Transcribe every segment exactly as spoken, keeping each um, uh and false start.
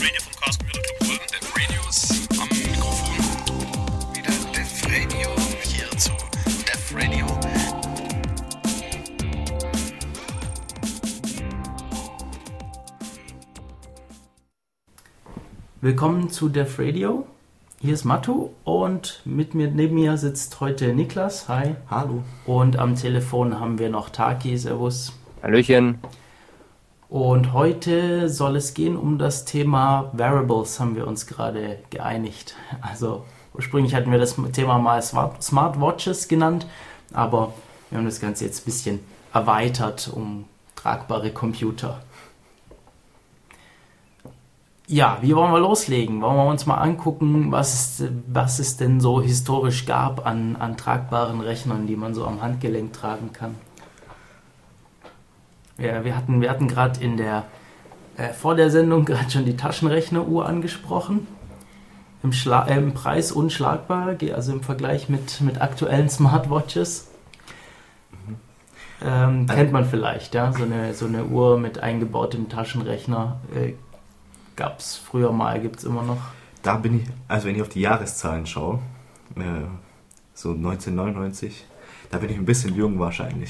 Radio vom Chaos Computer Club Ulm. Def Radio ist am Mikrofon. Wieder Def Radio, hier zu Def Radio. Willkommen zu Def Radio. Hier ist Matu und mit mir neben mir sitzt heute Niklas. Hi. Hallo. Und am Telefon haben wir noch Taki. Servus. Hallöchen. Und heute soll es gehen um das Thema Wearables, haben wir uns gerade geeinigt. Also ursprünglich hatten wir das Thema mal Smart, Smartwatches genannt, aber wir haben das Ganze jetzt ein bisschen erweitert um tragbare Computer. Ja, wie wollen wir loslegen? Wollen wir uns mal angucken, was es, was es denn so historisch gab an, an tragbaren Rechnern, die man so am Handgelenk tragen kann? Ja, wir hatten, wir hatten gerade in der äh, vor der Sendung gerade schon die Taschenrechneruhr angesprochen. Im, Schla- äh, im Preis unschlagbar, also im Vergleich mit, mit aktuellen Smartwatches. Mhm. Ähm, kennt man vielleicht, ja, so eine, so eine Uhr mit eingebautem Taschenrechner. Äh, Gab es früher mal, gibt es immer noch. Da bin ich, also wenn ich auf die Jahreszahlen schaue, äh, so neunzehnhundertneunundneunzig, da bin ich ein bisschen jung wahrscheinlich.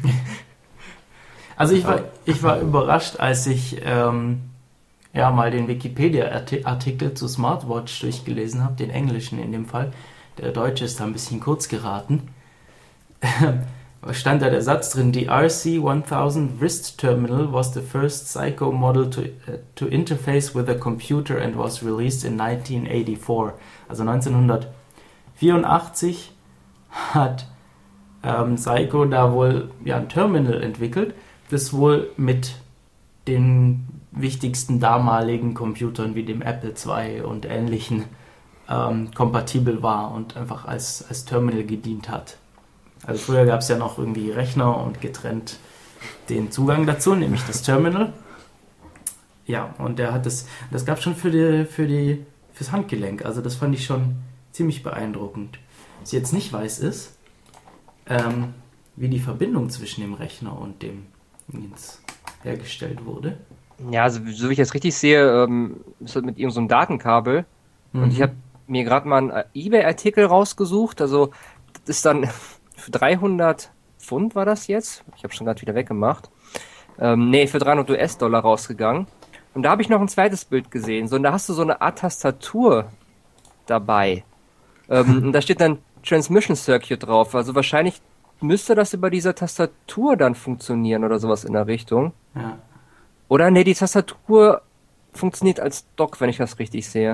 Also ich war, ich war überrascht, als ich ähm, ja, mal den Wikipedia-Artikel zu Smartwatch durchgelesen habe, den englischen in dem Fall. Der deutsche ist da ein bisschen kurz geraten. Stand da der Satz drin, die R C tausend Wrist Terminal was the first Psycho model to, uh, to interface with a computer and was released in nineteen eighty-four. Also neunzehnhundertvierundachtzig hat ähm, Psycho da wohl ja, ein Terminal entwickelt, das wohl mit den wichtigsten damaligen Computern wie dem Apple zwei und ähnlichen ähm, kompatibel war und einfach als, als Terminal gedient hat. Also früher gab es ja noch irgendwie Rechner und getrennt den Zugang dazu, nämlich das Terminal. Ja, und der hat das, das gab es schon für die, für die, fürs Handgelenk. Also das fand ich schon ziemlich beeindruckend. Was ich jetzt nicht weiß ist, ähm, wie die Verbindung zwischen dem Rechner und dem Dienst hergestellt wurde. Ja, also so wie ich das richtig sehe, ähm, ist das mit irgendeinem so einem Datenkabel. Mhm. Und ich habe mir gerade mal einen eBay-Artikel rausgesucht. Also das ist dann für dreihundert Pfund war das jetzt. Ich habe schon gerade wieder weggemacht. Ähm, nee, für dreihundert US-Dollar rausgegangen. Und da habe ich noch ein zweites Bild gesehen. So, und da hast du so eine Art Tastatur dabei. Ähm, und da steht dann Transmission Circuit drauf. Also wahrscheinlich müsste das über diese Tastatur dann funktionieren oder sowas in der Richtung. Ja. Oder nee, die Tastatur funktioniert als Dock, wenn ich das richtig sehe.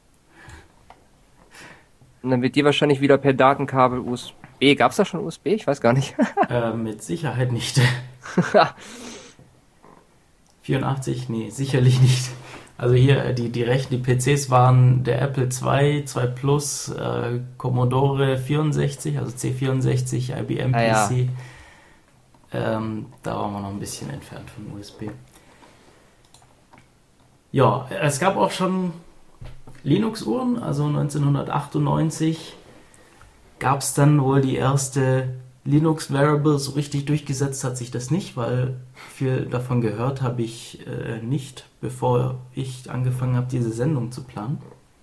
Und dann wird die wahrscheinlich wieder per Datenkabel U S B. Gab's da schon U S B? Ich weiß gar nicht. äh, mit Sicherheit nicht. vierundachtzig? Nee, sicherlich nicht. Also hier, die, die Rechten, die P Cs waren der Apple zwei, zwei Plus, äh, Commodore vierundsechzig, also C vierundsechzig, I B M P C. Ah, ja. ähm, da waren wir noch ein bisschen entfernt von U S B. Ja, es gab auch schon Linux-Uhren, also neunzehnhundertachtundneunzig gab es dann wohl die erste Linux-Variable. So richtig durchgesetzt hat sich das nicht, weil viel davon gehört habe ich äh, nicht, bevor ich angefangen habe, diese Sendung zu planen.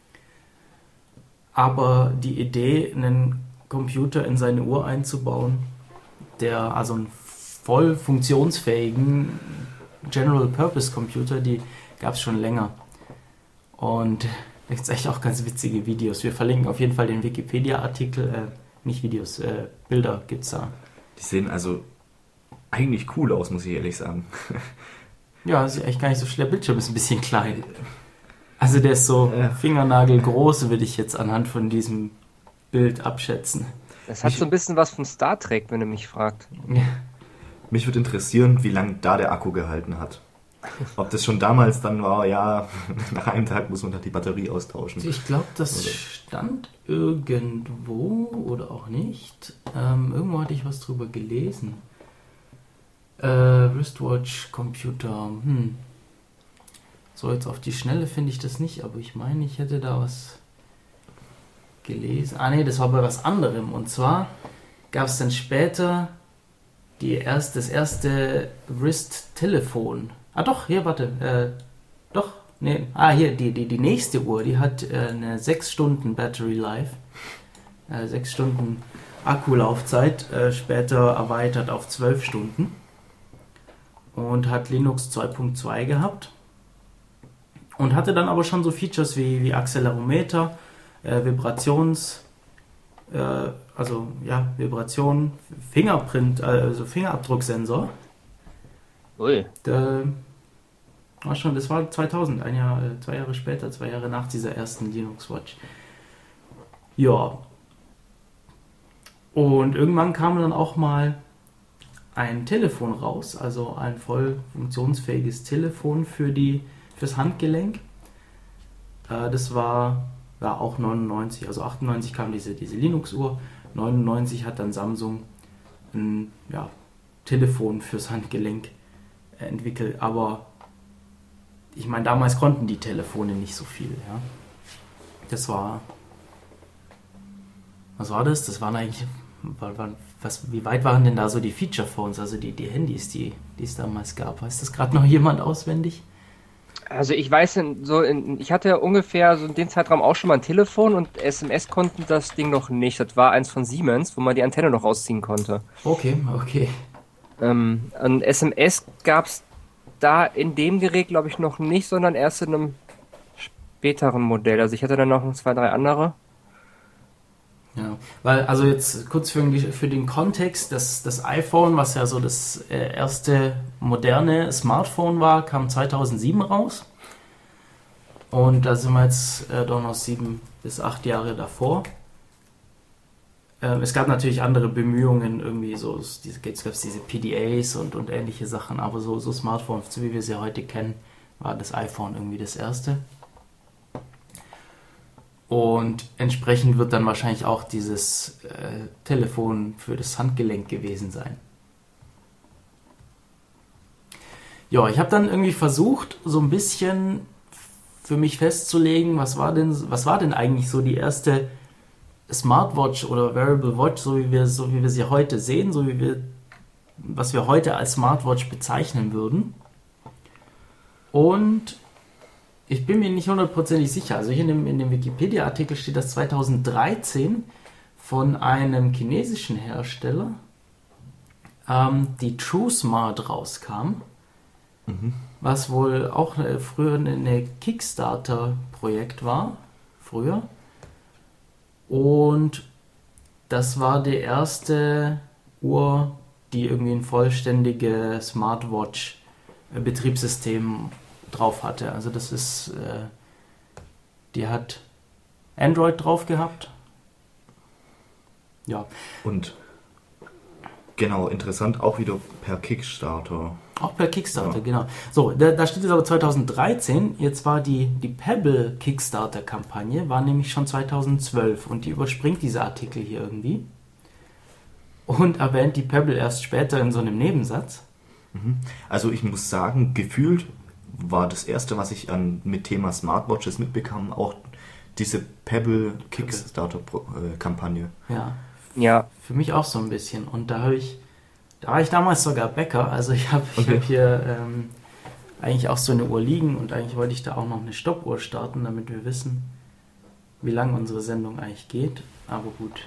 Aber die Idee, einen Computer in seine Uhr einzubauen, der also einen voll funktionsfähigen General-Purpose-Computer, die gab es schon länger. Und da gibt es echt auch ganz witzige Videos. Wir verlinken auf jeden Fall den Wikipedia-Artikel, äh, nicht Videos, äh, Bilder gibt es da. Die sehen also eigentlich cool aus, muss ich ehrlich sagen. Ja, das ist echt gar nicht so schlecht. Der Bildschirm ist ein bisschen klein. Also der ist so ja. fingernagelgroß, würde ich jetzt anhand von diesem Bild abschätzen. Das hat mich, so ein bisschen was von Star Trek, wenn du mich fragst. Ja. Mich würde interessieren, wie lange da der Akku gehalten hat. Ob das schon damals dann war, ja, nach einem Tag muss man da die Batterie austauschen. Ich glaube, das oder? stand irgendwo oder auch nicht. Ähm, irgendwo hatte ich was drüber gelesen. Äh, Wristwatch, Computer. Hm. So, jetzt auf die Schnelle finde ich das nicht, aber ich meine, ich hätte da was gelesen. Ah ne, das war bei was anderem. Und zwar gab es dann später die erst, das erste Wrist-Telefon. Ah doch, hier, warte. Äh, doch, Nee, ah, hier, die, die, die nächste Uhr, die hat äh, eine sechs Stunden Battery Life. Äh, sechs Stunden Akkulaufzeit, äh, später erweitert auf zwölf Stunden. Und hat Linux zwei Punkt zwei gehabt. Und hatte dann aber schon so Features wie, wie Accelerometer, äh, Vibrations, äh, also ja, Vibration, Fingerprint, also Fingerabdrucksensor. Ui. Da war schon, das war zweitausend, ein Jahr, äh, zwei Jahre später, zwei Jahre nach dieser ersten Linux Watch. Ja. Und irgendwann kam dann auch mal ein Telefon raus, also ein voll funktionsfähiges Telefon für die fürs Handgelenk. Äh, das war, war auch neunundneunzig, also achtundneunzig kam diese, diese Linux-Uhr, neunundneunzig hat dann Samsung ein ja, Telefon fürs Handgelenk entwickelt, aber ich meine, damals konnten die Telefone nicht so viel. Ja. Das war, was war das? Das waren eigentlich, was, wie weit waren denn da so die Feature-Phones, also die, die Handys, die, die es damals gab? Weiß das gerade noch jemand auswendig? Also ich weiß, in, so in, ich hatte ja ungefähr so in dem Zeitraum auch schon mal ein Telefon und S M S konnten das Ding noch nicht. Das war eins von Siemens, wo man die Antenne noch rausziehen konnte. Okay, okay. Ähm, und S M S gab es da in dem Gerät, glaube ich, noch nicht, sondern erst in einem späteren Modell. Also ich hatte dann noch zwei, drei andere. Ja, weil, also jetzt kurz für, für den Kontext, das, das iPhone, was ja so das äh, erste moderne Smartphone war, kam zweitausendsieben raus. Und da sind wir jetzt äh, doch noch sieben bis acht Jahre davor. Ähm, es gab natürlich andere Bemühungen, irgendwie so, diese, es gab diese P D As und, und ähnliche Sachen, aber so, so Smartphones, so wie wir sie heute kennen, war das iPhone irgendwie das erste. Und entsprechend wird dann wahrscheinlich auch dieses äh, Telefon für das Handgelenk gewesen sein. Ja, ich habe dann irgendwie versucht, so ein bisschen für mich festzulegen, was war denn, was war denn eigentlich so die erste Smartwatch oder Wearable Watch, so wie wir, so wie wir sie heute sehen, so wie wir, was wir heute als Smartwatch bezeichnen würden. Und ich bin mir nicht hundertprozentig sicher. Also hier in dem, in dem Wikipedia-Artikel steht, dass zweitausenddreizehn von einem chinesischen Hersteller ähm, die TrueSmart rauskam, mhm. was wohl auch eine, früher ein Kickstarter-Projekt war, früher. Und das war die erste Uhr, die irgendwie ein vollständiges Smartwatch-Betriebssystem drauf hatte. Also das ist, äh, die hat Android drauf gehabt. Ja. Und genau, interessant, auch wieder per Kickstarter. Auch per Kickstarter, ja. Genau. So, da, da steht es aber zweitausenddreizehn, jetzt war die, die Pebble Kickstarter-Kampagne, war nämlich schon zweitausendzwölf und die überspringt diese Artikel hier irgendwie und erwähnt die Pebble erst später in so einem Nebensatz. Also ich muss sagen, gefühlt war das erste, was ich an, mit Thema Smartwatches mitbekam, auch diese Pebble Kickstarter-Kampagne. Ja. Ja. Für mich auch so ein bisschen. Und da habe ich, da war ich damals sogar Bäcker, also ich habe okay. ich hab hier ähm, eigentlich auch so eine Uhr liegen und eigentlich wollte ich da auch noch eine Stoppuhr starten, damit wir wissen, wie lange unsere Sendung eigentlich geht. Aber gut,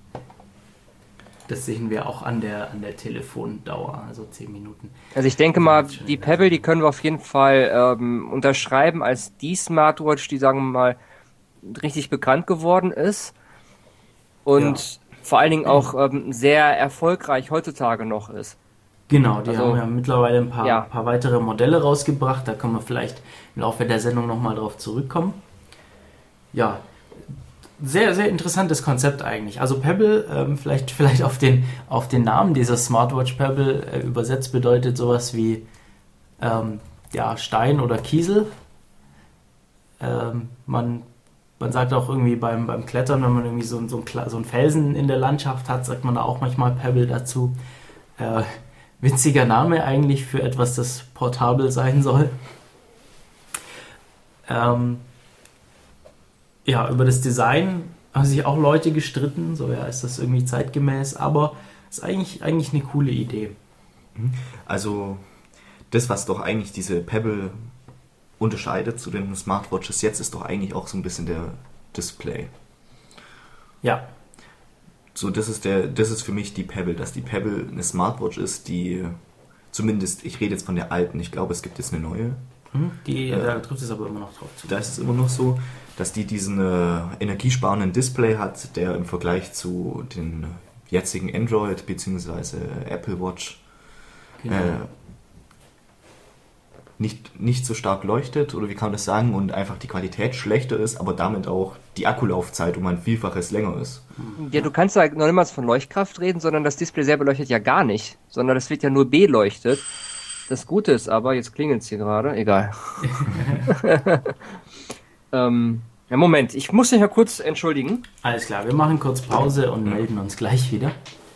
das sehen wir auch an der, an der Telefondauer, also zehn Minuten. Also ich denke mal, die Pebble, die können wir auf jeden Fall ähm, unterschreiben als die Smartwatch, die, sagen wir mal, richtig bekannt geworden ist und ja. vor allen Dingen auch ähm, sehr erfolgreich heutzutage noch ist. Genau, die also, haben ja mittlerweile ein paar, ja. paar weitere Modelle rausgebracht, da können wir vielleicht im Laufe der Sendung nochmal drauf zurückkommen. Ja, sehr, sehr interessantes Konzept eigentlich. Also Pebble, ähm, vielleicht, vielleicht auf, den, auf den Namen dieser Smartwatch Pebble äh, übersetzt bedeutet sowas wie ähm, ja, Stein oder Kiesel. Ähm, man, man sagt auch irgendwie beim, beim Klettern, wenn man irgendwie so, so, ein, so einen Felsen in der Landschaft hat, sagt man da auch manchmal Pebble dazu. Äh, witziger Name eigentlich für etwas, das portabel sein soll. Ähm, Ja, über das Design haben sich auch Leute gestritten, so ja, ist das irgendwie zeitgemäß, aber ist eigentlich, eigentlich eine coole Idee. Also das, was doch eigentlich diese Pebble unterscheidet zu den Smartwatches jetzt, ist doch eigentlich auch so ein bisschen der Display. Ja. So, das ist der, das ist für mich die Pebble, dass die Pebble eine Smartwatch ist, die zumindest, ich rede jetzt von der alten, ich glaube, es gibt jetzt eine neue. Hm, die, äh, da trifft es aber immer noch drauf zu. Da ist es immer noch so, dass die diesen äh, energiesparenden Display hat, der im Vergleich zu den jetzigen Android bzw. Apple Watch Genau. äh, nicht, nicht so stark leuchtet, oder wie kann man das sagen, und einfach die Qualität schlechter ist, aber damit auch die Akkulaufzeit um ein Vielfaches länger ist. Ja, du kannst da noch niemals von Leuchtkraft reden, sondern das Display selber leuchtet ja gar nicht, sondern das wird ja nur beleuchtet. Das Gute ist aber, jetzt klingelt es hier gerade, egal. ähm, ja, Moment, ich muss dich ja kurz entschuldigen. Alles klar, wir machen kurz Pause und melden uns gleich wieder.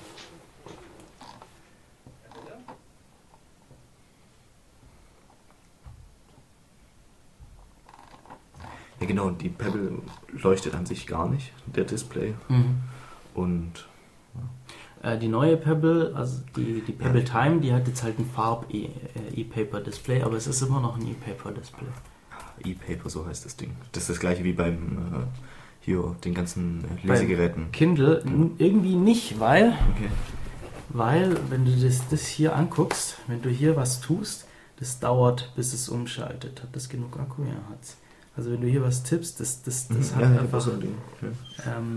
Ja genau, die Pebble leuchtet an sich gar nicht, der Display. Mhm. Und Äh, die neue Pebble, also die, die Pebble Time, die hat jetzt halt ein Farb-E-Paper-Display, aber es ist immer noch ein E-Paper-Display. E-Paper, so heißt das Ding. Das ist das gleiche wie beim äh, hier den ganzen äh, Lesegeräten. Kindle n- irgendwie nicht, weil, Okay. weil wenn du das, das hier anguckst, wenn du hier was tust, das dauert, bis es umschaltet. Hat das genug Akku? Ja, hat's. Also wenn du hier was tippst, das, das, das hat ja, einfach... so ein Ding. Ja. Ähm,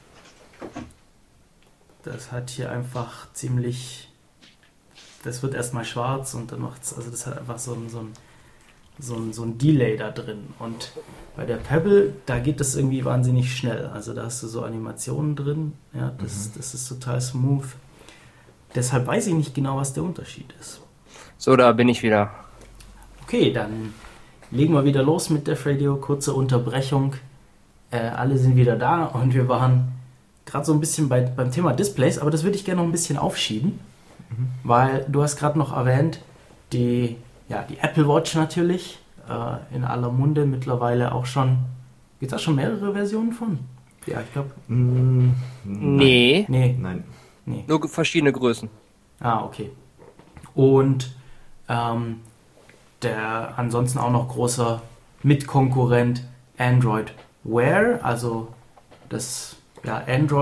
das hat hier einfach ziemlich... Das wird erstmal schwarz und dann macht's... Also das hat einfach so ein, so ein, so ein, so ein Delay da drin. Und bei der Pebble, da geht das irgendwie wahnsinnig schnell. Also da hast du so Animationen drin. Ja, das, Mhm. das ist total smooth. Deshalb weiß ich nicht genau, was der Unterschied ist. So, da bin ich wieder. Okay, dann legen wir wieder los mit Def Radio. Kurze Unterbrechung. Äh, alle sind wieder da und wir waren gerade so ein bisschen bei, beim Thema Displays, aber das würde ich gerne noch ein bisschen aufschieben, Mhm. weil du hast gerade noch erwähnt, die, ja, die Apple Watch natürlich, äh, in aller Munde mittlerweile auch schon, gibt es da schon mehrere Versionen von? Ja, ich glaube, Mm, Nee, nee, Nein. nee. nur verschiedene Größen. Ah, okay. Und ähm, der ansonsten auch noch großer Mitkonkurrent Android Wear, also das ja,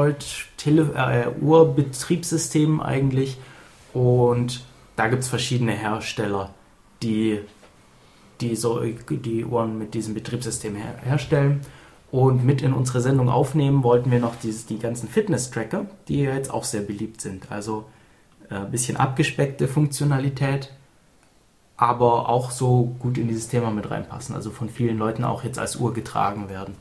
Android-Uhrbetriebssystem äh, eigentlich. Und da gibt es verschiedene Hersteller, die, die so die Uhren mit diesem Betriebssystem her herstellen. Und mit in unsere Sendung aufnehmen wollten wir noch dieses, die ganzen Fitness-Tracker, die ja jetzt auch sehr beliebt sind. Also ein äh, bisschen abgespeckte Funktionalität, aber auch so gut in dieses Thema mit reinpassen. Also von vielen Leuten auch jetzt als Uhr getragen werden.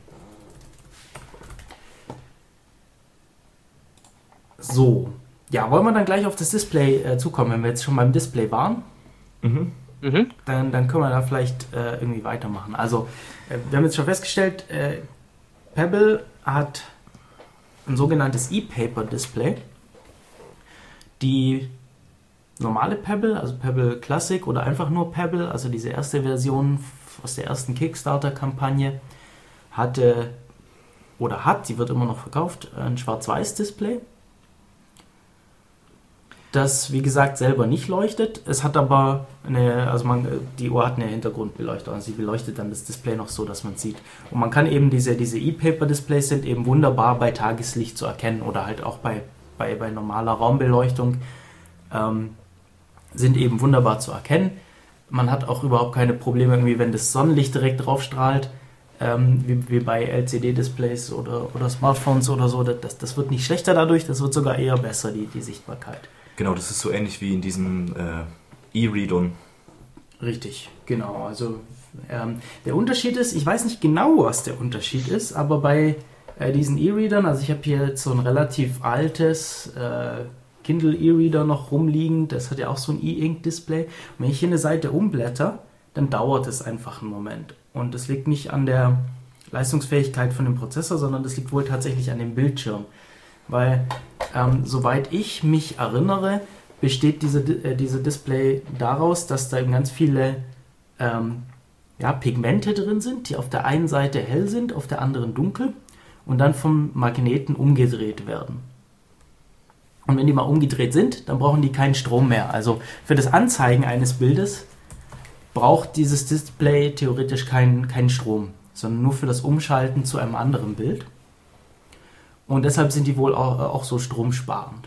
So, ja, wollen wir dann gleich auf das Display äh, zukommen, wenn wir jetzt schon beim Display waren? Mhm. Mhm. Dann, dann können wir da vielleicht äh, irgendwie weitermachen. Also, äh, wir haben jetzt schon festgestellt, äh, Pebble hat ein sogenanntes E-Paper-Display. Die normale Pebble, also Pebble Classic oder einfach nur Pebble, also diese erste Version aus der ersten Kickstarter-Kampagne, hatte oder hat, sie wird immer noch verkauft, ein Schwarz-Weiß-Display. Das, wie gesagt, selber nicht leuchtet. Es hat aber eine, also man, die Uhr hat eine Hintergrundbeleuchtung. Also sie beleuchtet dann das Display noch so, dass man sieht. Und man kann eben diese, diese E-Paper-Displays sind eben wunderbar bei Tageslicht zu erkennen oder halt auch bei, bei, bei normaler Raumbeleuchtung ähm, sind eben wunderbar zu erkennen. Man hat auch überhaupt keine Probleme irgendwie, wenn das Sonnenlicht direkt drauf strahlt, ähm, wie, wie bei L C D-Displays oder, oder Smartphones oder so. Das, das wird nicht schlechter dadurch, das wird sogar eher besser, die, die Sichtbarkeit. Genau, das ist so ähnlich wie in diesen äh, E-Readern. Richtig, genau. Also ähm, der Unterschied ist, ich weiß nicht genau, was der Unterschied ist, aber bei äh, diesen E-Readern, also ich habe hier jetzt so ein relativ altes äh, Kindle E-Reader noch rumliegen, das hat ja auch so ein E-Ink-Display. Und wenn ich hier eine Seite umblätter, dann dauert es einfach einen Moment. Und das liegt nicht an der Leistungsfähigkeit von dem Prozessor, sondern das liegt wohl tatsächlich an dem Bildschirm. Weil, ähm, soweit ich mich erinnere, besteht diese, äh, diese Display daraus, dass da eben ganz viele ähm, ja, Pigmente drin sind, die auf der einen Seite hell sind, auf der anderen dunkel und dann vom Magneten umgedreht werden. Und wenn die mal umgedreht sind, dann brauchen die keinen Strom mehr. Also für das Anzeigen eines Bildes braucht dieses Display theoretisch keinen keinen Strom, sondern nur für das Umschalten zu einem anderen Bild. Und deshalb sind die wohl auch, auch so stromsparend.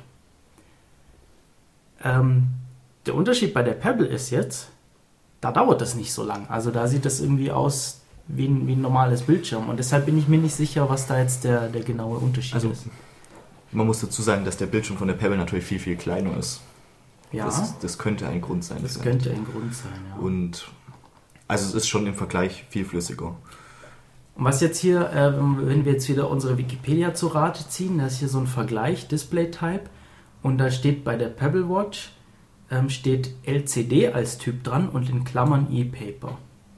Ähm, der Unterschied bei der Pebble ist jetzt, da dauert das nicht so lang. Also da sieht das irgendwie aus wie ein, wie ein normales Bildschirm. Und deshalb bin ich mir nicht sicher, was da jetzt der, der genaue Unterschied Also, ist. man muss dazu sagen, dass der Bildschirm von der Pebble natürlich viel, viel kleiner ist. Ja, Das, ist, das könnte ein Grund sein. das vielleicht. könnte ein Grund sein. Ja. Und also es ist schon im Vergleich viel flüssiger. Und was jetzt hier, äh, wenn wir jetzt wieder unsere Wikipedia zu Rate ziehen, da ist hier so ein Vergleich, Display Type, und da steht bei der Pebble Watch, ähm, steht L C D als Typ dran und in Klammern E-Paper.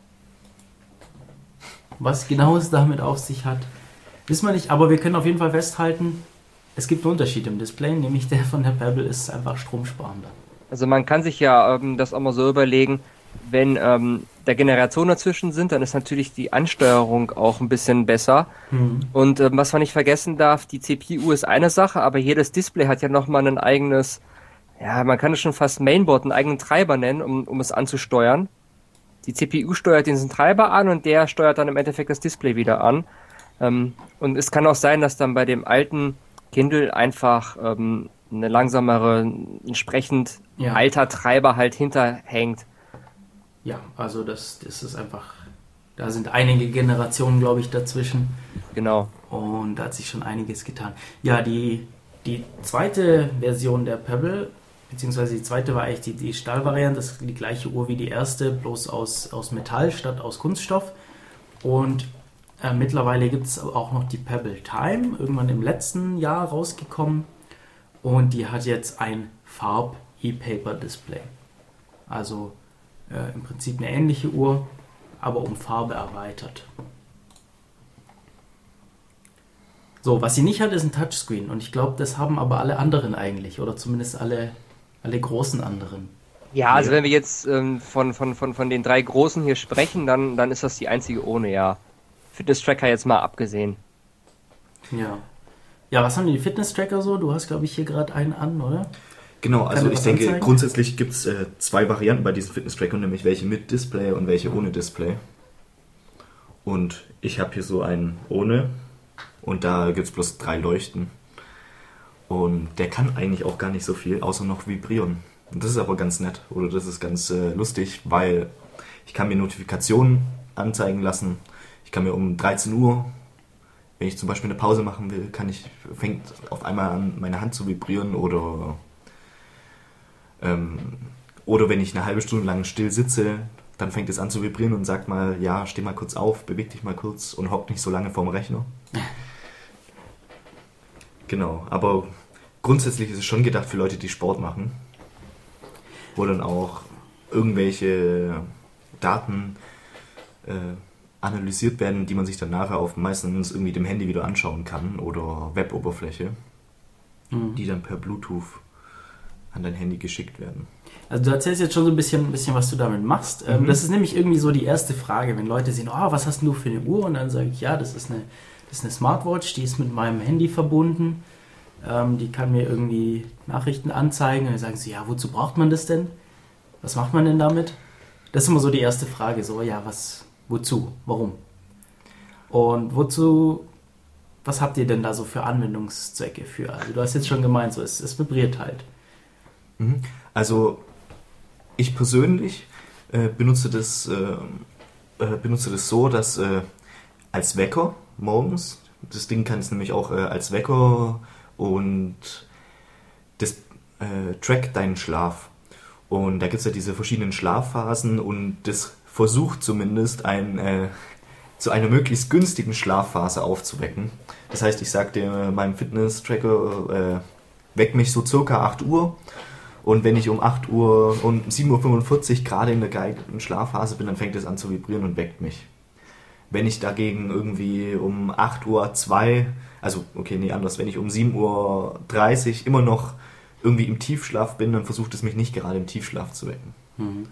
Was genau es damit auf sich hat, wissen wir nicht, aber wir können auf jeden Fall festhalten, es gibt einen Unterschied im Display, nämlich der von der Pebble ist einfach stromsparender. Also man kann sich ja ähm, das auch mal so überlegen, wenn ähm, da Generationen dazwischen sind, dann ist natürlich die Ansteuerung auch ein bisschen besser. Mhm. Und ähm, was man nicht vergessen darf, die C P U ist eine Sache, aber jedes Display hat ja nochmal ein eigenes, ja, man kann es schon fast Mainboard, einen eigenen Treiber nennen, um, um es anzusteuern. Die C P U steuert diesen Treiber an und der steuert dann im Endeffekt das Display wieder an. Ähm, und es kann auch sein, dass dann bei dem alten Kindle einfach ähm, eine langsamere, entsprechend Ja. alter Treiber halt hinterhängt. Ja, also das, das ist einfach, da sind einige Generationen, glaube ich, dazwischen. Genau. Und da hat sich schon einiges getan. Ja, die, die zweite Version der Pebble, beziehungsweise die zweite war eigentlich die, die Stahlvariante, das ist die gleiche Uhr wie die erste, bloß aus, aus Metall statt aus Kunststoff. Und äh, mittlerweile gibt es auch noch die Pebble Time, irgendwann im letzten Jahr rausgekommen. Und die hat jetzt ein Farb-E-Paper-Display. Also äh, im Prinzip eine ähnliche Uhr, aber um Farbe erweitert. So, was sie nicht hat, ist ein Touchscreen. Und ich glaube, das haben aber alle anderen eigentlich. Oder zumindest alle, alle großen anderen. Ja, also wenn wir jetzt ähm, von, von, von, von den drei großen hier sprechen, dann, dann ist das die einzige ohne, ja. Fitness-Tracker jetzt mal abgesehen. Ja. Ja, was haben die Fitness-Tracker so? Du hast, glaube ich, hier gerade einen an, oder? Genau, Kann also er ich was denke, anzeigen? grundsätzlich gibt es äh, zwei Varianten bei diesen Fitness-Trackern, nämlich welche mit Display und welche ohne Display. Und ich habe hier so einen ohne und da gibt es bloß drei Leuchten. Und der kann eigentlich auch gar nicht so viel, außer noch vibrieren. Und das ist aber ganz nett oder das ist ganz äh, lustig, weil ich kann mir Notifikationen anzeigen lassen. Ich kann mir um dreizehn Uhr, wenn ich zum Beispiel eine Pause machen will, kann ich, fängt auf einmal an, meine Hand zu vibrieren oder ähm, oder wenn ich eine halbe Stunde lang still sitze, dann fängt es an zu vibrieren und sagt mal, ja, steh mal kurz auf, beweg dich mal kurz und hock nicht so lange vorm Rechner. Genau, aber grundsätzlich ist es schon gedacht für Leute, die Sport machen, wo dann auch irgendwelche Daten äh, analysiert werden, die man sich dann nachher auf meistens irgendwie dem Handy wieder anschauen kann oder Weboberfläche, Mhm. die dann per Bluetooth an dein Handy geschickt werden. Also du erzählst jetzt schon so ein bisschen, ein bisschen was du damit machst. Ähm, Mhm. Das ist nämlich irgendwie so die erste Frage, wenn Leute sehen, oh, was hast denn du für eine Uhr? Und dann sage ich, ja, das ist eine, das ist eine Smartwatch, die ist mit meinem Handy verbunden. Ähm, die kann mir irgendwie Nachrichten anzeigen. Und dann sagen sie, ja, wozu braucht man das denn? Was macht man denn damit? Das ist immer so die erste Frage, so, ja, was, wozu, warum? Und wozu, was habt ihr denn da so für Anwendungszwecke für? Also du hast jetzt schon gemeint, so, es, es vibriert halt. Mhm. Also ich persönlich äh, benutze, das, äh, äh, benutze das so, dass äh, als Wecker morgens, das Ding kann es nämlich auch äh, als Wecker und das äh, trackt deinen Schlaf. Und da gibt es ja diese verschiedenen Schlafphasen und das versucht zumindest ein, äh, zu einer möglichst günstigen Schlafphase aufzuwecken. Das heißt, ich sage dir, meinem Fitness-Tracker, äh, weck mich so circa acht Uhr. Und wenn ich um acht Uhr und sieben Uhr fünfundvierzig gerade in der geeigneten Schlafphase bin, dann fängt es an zu vibrieren und weckt mich. Wenn ich dagegen irgendwie um acht Uhr zwei, also okay, nee, anders, wenn ich um sieben Uhr dreißig immer noch irgendwie im Tiefschlaf bin, dann versucht es mich nicht gerade im Tiefschlaf zu wecken. Mhm.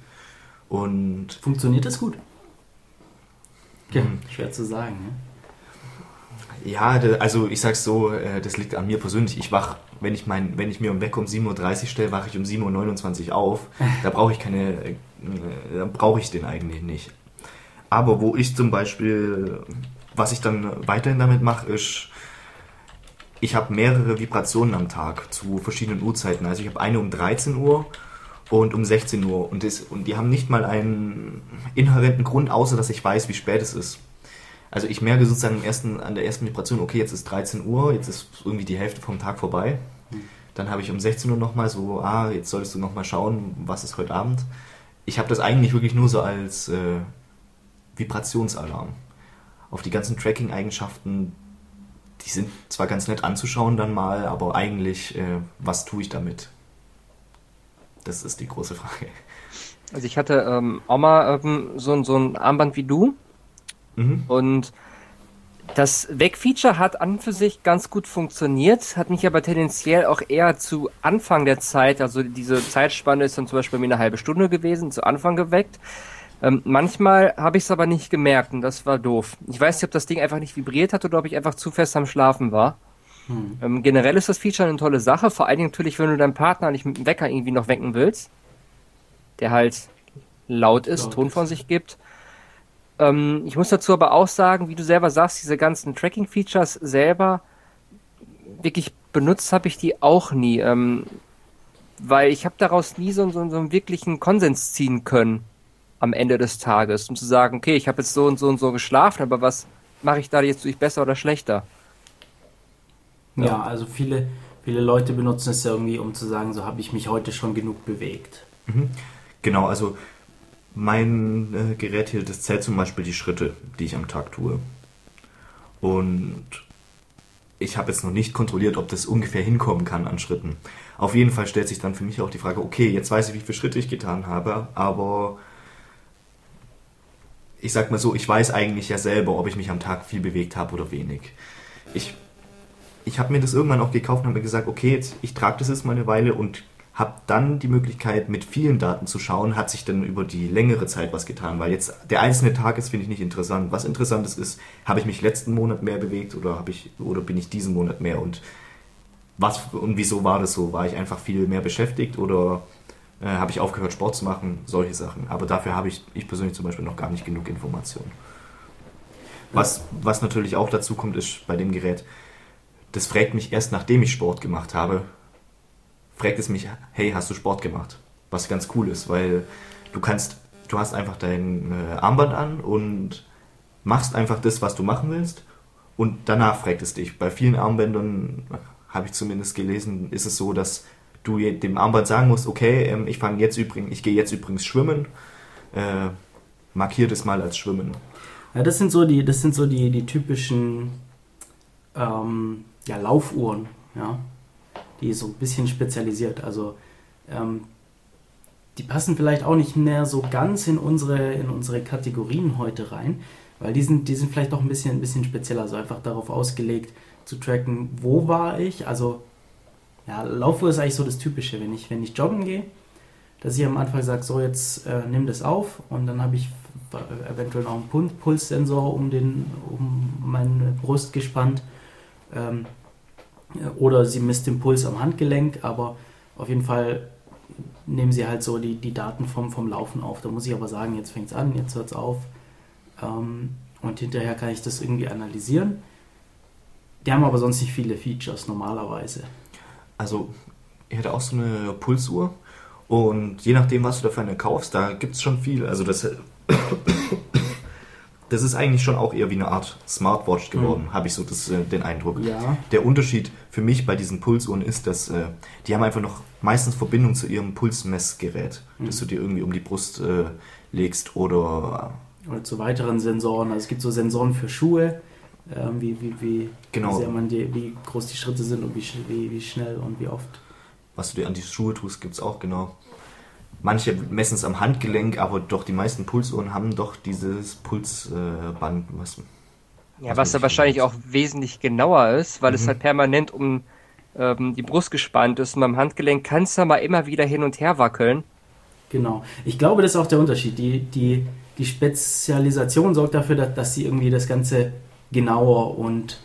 Und Funktioniert das gut? Ja, Mhm. schwer zu sagen. Ne? Ja, da- also ich sag's so, äh, das liegt an mir persönlich. Ich wach, wenn ich mein, wenn ich mir um Wecker um sieben Uhr dreißig stelle, wache ich um sieben Uhr neunundzwanzig auf. Da brauche ich keine, äh, da brauche ich den eigentlich nicht. Aber wo ich zum Beispiel, was ich dann weiterhin damit mache, ist, ich habe mehrere Vibrationen am Tag zu verschiedenen Uhrzeiten. Also ich habe eine um dreizehn Uhr und um sechzehn Uhr. Und, das, und die haben nicht mal einen inhärenten Grund, außer dass ich weiß, wie spät es ist. Also ich merke sozusagen im ersten, an der ersten Vibration, okay, jetzt ist dreizehn Uhr, jetzt ist irgendwie die Hälfte vom Tag vorbei. Dann habe ich um sechzehn Uhr nochmal so, ah, jetzt solltest du nochmal schauen, was ist heute Abend. Ich habe das eigentlich wirklich nur so als äh, Vibrationsalarm. Auf die ganzen Tracking-Eigenschaften, die sind zwar ganz nett anzuschauen dann mal, aber eigentlich, äh, was tue ich damit? Das ist die große Frage. Also ich hatte ähm, auch mal ähm, so, ein- so ein Armband wie du. Mhm. Und das Weck-Feature hat an und für sich ganz gut funktioniert, hat mich aber tendenziell auch eher zu Anfang der Zeit, also diese Zeitspanne ist dann zum Beispiel bei mir eine halbe Stunde gewesen, zu Anfang geweckt. Ähm, manchmal habe ich es aber nicht gemerkt und das war doof. Ich weiß nicht, ob das Ding einfach nicht vibriert hat oder ob ich einfach zu fest am Schlafen war. Hm. Ähm, generell ist das Feature eine tolle Sache, vor allen Dingen natürlich, wenn du deinen Partner nicht mit dem Wecker irgendwie noch wecken willst, der halt laut ist, Laut Ton von ist. sich gibt. Ähm, ich muss dazu aber auch sagen, wie du selber sagst, diese ganzen Tracking-Features selber wirklich benutzt habe ich die auch nie, ähm, weil ich habe daraus nie so, so, so einen wirklichen Konsens ziehen können am Ende des Tages, um zu sagen, okay, ich habe jetzt so und so und so geschlafen, aber was mache ich da jetzt durch besser oder schlechter? Ja, Ja. also viele, viele Leute benutzen es ja irgendwie, um zu sagen, so habe ich mich heute schon genug bewegt. Mhm. Genau, also mein äh, Gerät hier, das zählt zum Beispiel die Schritte, die ich am Tag tue. Und ich habe jetzt noch nicht kontrolliert, ob das ungefähr hinkommen kann an Schritten. Auf jeden Fall stellt sich dann für mich auch die Frage, okay, jetzt weiß ich, wie viele Schritte ich getan habe, aber ich sag mal so, ich weiß eigentlich ja selber, ob ich mich am Tag viel bewegt habe oder wenig. Ich, ich habe mir das irgendwann auch gekauft und habe mir gesagt, okay, jetzt, ich trage das jetzt mal eine Weile und habe dann die Möglichkeit, mit vielen Daten zu schauen, hat sich dann über die längere Zeit was getan, weil jetzt der einzelne Tag ist, finde ich nicht interessant. Was interessant ist, ist, habe ich mich letzten Monat mehr bewegt oder habe ich oder bin ich diesen Monat mehr und was und wieso war das so? War ich einfach viel mehr beschäftigt oder äh, habe ich aufgehört, Sport zu machen? Solche Sachen. Aber dafür habe ich, ich persönlich zum Beispiel noch gar nicht genug Informationen. Was, was natürlich auch dazu kommt, ist bei dem Gerät, das fragt mich erst, nachdem ich Sport gemacht habe, fragt es mich, hey, hast du Sport gemacht? Was ganz cool ist, weil du kannst, du hast einfach dein äh, Armband an und machst einfach das, was du machen willst und danach fragt es dich. Bei vielen Armbändern, habe ich zumindest gelesen, ist es so, dass du dem Armband sagen musst, okay, ähm, ich fange jetzt übrigens, ich gehe jetzt übrigens schwimmen, äh, markier das mal als Schwimmen. Ja, das sind so die, das sind so die, die typischen ähm, ja, Laufuhren, ja, die so ein bisschen spezialisiert. Also ähm, die passen vielleicht auch nicht mehr so ganz in unsere, in unsere Kategorien heute rein, weil die sind, die sind vielleicht auch ein bisschen, ein bisschen spezieller, also einfach darauf ausgelegt zu tracken, wo war ich. Also ja, Laufuhr ist eigentlich so das Typische, wenn ich, wenn ich joggen gehe, dass ich am Anfang sage, so jetzt äh, nimm das auf und dann habe ich eventuell noch einen Pul- Pulssensor um, den, um meine Brust gespannt. Ähm, oder sie misst den Puls am Handgelenk, aber auf jeden Fall nehmen sie halt so die, die Daten vom, vom Laufen auf. Da muss ich aber sagen, jetzt fängt es an, jetzt hört es auf. Ähm, und hinterher kann ich das irgendwie analysieren. Die haben aber sonst nicht viele Features normalerweise. Also, ich hätte auch so eine Pulsuhr und je nachdem, was du dafür eine kaufst, da gibt es schon viel. Also das, das ist eigentlich schon auch eher wie eine Art Smartwatch geworden, Mhm. habe ich so das, äh, den Eindruck. Ja. Der Unterschied für mich bei diesen Pulsuhren ist, dass äh, die haben einfach noch meistens Verbindung zu ihrem Pulsmessgerät, Mhm. das du dir irgendwie um die Brust äh, legst oder Oder zu weiteren Sensoren. Also es gibt so Sensoren für Schuhe, ähm, wie, wie, wie, Genau. wie, sehr man die, wie groß die Schritte sind und wie, sch- wie, wie schnell und wie oft. was du dir an die Schuhe tust, gibt es auch, genau. Manche messen es am Handgelenk, aber doch die meisten Pulsuhren haben doch dieses Pulsband. Äh, was, Ja, was da wahrscheinlich auch wesentlich genauer ist, weil es Mhm. halt permanent um ähm, die Brust gespannt ist und beim Handgelenk kannst du mal immer wieder hin und her wackeln. Genau. Ich glaube, das ist auch der Unterschied. Die, die, die Spezialisation sorgt dafür, dass, dass sie irgendwie das Ganze genauer und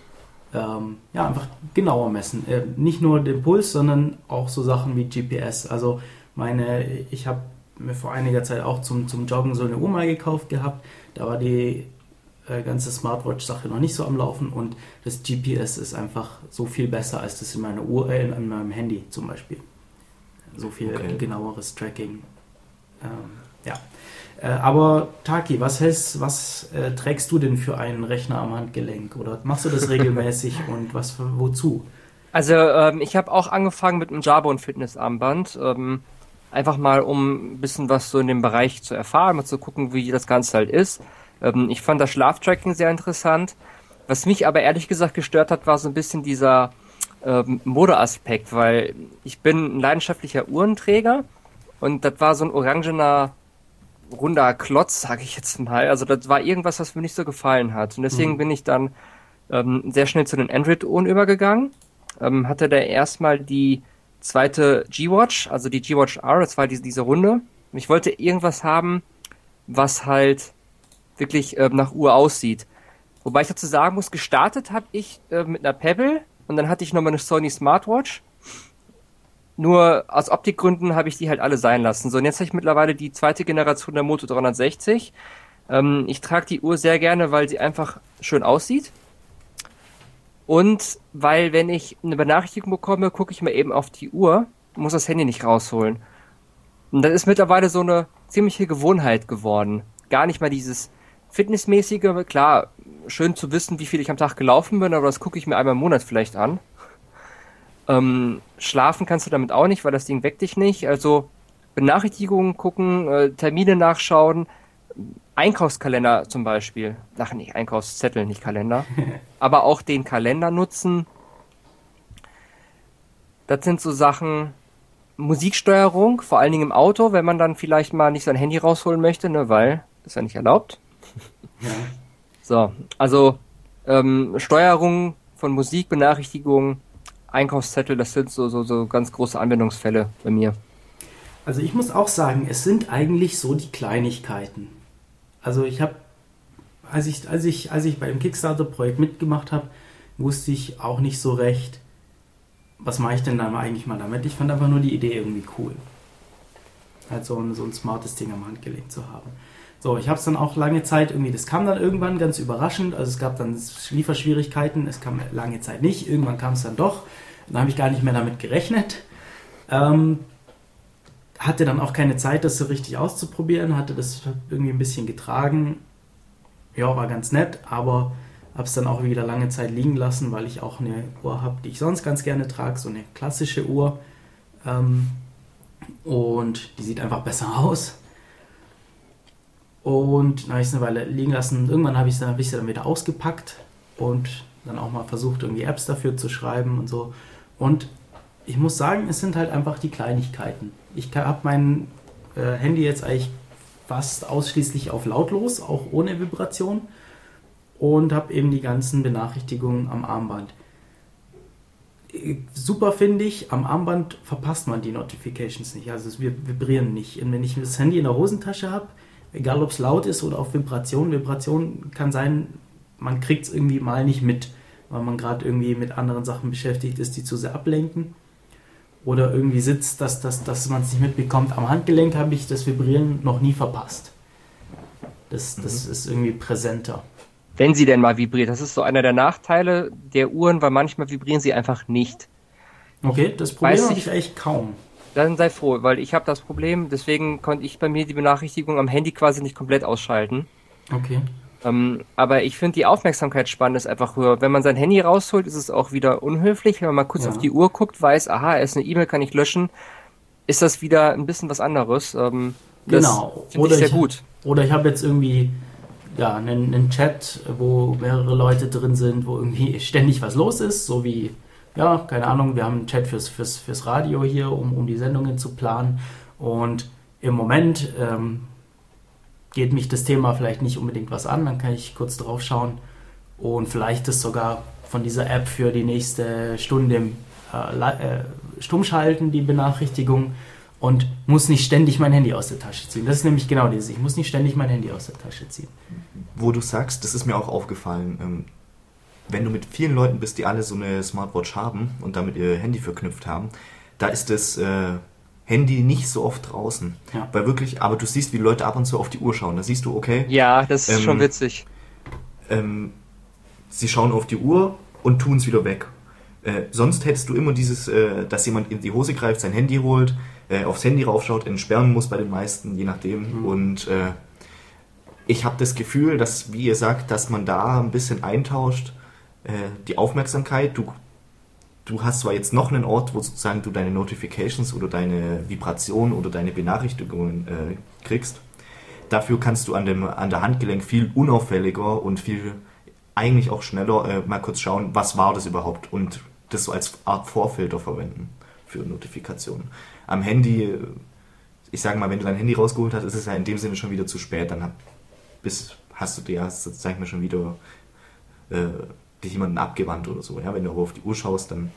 ähm, ja, einfach genauer messen. Äh, nicht nur den Puls, sondern auch so Sachen wie G P S. Also meine, ich habe mir vor einiger Zeit auch zum, zum Joggen so eine Uhr mal gekauft gehabt. Da war die äh, ganze Smartwatch-Sache noch nicht so am Laufen und das G P S ist einfach so viel besser als das in meiner Uhr, äh, in meinem Handy zum Beispiel. So viel okay. genaueres Tracking. Ähm, ja. Äh, aber Taki, was, hältst, was äh, trägst du denn für einen Rechner am Handgelenk? Oder machst du das regelmäßig und was für, wozu? Also ähm, ich habe auch angefangen mit einem Jabon Fitness-Armband. Ähm, einfach mal, um ein bisschen was so in dem Bereich zu erfahren, mal zu gucken, wie das Ganze halt ist. Ähm, ich fand das Schlaftracking sehr interessant. Was mich aber ehrlich gesagt gestört hat, war so ein bisschen dieser ähm, Modeaspekt, weil ich bin ein leidenschaftlicher Uhrenträger und das war so ein orangener runder Klotz, sage ich jetzt mal. Also das war irgendwas, was mir nicht so gefallen hat. Und deswegen mhm. bin ich dann ähm, sehr schnell zu den Android-Uhren übergegangen. Ähm, hatte da erstmal die zweite G-Watch, also die G-Watch R, das war diese, diese Runde. Ich wollte irgendwas haben, was halt wirklich ähm, nach Uhr aussieht. Wobei ich dazu sagen muss, gestartet habe ich äh, mit einer Pebble und dann hatte ich nochmal eine Sony Smartwatch. Nur aus Optikgründen habe ich die halt alle sein lassen. So, und jetzt habe ich mittlerweile die zweite Generation der Moto dreihundertsechzig. Ähm, ich trage die Uhr sehr gerne, weil sie einfach schön aussieht. Und weil, wenn ich eine Benachrichtigung bekomme, gucke ich mir eben auf die Uhr, muss das Handy nicht rausholen. Und das ist mittlerweile so eine ziemliche Gewohnheit geworden. Gar nicht mal dieses Fitnessmäßige. Klar, schön zu wissen, wie viel ich am Tag gelaufen bin, aber das gucke ich mir einmal im Monat vielleicht an. Ähm, schlafen kannst du damit auch nicht, weil das Ding weckt dich nicht. Also Benachrichtigungen gucken, äh, Termine nachschauen, Einkaufskalender zum Beispiel. Ach nee, Einkaufszettel, nicht Kalender. Aber auch den Kalender nutzen. Das sind so Sachen, Musiksteuerung, vor allen Dingen im Auto, wenn man dann vielleicht mal nicht sein Handy rausholen möchte, ne, weil das ist ja nicht erlaubt. Ja. So, also ähm, Steuerung von Musik, Benachrichtigungen, Einkaufszettel, das sind so, so, so ganz große Anwendungsfälle bei mir. Also ich muss auch sagen, es sind eigentlich so die Kleinigkeiten. Also ich habe, als ich, als ich, als ich bei dem Kickstarter-Projekt mitgemacht habe, wusste ich auch nicht so recht, was mache ich denn da eigentlich mal damit. Ich fand einfach nur die Idee irgendwie cool. Halt so ein, so ein smartes Ding am Handgelenk zu haben. So, ich habe es dann auch lange Zeit irgendwie, das kam dann irgendwann ganz überraschend, also es gab dann Lieferschwierigkeiten, es kam lange Zeit nicht, irgendwann kam es dann doch, dann habe ich gar nicht mehr damit gerechnet, ähm, hatte dann auch keine Zeit, das so richtig auszuprobieren, hatte das irgendwie ein bisschen getragen, ja, war ganz nett, aber habe es dann auch wieder lange Zeit liegen lassen, weil ich auch eine Uhr habe, die ich sonst ganz gerne trage, so eine klassische Uhr, ähm, und die sieht einfach besser aus. Und dann habe ich es eine Weile liegen lassen. Irgendwann habe ich es dann, hab ich dann wieder ausgepackt und dann auch mal versucht, irgendwie Apps dafür zu schreiben und so. Und ich muss sagen, es sind halt einfach die Kleinigkeiten. Ich habe mein äh, Handy jetzt eigentlich fast ausschließlich auf lautlos, auch ohne Vibration, und habe eben die ganzen Benachrichtigungen am Armband. Super finde ich, am Armband verpasst man die Notifications nicht, also es vibrieren nicht. Und wenn ich das Handy in der Hosentasche habe, egal ob es laut ist oder auf Vibration, Vibration kann sein, man kriegt es irgendwie mal nicht mit, weil man gerade irgendwie mit anderen Sachen beschäftigt ist, die zu sehr ablenken. Oder irgendwie sitzt, dass, dass, dass man es nicht mitbekommt. Am Handgelenk habe ich das Vibrieren noch nie verpasst. Das, das mhm. ist irgendwie präsenter. Wenn sie denn mal vibriert, das ist so einer der Nachteile der Uhren, weil manchmal vibrieren sie einfach nicht. Okay, das Problem habe ich eigentlich kaum. Dann sei froh, weil ich habe das Problem, deswegen konnte ich bei mir die Benachrichtigung am Handy quasi nicht komplett ausschalten. Okay. Ähm, aber ich finde die Aufmerksamkeitsspanne ist einfach höher. Wenn man sein Handy rausholt, ist es auch wieder unhöflich. Wenn man mal kurz ja. auf die Uhr guckt, weiß, aha, er ist eine E-Mail, kann ich löschen, ist das wieder ein bisschen was anderes. Ähm, genau. Das finde ich sehr ich, gut. Oder ich habe jetzt irgendwie ja, einen, einen Chat, wo mehrere Leute drin sind, wo irgendwie ständig was los ist, so wie ja, keine Ahnung, wir haben einen Chat fürs, fürs, fürs Radio hier, um, um die Sendungen zu planen. Und im Moment ähm, geht mich das Thema vielleicht nicht unbedingt was an, dann kann ich kurz drauf schauen und vielleicht das sogar von dieser App für die nächste Stunde äh, äh, stumm schalten, die Benachrichtigung, und muss nicht ständig mein Handy aus der Tasche ziehen. Das ist nämlich genau dieses, ich muss nicht ständig mein Handy aus der Tasche ziehen. Wo du sagst, das ist mir auch aufgefallen, ähm, wenn du mit vielen Leuten bist, die alle so eine Smartwatch haben und damit ihr Handy verknüpft haben, da ist das äh, Handy nicht so oft draußen. Ja. Weil wirklich, aber du siehst, wie die Leute ab und zu auf die Uhr schauen. Da siehst du, okay, Ja, das ist Ähm, schon witzig. ähm, sie schauen auf die Uhr und tun es wieder weg. Äh, sonst hättest du immer dieses, äh, dass jemand in die Hose greift, sein Handy holt, äh, aufs Handy raufschaut, entsperren muss bei den meisten, je nachdem. Mhm. Und äh, ich habe das Gefühl, dass, wie ihr sagt, dass man da ein bisschen eintauscht, äh, die Aufmerksamkeit. Du, du hast zwar jetzt noch einen Ort, wo sozusagen du deine Notifications oder deine Vibrationen oder deine Benachrichtigungen äh, kriegst. Dafür kannst du an dem an der Handgelenk viel unauffälliger und viel eigentlich auch schneller äh, mal kurz schauen, was war das überhaupt und das so als Art Vorfilter verwenden für Notifikationen. Am Handy, äh, ich sage mal, wenn du dein Handy rausgeholt hast, ist es ja in dem Sinne schon wieder zu spät. Dann hab, bis, hast du dir, sag ich mal, schon wieder äh, dich jemanden abgewandt oder so. Ja? Wenn du aber auf die Uhr schaust, dann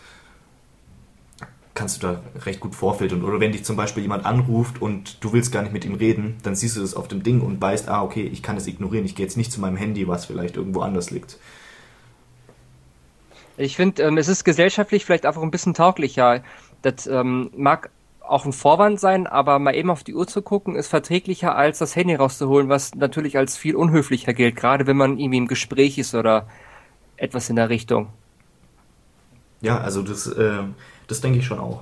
kannst du da recht gut vorfiltern. Oder wenn dich zum Beispiel jemand anruft und du willst gar nicht mit ihm reden, dann siehst du das auf dem Ding und weißt, ah, okay, ich kann das ignorieren, ich gehe jetzt nicht zu meinem Handy, was vielleicht irgendwo anders liegt. Ich finde, ähm, es ist gesellschaftlich vielleicht einfach ein bisschen tauglicher. Das ähm, mag auch ein Vorwand sein, aber mal eben auf die Uhr zu gucken, ist verträglicher, als das Handy rauszuholen, was natürlich als viel unhöflicher gilt, gerade wenn man irgendwie im Gespräch ist oder etwas in der Richtung. Ja, also das, äh, das denke ich schon auch.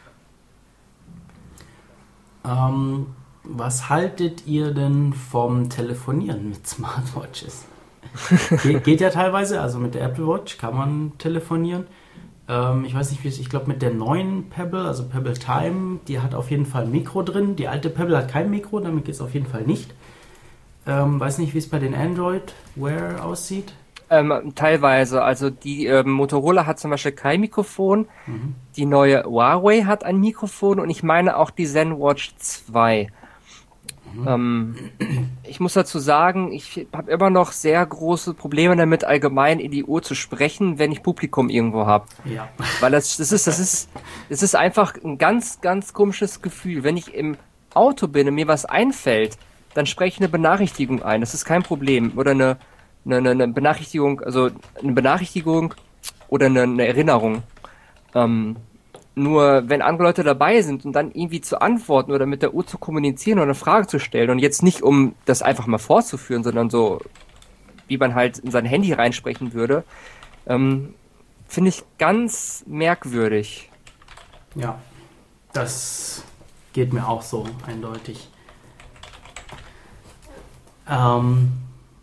Ähm, was haltet ihr denn vom Telefonieren mit Smartwatches? Ge geht ja teilweise, also mit der Apple Watch kann man telefonieren. Ähm, ich weiß nicht, wie es, ich glaube mit der neuen Pebble, also Pebble Time, die hat auf jeden Fall ein Mikro drin. Die alte Pebble hat kein Mikro, damit geht es auf jeden Fall nicht. Ähm, weiß nicht, wie es bei den Android Wear aussieht. Ähm, teilweise, also die ähm, Motorola hat zum Beispiel kein Mikrofon, Mhm. die neue Huawei hat ein Mikrofon und ich meine auch die ZenWatch zwei. Mhm. Ähm, ich muss dazu sagen, ich habe immer noch sehr große Probleme damit, allgemein in die Uhr zu sprechen, wenn ich Publikum irgendwo habe. Ja. Weil das, das ist, das ist, das ist einfach ein ganz, ganz komisches Gefühl. Wenn ich im Auto bin und mir was einfällt, dann spreche ich eine Benachrichtigung ein. Das ist kein Problem. Oder eine, eine, eine Benachrichtigung, also eine Benachrichtigung oder eine, eine Erinnerung. Ähm, nur wenn andere Leute dabei sind und dann irgendwie zu antworten oder mit der Uhr zu kommunizieren oder eine Frage zu stellen und jetzt nicht, um das einfach mal vorzuführen, sondern so, wie man halt in sein Handy reinsprechen würde, ähm, finde ich ganz merkwürdig. Ja, das geht mir auch so eindeutig. Ähm,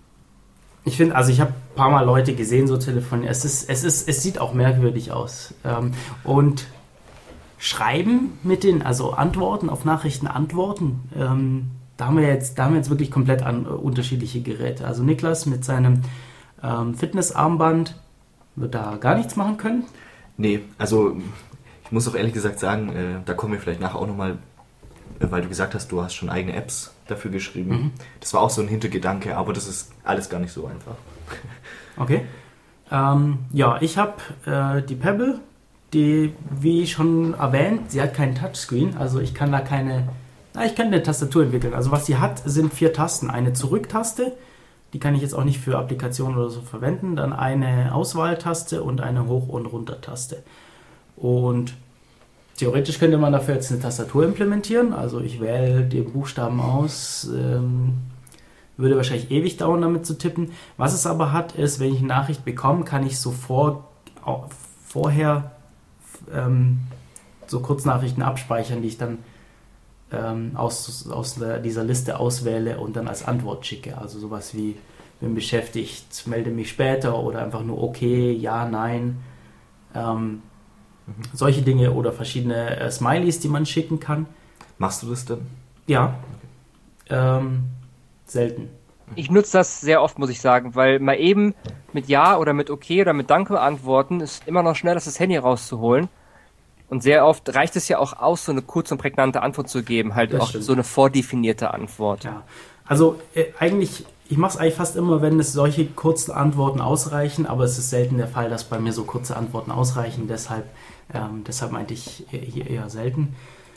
ich finde, also ich habe ein paar Mal Leute gesehen, so telefonieren. Es ist, es ist, es sieht auch merkwürdig aus. Ähm, und Schreiben mit den, also Antworten auf Nachrichten antworten, ähm, da haben wir jetzt, da haben wir jetzt wirklich komplett an, äh, unterschiedliche Geräte. Also Niklas mit seinem ähm, Fitnessarmband wird da gar nichts machen können. Nee, also ich muss auch ehrlich gesagt sagen, äh, da kommen wir vielleicht nachher auch nochmal, äh, weil du gesagt hast, du hast schon eigene Apps dafür geschrieben. Mhm. Das war auch so ein Hintergedanke, aber das ist alles gar nicht so einfach. Okay. Ähm, ja, ich habe äh, die Pebble, die, wie schon erwähnt, sie hat keinen Touchscreen, also ich kann da keine, na, ich kann eine Tastatur entwickeln. Also was sie hat, sind vier Tasten. Eine Zurücktaste, die kann ich jetzt auch nicht für Applikationen oder so verwenden, dann eine Auswahltaste und eine Hoch- und Runtertaste. Und theoretisch könnte man dafür jetzt eine Tastatur implementieren, also ich wähle den Buchstaben aus, ähm, würde wahrscheinlich ewig dauern, damit zu tippen. Was es aber hat, ist, wenn ich eine Nachricht bekomme, kann ich sofort auch vorher ähm, so Kurznachrichten abspeichern, die ich dann ähm, aus, aus der, dieser Liste auswähle und dann als Antwort schicke. Also sowas wie, bin beschäftigt, melde mich später oder einfach nur okay, ja, nein. Ähm, mhm. Solche Dinge oder verschiedene äh, Smileys, die man schicken kann. Machst du das denn? Ja. Ähm, selten. Ich nutze das sehr oft, muss ich sagen, weil mal eben mit Ja oder mit Okay oder mit Danke antworten ist immer noch schneller, das Handy rauszuholen. Und sehr oft reicht es ja auch aus, so eine kurze und prägnante Antwort zu geben, halt Das auch stimmt. so eine vordefinierte Antwort. Ja. Also äh, eigentlich, ich mache es eigentlich fast immer, wenn es solche kurzen Antworten ausreichen, aber es ist selten der Fall, dass bei mir so kurze Antworten ausreichen. Deshalb, ähm, deshalb meinte ich hier eher selten.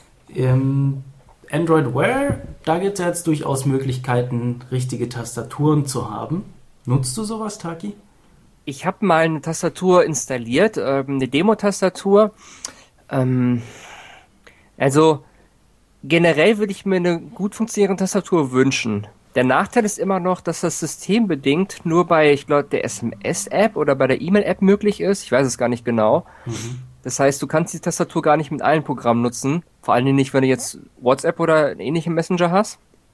Ähm, Android Wear, da gibt es ja jetzt durchaus Möglichkeiten, richtige Tastaturen zu haben. Nutzt du sowas, Taki? Ich habe mal eine Tastatur installiert, ähm, eine Demo-Tastatur. Ähm, also generell würde ich mir eine gut funktionierende Tastatur wünschen. Der Nachteil ist immer noch, dass das systembedingt nur bei, ich glaube, der S M S-App oder bei der E-Mail-App möglich ist. Ich weiß es gar nicht genau. Mhm. Das heißt, du kannst die Tastatur gar nicht mit allen Programmen nutzen. Vor allen Dingen nicht, wenn du jetzt WhatsApp oder einen ähnlichen Messenger hast.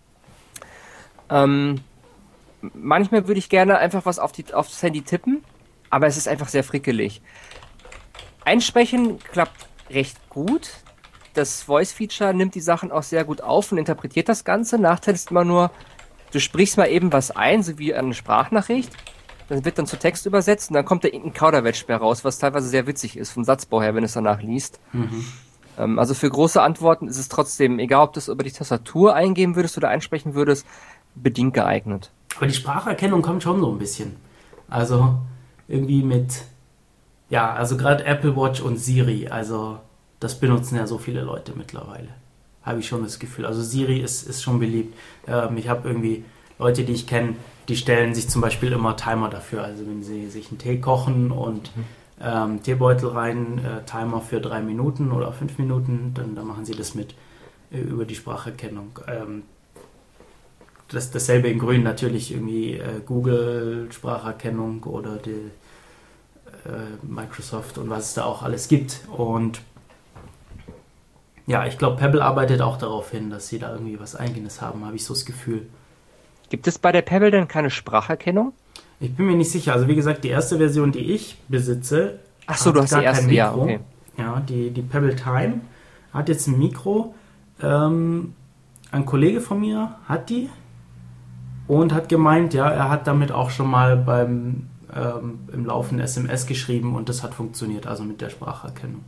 Ähm, manchmal würde ich gerne einfach was auf die, aufs Handy tippen, aber es ist einfach sehr frickelig. Einsprechen klappt recht gut. Das Voice-Feature nimmt die Sachen auch sehr gut auf und interpretiert das Ganze. Nachteil ist immer nur, du sprichst mal eben was ein, so wie eine Sprachnachricht. Das wird dann zu Text übersetzt und dann kommt da irgendein Kauderwelsch bei raus, was teilweise sehr witzig ist, vom Satzbau her, wenn du es danach liest. Mhm. Ähm, also für große Antworten ist es trotzdem, egal ob du es über die Tastatur eingeben würdest oder einsprechen würdest, bedingt geeignet. Aber die Spracherkennung kommt schon so ein bisschen. Also irgendwie mit, ja, also gerade Apple Watch und Siri, also das benutzen ja so viele Leute mittlerweile. Habe ich schon das Gefühl. Also Siri ist, ist schon beliebt. Ähm, ich habe irgendwie Leute, die ich kenne, die stellen sich zum Beispiel immer Timer dafür. Also wenn sie sich einen Tee kochen und ähm, Teebeutel rein, äh, Timer für drei Minuten oder fünf Minuten, dann, dann machen sie das mit äh, über die Spracherkennung. Ähm, das, dasselbe in Grün natürlich irgendwie äh, Google Spracherkennung oder die äh, Microsoft und was es da auch alles gibt. Und ja, ich glaube, Pebble arbeitet auch darauf hin, dass sie da irgendwie was Eigenes haben, habe ich so das Gefühl. Gibt es bei der Pebble denn keine Spracherkennung? Ich bin mir nicht sicher. Also wie gesagt, die erste Version, die ich besitze, Ach so, du hast die erste, ja, okay. Ja, die, die Pebble Time hat jetzt ein Mikro. Ähm, ein Kollege von mir hat die und hat gemeint, ja, er hat damit auch schon mal beim ähm, im Laufen S M S geschrieben und das hat funktioniert, also mit der Spracherkennung.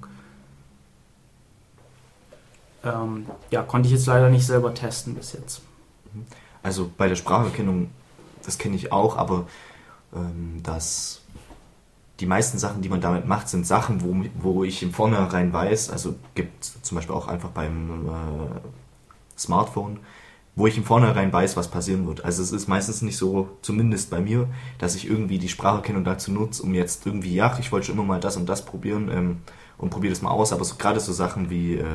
Ähm, ja, konnte ich jetzt leider nicht selber testen bis jetzt. Also bei der Spracherkennung, das kenne ich auch, aber ähm, dass die meisten Sachen, die man damit macht, sind Sachen, wo, wo ich im Vornherein weiß, also gibt es zum Beispiel auch einfach beim äh, Smartphone, wo ich im Vornherein weiß, was passieren wird. Also es ist meistens nicht so, zumindest bei mir, dass ich irgendwie die Spracherkennung dazu nutze, um jetzt irgendwie, ja, ich wollte schon immer mal das und das probieren ähm, und probiere das mal aus, aber so, gerade so Sachen wie äh,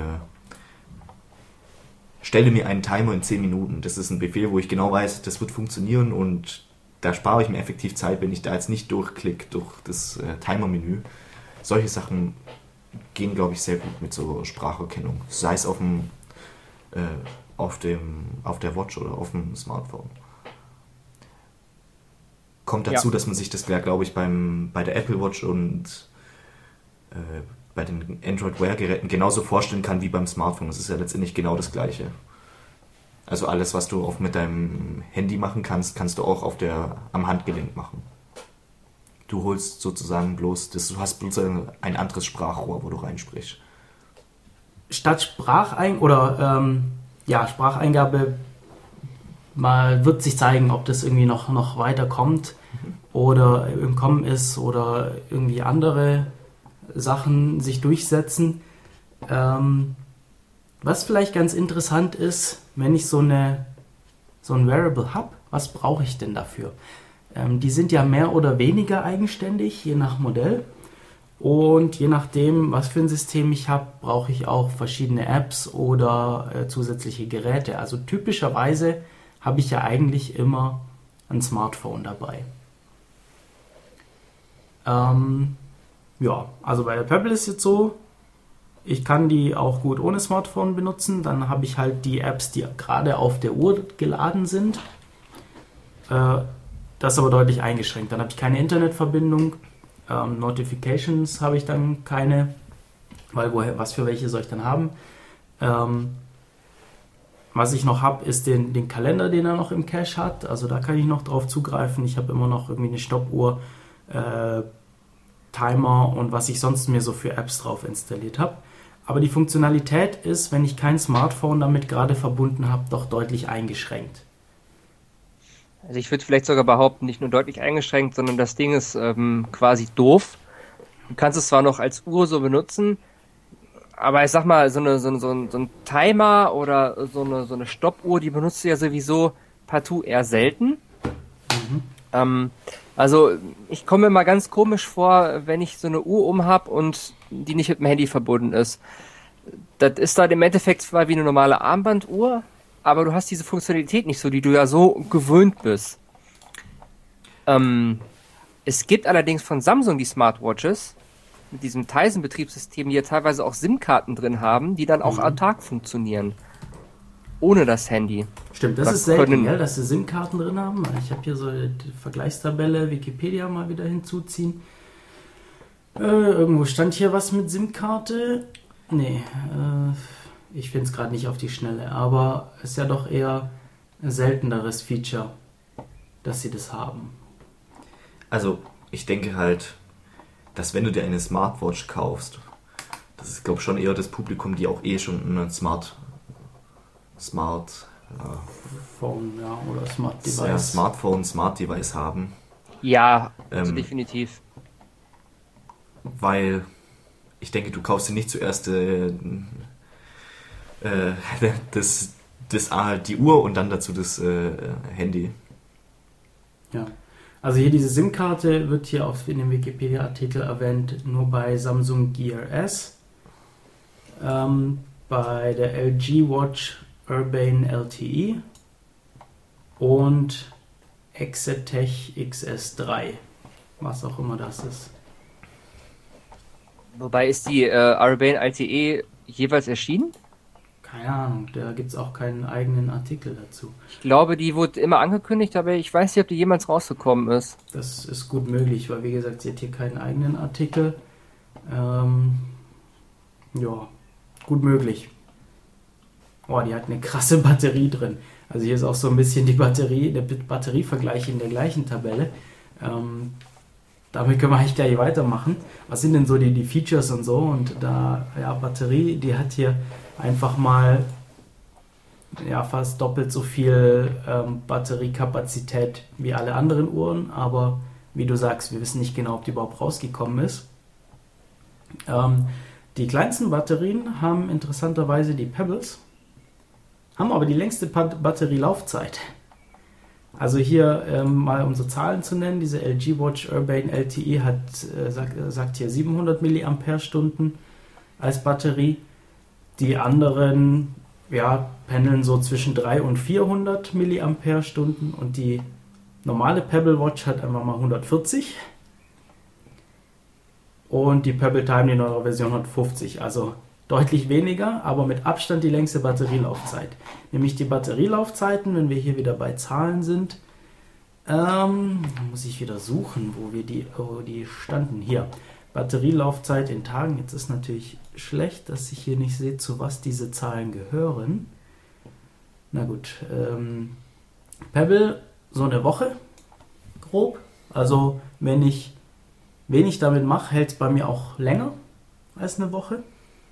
stelle mir einen Timer in zehn Minuten. Das ist ein Befehl, wo ich genau weiß, das wird funktionieren und da spare ich mir effektiv Zeit, wenn ich da jetzt nicht durchklicke durch das äh, Timer-Menü. Solche Sachen gehen, glaube ich, sehr gut mit so Spracherkennung. Sei es auf dem, äh, auf dem, auf der Watch oder auf dem Smartphone. Kommt dazu, ja, dass man sich das, glaube ich, beim, bei der Apple Watch und äh, bei den Android Wear-Geräten genauso vorstellen kann wie beim Smartphone. Das ist ja letztendlich genau das Gleiche. Also alles, was du auch mit deinem Handy machen kannst, kannst du auch auf der, am Handgelenk machen. Du holst sozusagen bloß, das, du hast bloß ein anderes Sprachrohr, wo du reinsprichst. Statt Sprachein oder ähm, ja, Spracheingabe mal wird sich zeigen, ob das irgendwie noch, noch weiter kommt mhm. oder im Kommen ist oder irgendwie andere Sachen sich durchsetzen. Ähm, was vielleicht ganz interessant ist, wenn ich so eine so ein Wearable habe, was brauche ich denn dafür? Ähm, die sind ja mehr oder weniger eigenständig, je nach Modell. Und je nachdem, was für ein System ich habe, brauche ich auch verschiedene Apps oder äh, zusätzliche Geräte. Also typischerweise habe ich ja eigentlich immer ein Smartphone dabei. Ähm, ja, also bei der Pebble ist es jetzt so, ich kann die auch gut ohne Smartphone benutzen. Dann habe ich halt die Apps, die gerade auf der Uhr geladen sind. Äh, das ist aber deutlich eingeschränkt. Dann habe ich keine Internetverbindung. Ähm, Notifications habe ich dann keine, weil woher, was für welche soll ich dann haben? Ähm, was ich noch habe, ist den, den Kalender, den er noch im Cache hat. Also da kann ich noch drauf zugreifen. Ich habe immer noch irgendwie eine Stoppuhr, äh, Timer und was ich sonst mir so für Apps drauf installiert habe. Aber die Funktionalität ist, wenn ich kein Smartphone damit gerade verbunden habe, doch deutlich eingeschränkt. Also ich würde vielleicht sogar behaupten, nicht nur deutlich eingeschränkt, sondern das Ding ist ähm, quasi doof. Du kannst es zwar noch als Uhr so benutzen, aber ich sag mal, so, eine, so, eine, so, ein, so ein Timer oder so eine, so eine Stoppuhr, die benutzt du ja sowieso partout eher selten. Mhm. Ähm, Also ich komme mir mal ganz komisch vor, wenn ich so eine Uhr um habe und die nicht mit dem Handy verbunden ist. Das ist dann im Endeffekt zwar wie eine normale Armbanduhr, aber du hast diese Funktionalität nicht so, die du ja so gewöhnt bist. Ähm, es gibt allerdings von Samsung die Smartwatches mit diesem Tizen-Betriebssystem, die ja teilweise auch SIM-Karten drin haben, die dann auch Mhm. autark funktionieren. Ohne das Handy. Stimmt, das Was ist selten, können- gell, dass sie SIM-Karten drin haben. Ich habe hier so die Vergleichstabelle, Wikipedia mal wieder hinzuziehen. Äh, irgendwo stand hier was mit SIM-Karte. Nee, äh, ich finde es gerade nicht auf die Schnelle. Aber es ist ja doch eher ein selteneres Feature, dass sie das haben. Also, ich denke halt, dass wenn du dir eine Smartwatch kaufst, das ist, glaube ich, schon eher das Publikum, die auch eh schon ein Smart, Smart, äh, Phone, ja, oder Smart Device. ja, Smartphone, Smart Device haben, Ja, also Ähm, definitiv. weil ich denke, du kaufst dir nicht zuerst äh, äh, das, das, ah, die Uhr und dann dazu das äh, Handy. Ja. Also hier diese SIM-Karte wird hier auf, in dem Wikipedia-Artikel erwähnt, nur bei Samsung Gear S, ähm, bei der L G Watch Urbane L T E und Exetech X S drei, was auch immer das ist. Wobei ist die äh, Urbane L T E jeweils erschienen? Keine Ahnung, da gibt es auch keinen eigenen Artikel dazu. Ich glaube, die wurde immer angekündigt, aber ich weiß nicht, ob die jemals rausgekommen ist. Das ist gut möglich, weil wie gesagt, sie hat hier keinen eigenen Artikel. Ähm, ja, gut möglich. Oh, die hat eine krasse Batterie drin. Also hier ist auch so ein bisschen die Batterie, der Batterievergleich in der gleichen Tabelle. Ähm, damit können wir eigentlich gleich weitermachen. Was sind denn so die, die Features und so? Und da, ja, Batterie, die hat hier einfach mal ja, fast doppelt so viel ähm, Batteriekapazität wie alle anderen Uhren, aber wie du sagst, wir wissen nicht genau, ob die überhaupt rausgekommen ist. Ähm, die kleinsten Batterien haben interessanterweise die Pebbles, haben aber die längste Pat- Batterielaufzeit. Also hier ähm, mal um so Zahlen zu nennen, diese L G Watch Urbane L T E hat, äh, sagt, sagt hier siebenhundert Milliampere-Stunden als Batterie. Die anderen ja, pendeln so zwischen dreihundert und vierhundert Milliampere-Stunden und die normale Pebble Watch hat einfach mal hundertvierzig und die Pebble Time, die neuere Version, hat fünfzig, also deutlich weniger, aber mit Abstand die längste Batterielaufzeit. Nämlich die Batterielaufzeiten, wenn wir hier wieder bei Zahlen sind, ähm, da muss ich wieder suchen, wo wir die, oh, die standen. Hier, Batterielaufzeit in Tagen. Jetzt ist natürlich schlecht, dass ich hier nicht sehe, zu was diese Zahlen gehören. Na gut, ähm, Pebble so eine Woche, grob. Also wenn ich wenig damit mache, hält es bei mir auch länger als eine Woche.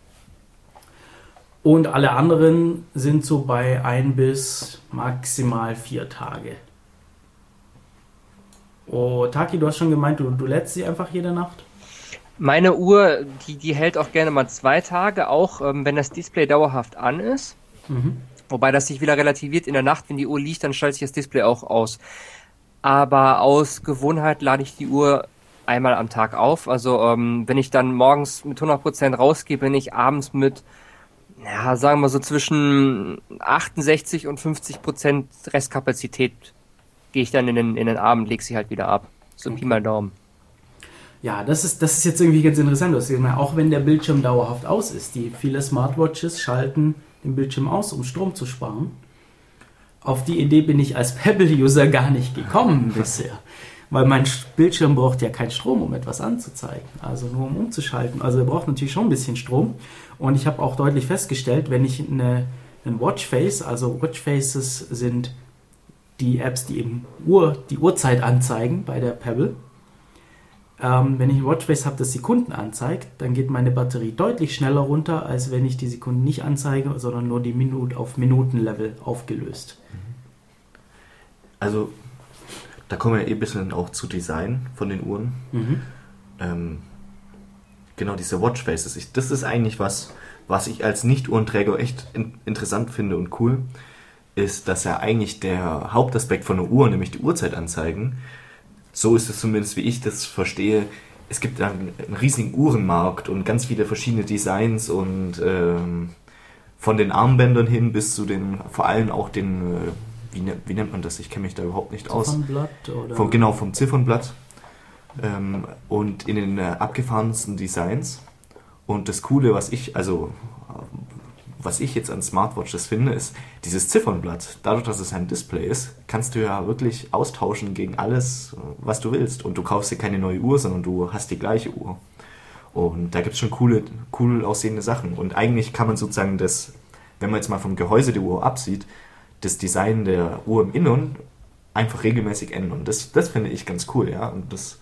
Und alle anderen sind so bei ein bis maximal vier Tage. Oh, Taki, du hast schon gemeint, du, du lädst sie einfach jede Nacht? Meine Uhr, die, die hält auch gerne mal zwei Tage, auch ähm, wenn das Display dauerhaft an ist. Mhm. Wobei das sich wieder relativiert in der Nacht, wenn die Uhr liegt, dann schaltet sich das Display auch aus. Aber aus Gewohnheit lade ich die Uhr einmal am Tag auf. Also ähm, wenn ich dann morgens mit hundert Prozent rausgehe, bin ich abends mit, ja, sagen wir so zwischen achtundsechzig und fünfzig Prozent Restkapazität gehe ich dann in den, in den Abend, lege sie halt wieder ab. So Okay. Pi mal Daumen. Ja, das ist, das ist jetzt irgendwie ganz interessant. Du hast gesagt, auch wenn der Bildschirm dauerhaft aus ist, die viele Smartwatches schalten den Bildschirm aus, um Strom zu sparen. Auf die Idee bin ich als Pebble-User gar nicht gekommen bisher. Weil mein Bildschirm braucht ja keinen Strom, um etwas anzuzeigen. Also nur um umzuschalten. Also er braucht natürlich schon ein bisschen Strom. Und ich habe auch deutlich festgestellt, wenn ich eine, einen Watchface, also Watchfaces sind die Apps, die eben Uhr, die Uhrzeit anzeigen bei der Pebble. Ähm, wenn ich ein Watchface habe, das Sekunden anzeigt, dann geht meine Batterie deutlich schneller runter, als wenn ich die Sekunden nicht anzeige, sondern nur die Minute auf Minutenlevel aufgelöst. Also, da kommen wir eh ein bisschen auch zu Design von den Uhren. Mhm. Ähm, genau, diese Watchfaces. Ich, das ist eigentlich was, was ich als Nicht-Uhrenträger echt in, interessant finde und cool, ist, dass ja eigentlich der Hauptaspekt von einer Uhr, nämlich die Uhrzeit anzeigen, so ist es zumindest, wie ich das verstehe. Es gibt einen, einen riesigen Uhrenmarkt und ganz viele verschiedene Designs und ähm, von den Armbändern hin bis zu den, vor allem auch den, äh, wie, ne, wie nennt man das? Ich kenne mich da überhaupt nicht aus. Ziffernblatt oder? Vom, genau, vom Ziffernblatt. Ähm, und in den äh, abgefahrensten Designs. Und das Coole, was ich, also was ich jetzt an Smartwatches finde, ist dieses Ziffernblatt. Dadurch, dass es ein Display ist, kannst du ja wirklich austauschen gegen alles, was du willst. Und du kaufst dir keine neue Uhr, sondern du hast die gleiche Uhr. Und da gibt es schon coole, cool aussehende Sachen. Und eigentlich kann man sozusagen das, wenn man jetzt mal vom Gehäuse der Uhr absieht, das Design der Uhr im Innern einfach regelmäßig ändern. Und das, das finde ich ganz cool, ja. Und das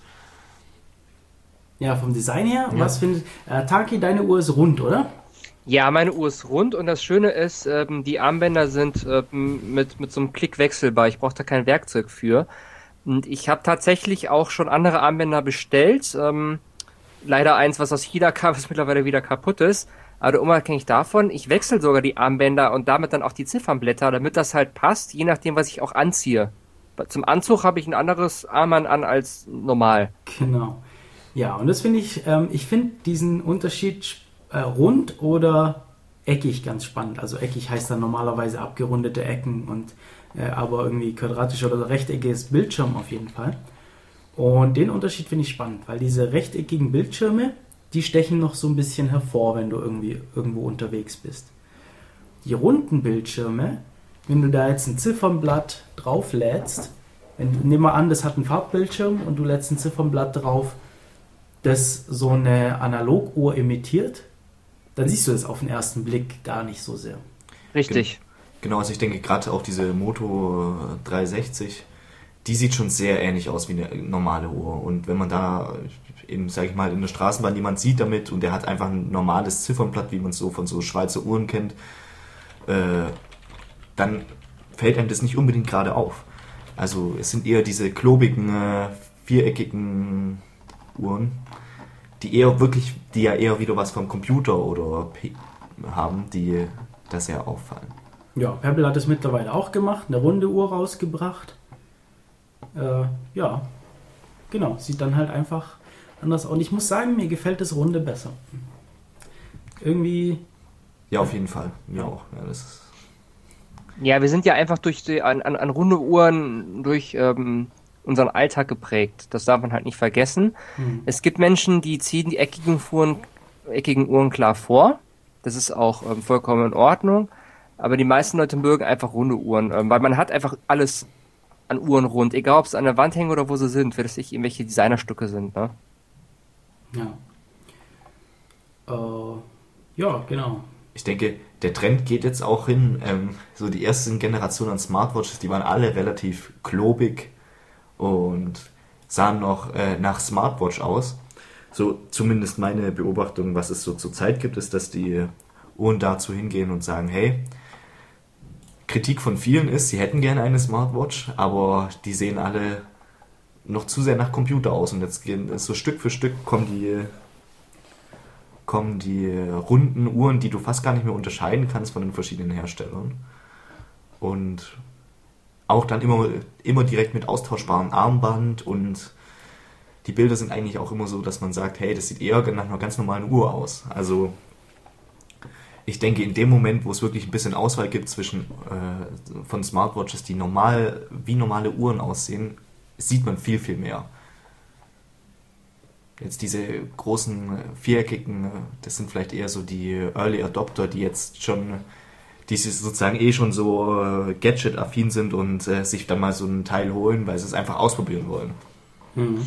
ja, vom Design her, Ja. was findet... Äh, Taki, deine Uhr ist rund, oder? Ja, meine Uhr ist rund und das Schöne ist, ähm, die Armbänder sind ähm, mit, mit so einem Klick wechselbar. Ich brauche da kein Werkzeug für. Und ich habe tatsächlich auch schon andere Armbänder bestellt. Ähm, leider eins, was aus China kam, was mittlerweile wieder kaputt ist. Aber unabhängig davon, ich wechsle sogar die Armbänder und damit dann auch die Ziffernblätter, damit das halt passt, je nachdem, was ich auch anziehe. Zum Anzug habe ich ein anderes Armband an als normal. Genau. Ja, und das finde ich, ähm, ich finde diesen Unterschied äh, rund oder eckig ganz spannend. Also eckig heißt dann normalerweise abgerundete Ecken und äh, aber irgendwie quadratisch oder rechteckiges Bildschirm auf jeden Fall. Und den Unterschied finde ich spannend, weil diese rechteckigen Bildschirme, die stechen noch so ein bisschen hervor, wenn du irgendwie irgendwo unterwegs bist. Die runden Bildschirme, wenn du da jetzt ein Ziffernblatt drauflädst, wenn, nehmen wir an, das hat einen Farbbildschirm und du lädst ein Ziffernblatt drauf, das so eine Analoguhr imitiert, dann siehst du das auf den ersten Blick gar nicht so sehr. Richtig. Genau, also ich denke gerade auch diese Moto dreihundertsechzig, die sieht schon sehr ähnlich aus wie eine normale Uhr. Und wenn man da eben, sag ich mal, in der Straßenbahn jemand sieht damit und der hat einfach ein normales Ziffernblatt, wie man es so von so Schweizer Uhren kennt, äh, dann fällt einem das nicht unbedingt gerade auf. Also es sind eher diese klobigen, äh, viereckigen Uhren, die eher wirklich, die ja eher wieder was vom Computer oder P- haben, die da sehr auffallen. Ja, Pebble hat es mittlerweile auch gemacht, eine runde Uhr rausgebracht. Äh, ja, genau, sieht dann halt einfach anders aus. Und ich muss sagen, mir gefällt das Runde besser. Irgendwie... Ja, auf jeden Fall. Mir auch. Ja, das ist Ja, wir sind ja einfach durch die, an, an, an runde Uhren durch ähm, unseren Alltag geprägt. Das darf man halt nicht vergessen. Hm. Es gibt Menschen, die ziehen die eckigen, Fuhren, eckigen Uhren klar vor. Das ist auch ähm, vollkommen in Ordnung. Aber die meisten Leute mögen einfach runde Uhren, ähm, weil man hat einfach alles an Uhren rund. Egal, ob es an der Wand hängen oder wo sie sind, wenn es nicht irgendwelche Designerstücke sind. Ne? Ja. Äh, ja, genau. Ich denke, der Trend geht jetzt auch hin, ähm, so die ersten Generationen an Smartwatches, die waren alle relativ klobig und sahen noch äh, nach Smartwatch aus. So zumindest meine Beobachtung, was es so zur Zeit gibt, ist, dass die Uhren dazu hingehen und sagen, hey, Kritik von vielen ist, sie hätten gerne eine Smartwatch, aber die sehen alle noch zu sehr nach Computer aus und jetzt gehen so Stück für Stück kommen die kommen die runden Uhren, die du fast gar nicht mehr unterscheiden kannst von den verschiedenen Herstellern. Und auch dann immer, immer direkt mit austauschbarem Armband und die Bilder sind eigentlich auch immer so, dass man sagt, hey, das sieht eher nach einer ganz normalen Uhr aus. Also ich denke, in dem Moment, wo es wirklich ein bisschen Auswahl gibt zwischen äh, von Smartwatches, die normal wie normale Uhren aussehen, sieht man viel, viel mehr. Jetzt diese großen viereckigen, das sind vielleicht eher so die Early Adopter, die jetzt schon, die sozusagen eh schon so äh, Gadget-affin sind und äh, sich dann mal so einen Teil holen, weil sie es einfach ausprobieren wollen. Mhm.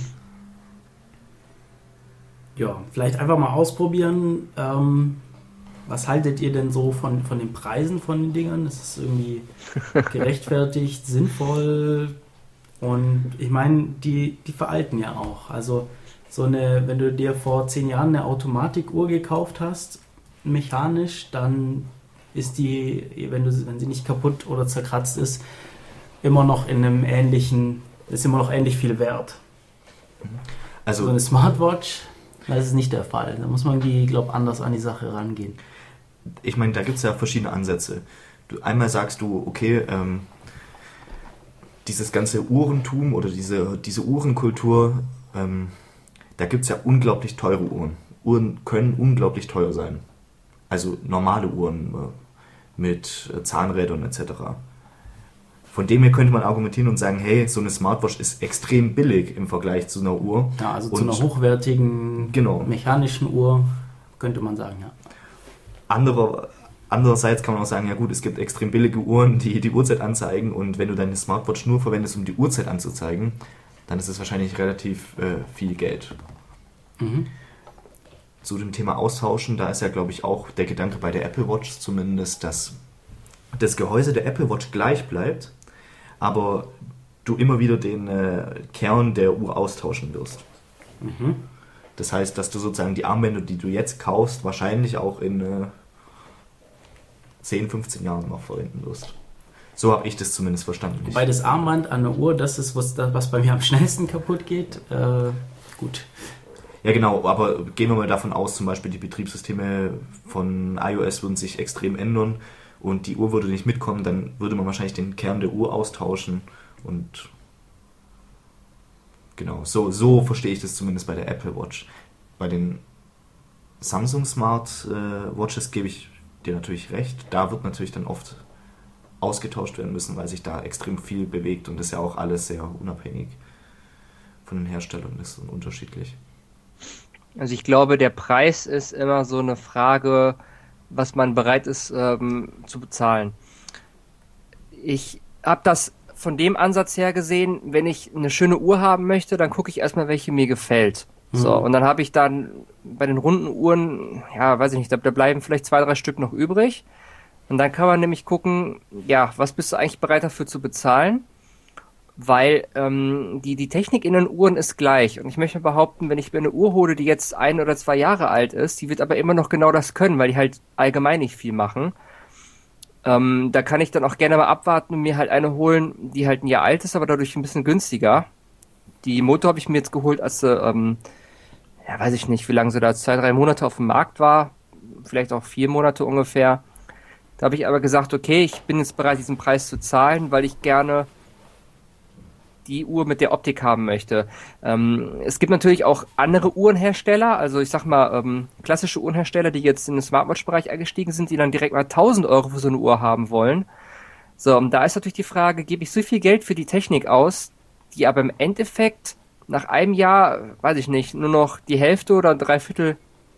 Ja, vielleicht einfach mal ausprobieren. Ähm, was haltet ihr denn so von, von den Preisen von den Dingern? Ist es irgendwie gerechtfertigt, sinnvoll? Und ich meine, die, die veralten ja auch. Also so eine, wenn du dir vor zehn Jahren eine Automatikuhr gekauft hast, mechanisch, dann ist die, wenn du, wenn sie nicht kaputt oder zerkratzt ist, immer noch in einem ähnlichen, ist immer noch ähnlich viel wert. Also so eine Smartwatch, das ist nicht der Fall. Da muss man, die, glaube anders an die Sache rangehen. Ich meine, da gibt es ja verschiedene Ansätze. Du, einmal sagst du, okay, ähm, dieses ganze Uhrentum oder diese, diese Uhrenkultur, ähm, da gibt es ja unglaublich teure Uhren. Uhren können unglaublich teuer sein. Also normale Uhren äh, mit äh, Zahnrädern et cetera. Von dem her könnte man argumentieren und sagen, hey, so eine Smartwatch ist extrem billig im Vergleich zu einer Uhr. Ja, also und zu einer hochwertigen genau. mechanischen Uhr, könnte man sagen, ja. Andere, andererseits kann man auch sagen, ja gut, es gibt extrem billige Uhren, die die Uhrzeit anzeigen, und wenn du deine Smartwatch nur verwendest, um die Uhrzeit anzuzeigen, dann ist es wahrscheinlich relativ äh, viel Geld. Mhm. Zu dem Thema Austauschen, da ist ja, glaube ich, auch der Gedanke bei der Apple Watch zumindest, dass das Gehäuse der Apple Watch gleich bleibt, aber du immer wieder den äh, Kern der Uhr austauschen wirst. Mhm. Das heißt, dass du sozusagen die Armbänder, die du jetzt kaufst, wahrscheinlich auch in äh, zehn, fünfzehn Jahren noch verwenden wirst. So habe ich das zumindest verstanden. Wobei das Armband an der Uhr, das ist, was, was bei mir am schnellsten kaputt geht. Äh, gut. Ja genau, aber gehen wir mal davon aus, zum Beispiel die Betriebssysteme von iOS würden sich extrem ändern und die Uhr würde nicht mitkommen, dann würde man wahrscheinlich den Kern der Uhr austauschen, und genau, so, so verstehe ich das zumindest bei der Apple Watch. Bei den Samsung Smart äh, Watches gebe ich dir natürlich recht, da wird natürlich dann oft ausgetauscht werden müssen, weil sich da extrem viel bewegt, und das ist ja auch alles sehr unabhängig von den Herstellern ist und unterschiedlich. Also ich glaube, der Preis ist immer so eine Frage, was man bereit ist ähm, zu bezahlen. Ich habe das von dem Ansatz her gesehen, wenn ich eine schöne Uhr haben möchte, dann gucke ich erstmal, welche mir gefällt. Mhm. So, und dann habe ich dann bei den runden Uhren, ja, weiß ich nicht, da, da bleiben vielleicht zwei, drei Stück noch übrig. Und dann kann man nämlich gucken, ja, was bist du eigentlich bereit dafür zu bezahlen? Weil ähm, die, die Technik in den Uhren ist gleich. Und ich möchte behaupten, wenn ich mir eine Uhr hole, die jetzt ein oder zwei Jahre alt ist, die wird aber immer noch genau das können, weil die halt allgemein nicht viel machen. Ähm, da kann ich dann auch gerne mal abwarten und mir halt eine holen, die halt ein Jahr alt ist, aber dadurch ein bisschen günstiger. Die Moto habe ich mir jetzt geholt, als sie, ähm, ja, weiß ich nicht, wie lange sie da, zwei, drei Monate auf dem Markt war. Vielleicht auch vier Monate ungefähr. Da habe ich aber gesagt, okay, ich bin jetzt bereit, diesen Preis zu zahlen, weil ich gerne die Uhr mit der Optik haben möchte. Ähm, es gibt natürlich auch andere Uhrenhersteller, also ich sag mal ähm, klassische Uhrenhersteller, die jetzt in den Smartwatch-Bereich eingestiegen sind, die dann direkt mal tausend Euro für so eine Uhr haben wollen. So, und da ist natürlich die Frage, gebe ich so viel Geld für die Technik aus, die aber im Endeffekt nach einem Jahr, weiß ich nicht, nur noch die Hälfte oder drei Viertel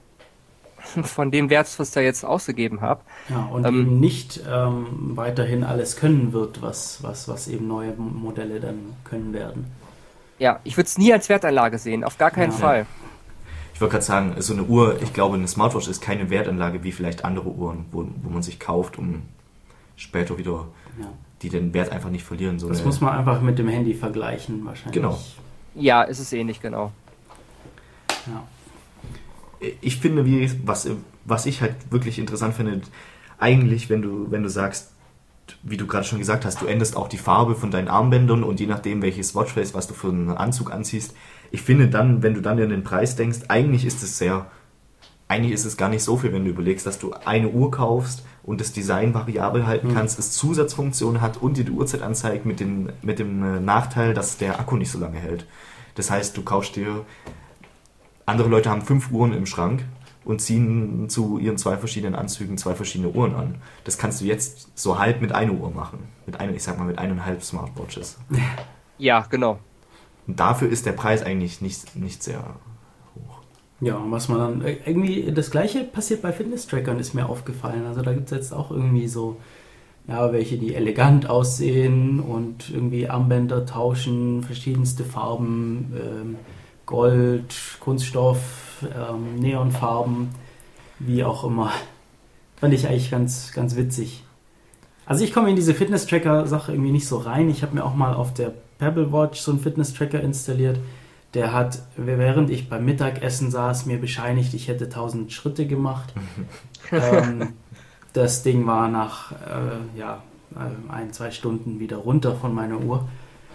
von dem Wert, was ich da jetzt ausgegeben habe. Ja, und ähm, eben nicht ähm, weiterhin alles können wird, was, was, was eben neue Modelle dann können werden. Ja, ich würde es nie als Wertanlage sehen, auf gar keinen Ja. Fall. Ich wollte gerade sagen, so eine Uhr, ich glaube, eine Smartwatch ist keine Wertanlage wie vielleicht andere Uhren, wo, wo man sich kauft, um später wieder, Ja. die den Wert einfach nicht verlieren. So Das eine, muss man einfach mit dem Handy vergleichen wahrscheinlich. Genau. Ja, ist es ähnlich, genau. Ja. Ich finde, wie, was, was ich halt wirklich interessant finde, eigentlich, wenn du, wenn du sagst, wie du gerade schon gesagt hast, du änderst auch die Farbe von deinen Armbändern und je nachdem, welches Watchface, was du für einen Anzug anziehst, ich finde dann, wenn du dann an den Preis denkst, eigentlich ist es sehr, eigentlich ist es gar nicht so viel, wenn du überlegst, dass du eine Uhr kaufst und das Design variabel halten Mhm. kannst, es Zusatzfunktionen hat und dir die Uhrzeit anzeigt mit, den, mit dem Nachteil, dass der Akku nicht so lange hält. Das heißt, du kaufst dir, andere Leute haben fünf Uhren im Schrank und ziehen zu ihren zwei verschiedenen Anzügen zwei verschiedene Uhren an. Das kannst du jetzt so halb mit einer Uhr machen. Mit einer, ich sag mal, mit eineinhalb Smartwatches. Ja, genau. Und dafür ist der Preis eigentlich nicht, nicht sehr hoch. Ja, und was man dann, irgendwie, das gleiche passiert bei Fitness-Trackern, ist mir aufgefallen. Also da gibt es jetzt auch irgendwie so, ja, welche, die elegant aussehen und irgendwie Armbänder tauschen, verschiedenste Farben, ähm, Gold, Kunststoff, ähm, Neonfarben, wie auch immer. Fand ich eigentlich ganz, ganz witzig. Also ich komme in diese Fitness-Tracker-Sache irgendwie nicht so rein. Ich habe mir auch mal auf der Pebble Watch so einen Fitness-Tracker installiert. Der hat, während ich beim Mittagessen saß, mir bescheinigt, ich hätte tausend Schritte gemacht. ähm, das Ding war nach äh, ja, ein, zwei Stunden wieder runter von meiner Uhr.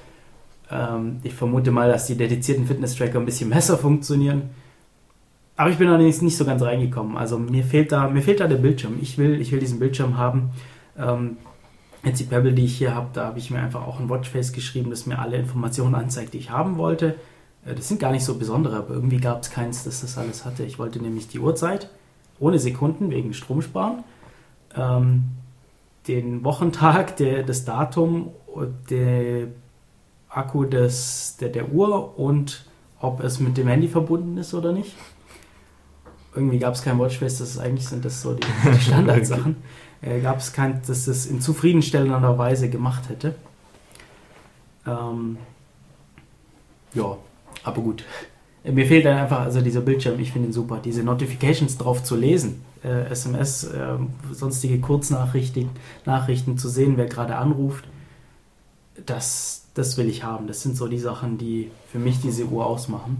Ähm, ich vermute mal, dass die dedizierten Fitness-Tracker ein bisschen besser funktionieren. Aber ich bin allerdings nicht so ganz reingekommen. Also mir fehlt da, mir fehlt da der Bildschirm. Ich will, ich will diesen Bildschirm haben. Ähm, Jetzt die Pebble, die ich hier habe, da habe ich mir einfach auch ein Watchface geschrieben, das mir alle Informationen anzeigt, die ich haben wollte. Das sind gar nicht so besondere, aber irgendwie gab es keins, das das alles hatte. Ich wollte nämlich die Uhrzeit, ohne Sekunden, wegen Stromsparen, ähm, den Wochentag, der, das Datum, der Akku des, der, der Uhr und ob es mit dem Handy verbunden ist oder nicht. Irgendwie gab es kein Watchface, das ist eigentlich sind das so die, die Standardsachen. Äh, gab es kein, dass das in zufriedenstellender Weise gemacht hätte. Ähm, ja, aber gut. Äh, mir fehlt dann einfach, also dieser Bildschirm, ich finde ihn super, diese Notifications drauf zu lesen, äh, S M S, äh, sonstige Kurznachrichten, Nachrichten zu sehen, wer gerade anruft, das, das will ich haben. Das sind so die Sachen, die für mich diese Uhr ausmachen.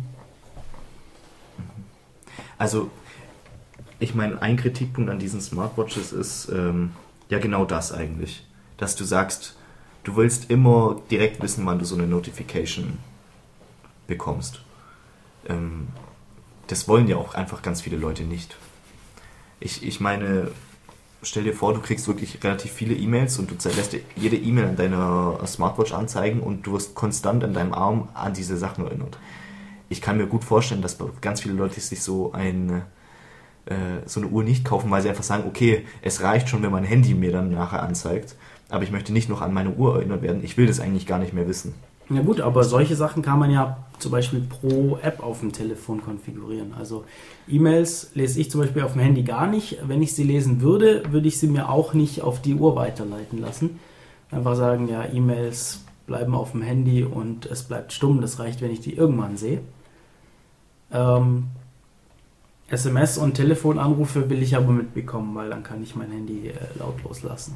Also, ich meine, ein Kritikpunkt an diesen Smartwatches ist ähm, ja genau das eigentlich. Dass du sagst, du willst immer direkt wissen, wann du so eine Notification bekommst. Ähm, das wollen ja auch einfach ganz viele Leute nicht. Ich, ich meine, stell dir vor, du kriegst wirklich relativ viele E-Mails und du lässt dir jede E-Mail an deiner Smartwatch anzeigen und du wirst konstant an deinem Arm an diese Sachen erinnert. Ich kann mir gut vorstellen, dass ganz viele Leute sich so ein so eine Uhr nicht kaufen, weil sie einfach sagen, okay, es reicht schon, wenn mein Handy mir dann nachher anzeigt, aber ich möchte nicht noch an meine Uhr erinnert werden. Ich will das eigentlich gar nicht mehr wissen. Ja gut, aber solche Sachen kann man ja zum Beispiel pro App auf dem Telefon konfigurieren. Also E-Mails lese ich zum Beispiel auf dem Handy gar nicht. Wenn ich sie lesen würde, würde ich sie mir auch nicht auf die Uhr weiterleiten lassen. Einfach sagen, ja, E-Mails bleiben auf dem Handy und es bleibt stumm. Das reicht, wenn ich die irgendwann sehe. Ähm, S M S und Telefonanrufe will ich aber mitbekommen, weil dann kann ich mein Handy äh, lautlos lassen.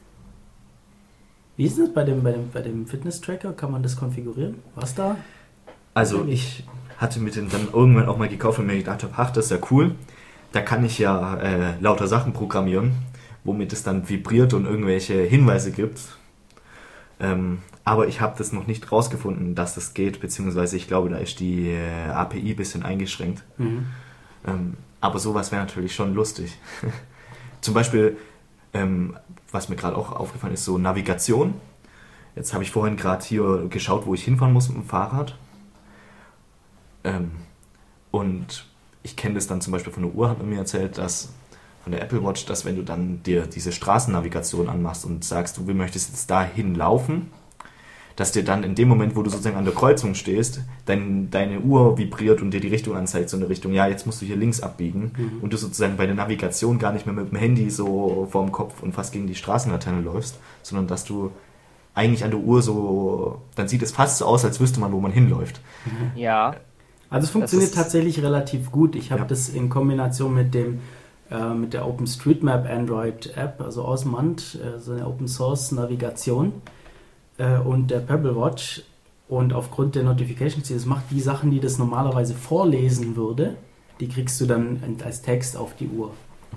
Wie ist das bei dem, bei dem, bei dem Fitness-Tracker? Kann man das konfigurieren? Was da? Also ich hatte mir den dann irgendwann auch mal gekauft und mir gedacht habe, ach, das ist ja cool. Da kann ich ja äh, lauter Sachen programmieren, womit es dann vibriert und irgendwelche Hinweise gibt. Ähm, aber ich habe das noch nicht rausgefunden, dass das geht, beziehungsweise ich glaube, da ist die äh, A P I ein bisschen eingeschränkt. Mhm. Ähm, aber sowas wäre natürlich schon lustig. Zum Beispiel, ähm, was mir gerade auch aufgefallen ist, so Navigation. Jetzt habe ich vorhin gerade hier geschaut, wo ich hinfahren muss mit dem Fahrrad. Ähm, und ich kenne das dann zum Beispiel von der Uhr, hat man mir erzählt, dass von der Apple Watch, dass wenn du dann dir diese Straßennavigation anmachst und sagst, du möchtest jetzt dahin laufen, dass dir dann in dem Moment, wo du sozusagen an der Kreuzung stehst, dein, deine Uhr vibriert und dir die Richtung anzeigt, so eine Richtung, ja, jetzt musst du hier links abbiegen mhm. und du sozusagen bei der Navigation gar nicht mehr mit dem Handy so vorm Kopf und fast gegen die Straßenlaterne läufst, sondern dass du eigentlich an der Uhr so, dann sieht es fast so aus, als wüsste man, wo man hinläuft. Mhm. Ja. Also es funktioniert tatsächlich relativ gut. Ich habe ja. das in Kombination mit dem äh, mit der OpenStreetMap Android App, also Osmand, äh, so eine Open Source Navigation äh, und der Pebble Watch, und aufgrund der Notifications, die das macht, die Sachen, die das normalerweise vorlesen würde, die kriegst du dann als Text auf die Uhr.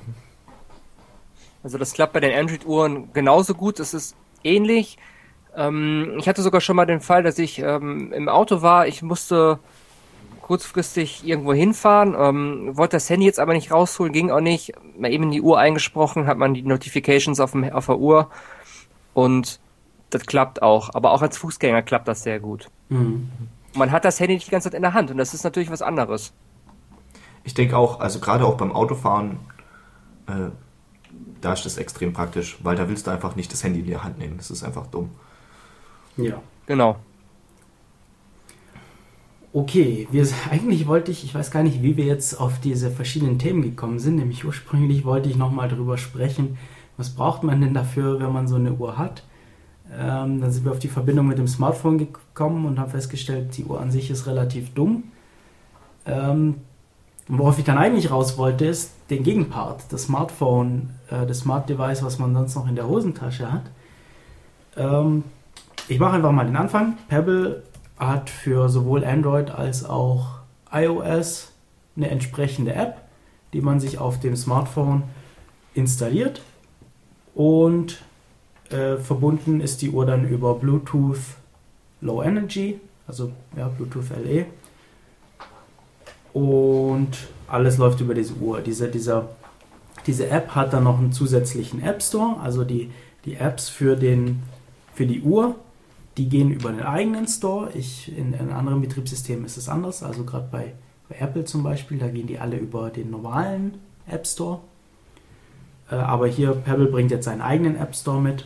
Also das klappt bei den Android-Uhren genauso gut. Es ist ähnlich. Ähm, ich hatte sogar schon mal den Fall, dass ich ähm, im Auto war. Ich musste kurzfristig irgendwo hinfahren, ähm, wollte das Handy jetzt aber nicht rausholen, ging auch nicht. Mal eben in die Uhr eingesprochen, hat man die Notifications auf, dem, auf der Uhr und das klappt auch. Aber auch als Fußgänger klappt das sehr gut. Mhm. Man hat das Handy nicht die ganze Zeit in der Hand und das ist natürlich was anderes. Ich denke auch, also gerade auch beim Autofahren, äh, da ist das extrem praktisch, weil da willst du einfach nicht das Handy in die Hand nehmen. Das ist einfach dumm. Ja. Genau. Okay, wir, eigentlich wollte ich, ich weiß gar nicht, wie wir jetzt auf diese verschiedenen Themen gekommen sind, nämlich ursprünglich wollte ich nochmal darüber sprechen, was braucht man denn dafür, wenn man so eine Uhr hat. Ähm, dann sind wir auf die Verbindung mit dem Smartphone gekommen und haben festgestellt, die Uhr an sich ist relativ dumm. Ähm, worauf ich dann eigentlich raus wollte, ist den Gegenpart, das Smartphone, äh, das Smart Device, was man sonst noch in der Hosentasche hat. Ähm, ich mache einfach mal den Anfang. Pebble hat für sowohl Android als auch iOS eine entsprechende App, die man sich auf dem Smartphone installiert, und äh, verbunden ist die Uhr dann über Bluetooth Low Energy, also ja, Bluetooth L E, und alles läuft über diese Uhr. Diese, dieser, diese App hat dann noch einen zusätzlichen App Store, also die Die Apps für, den, für die Uhr, die gehen über den eigenen Store. Ich, in, in anderen Betriebssystemen ist es anders. Also gerade bei, bei Apple zum Beispiel, da gehen die alle über den normalen App Store. Äh, aber hier, Pebble bringt jetzt seinen eigenen App Store mit.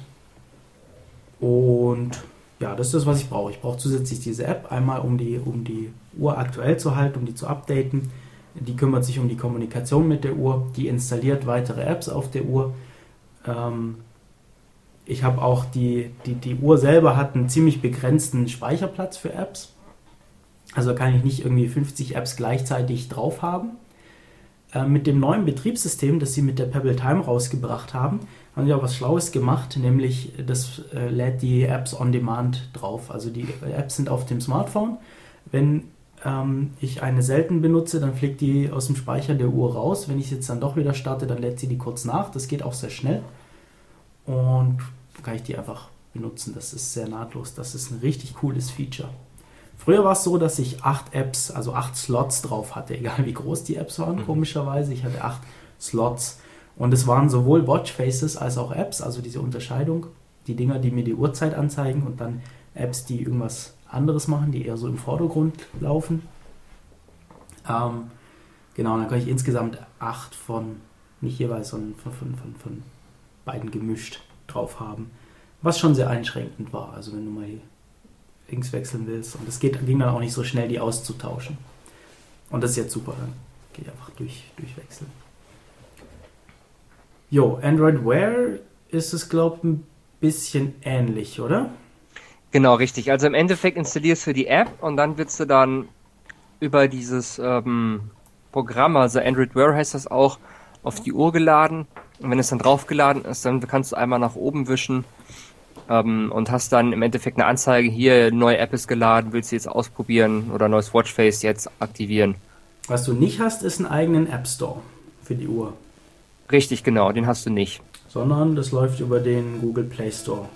Und ja, das ist das, was ich brauche. Ich brauche zusätzlich diese App, einmal um die, um die Uhr aktuell zu halten, um die zu updaten. Die kümmert sich um die Kommunikation mit der Uhr. Die installiert weitere Apps auf der Uhr. Ähm, ich habe auch die, die, die Uhr selber hat einen ziemlich begrenzten Speicherplatz für Apps. Also kann ich nicht irgendwie fünfzig Apps gleichzeitig drauf haben. Äh, mit dem neuen Betriebssystem, das sie mit der Pebble Time rausgebracht haben, haben sie auch was Schlaues gemacht, nämlich das äh, lädt die Apps on Demand drauf. Also die Apps sind auf dem Smartphone. Wenn ähm, ich eine selten benutze, dann fliegt die aus dem Speicher der Uhr raus. Wenn ich jetzt dann doch wieder starte, dann lädt sie die kurz nach. Das geht auch sehr schnell. Und kann ich die einfach benutzen. Das ist sehr nahtlos. Das ist ein richtig cooles Feature. Früher war es so, dass ich acht Apps, also acht Slots drauf hatte, egal wie groß die Apps waren, mhm. komischerweise. Ich hatte acht Slots. Und es waren sowohl Watchfaces als auch Apps, also diese Unterscheidung. Die Dinger, die mir die Uhrzeit anzeigen und dann Apps, die irgendwas anderes machen, die eher so im Vordergrund laufen. Ähm, genau, dann kann ich insgesamt acht von, nicht jeweils, sondern von, von, von, von beiden gemischt drauf haben. Was schon sehr einschränkend war, also wenn du mal die links wechseln willst. Und es geht, ging dann auch nicht so schnell, die auszutauschen. Und das ist jetzt super, dann geht einfach durch, durchwechseln. Jo, Android Wear ist es, glaube ich, ein bisschen ähnlich, oder? Genau, richtig. Also im Endeffekt installierst du die App und dann wirst du dann über dieses ähm, Programm, also Android Wear heißt das auch, auf die Uhr geladen. Und wenn es dann draufgeladen ist, dann kannst du einmal nach oben wischen ähm, und hast dann im Endeffekt eine Anzeige, hier, neue App ist geladen, willst du jetzt ausprobieren oder neues Watchface jetzt aktivieren. Was du nicht hast, ist einen eigenen App Store für die Uhr. Richtig, genau, den hast du nicht. Sondern das läuft über den Google Play Store.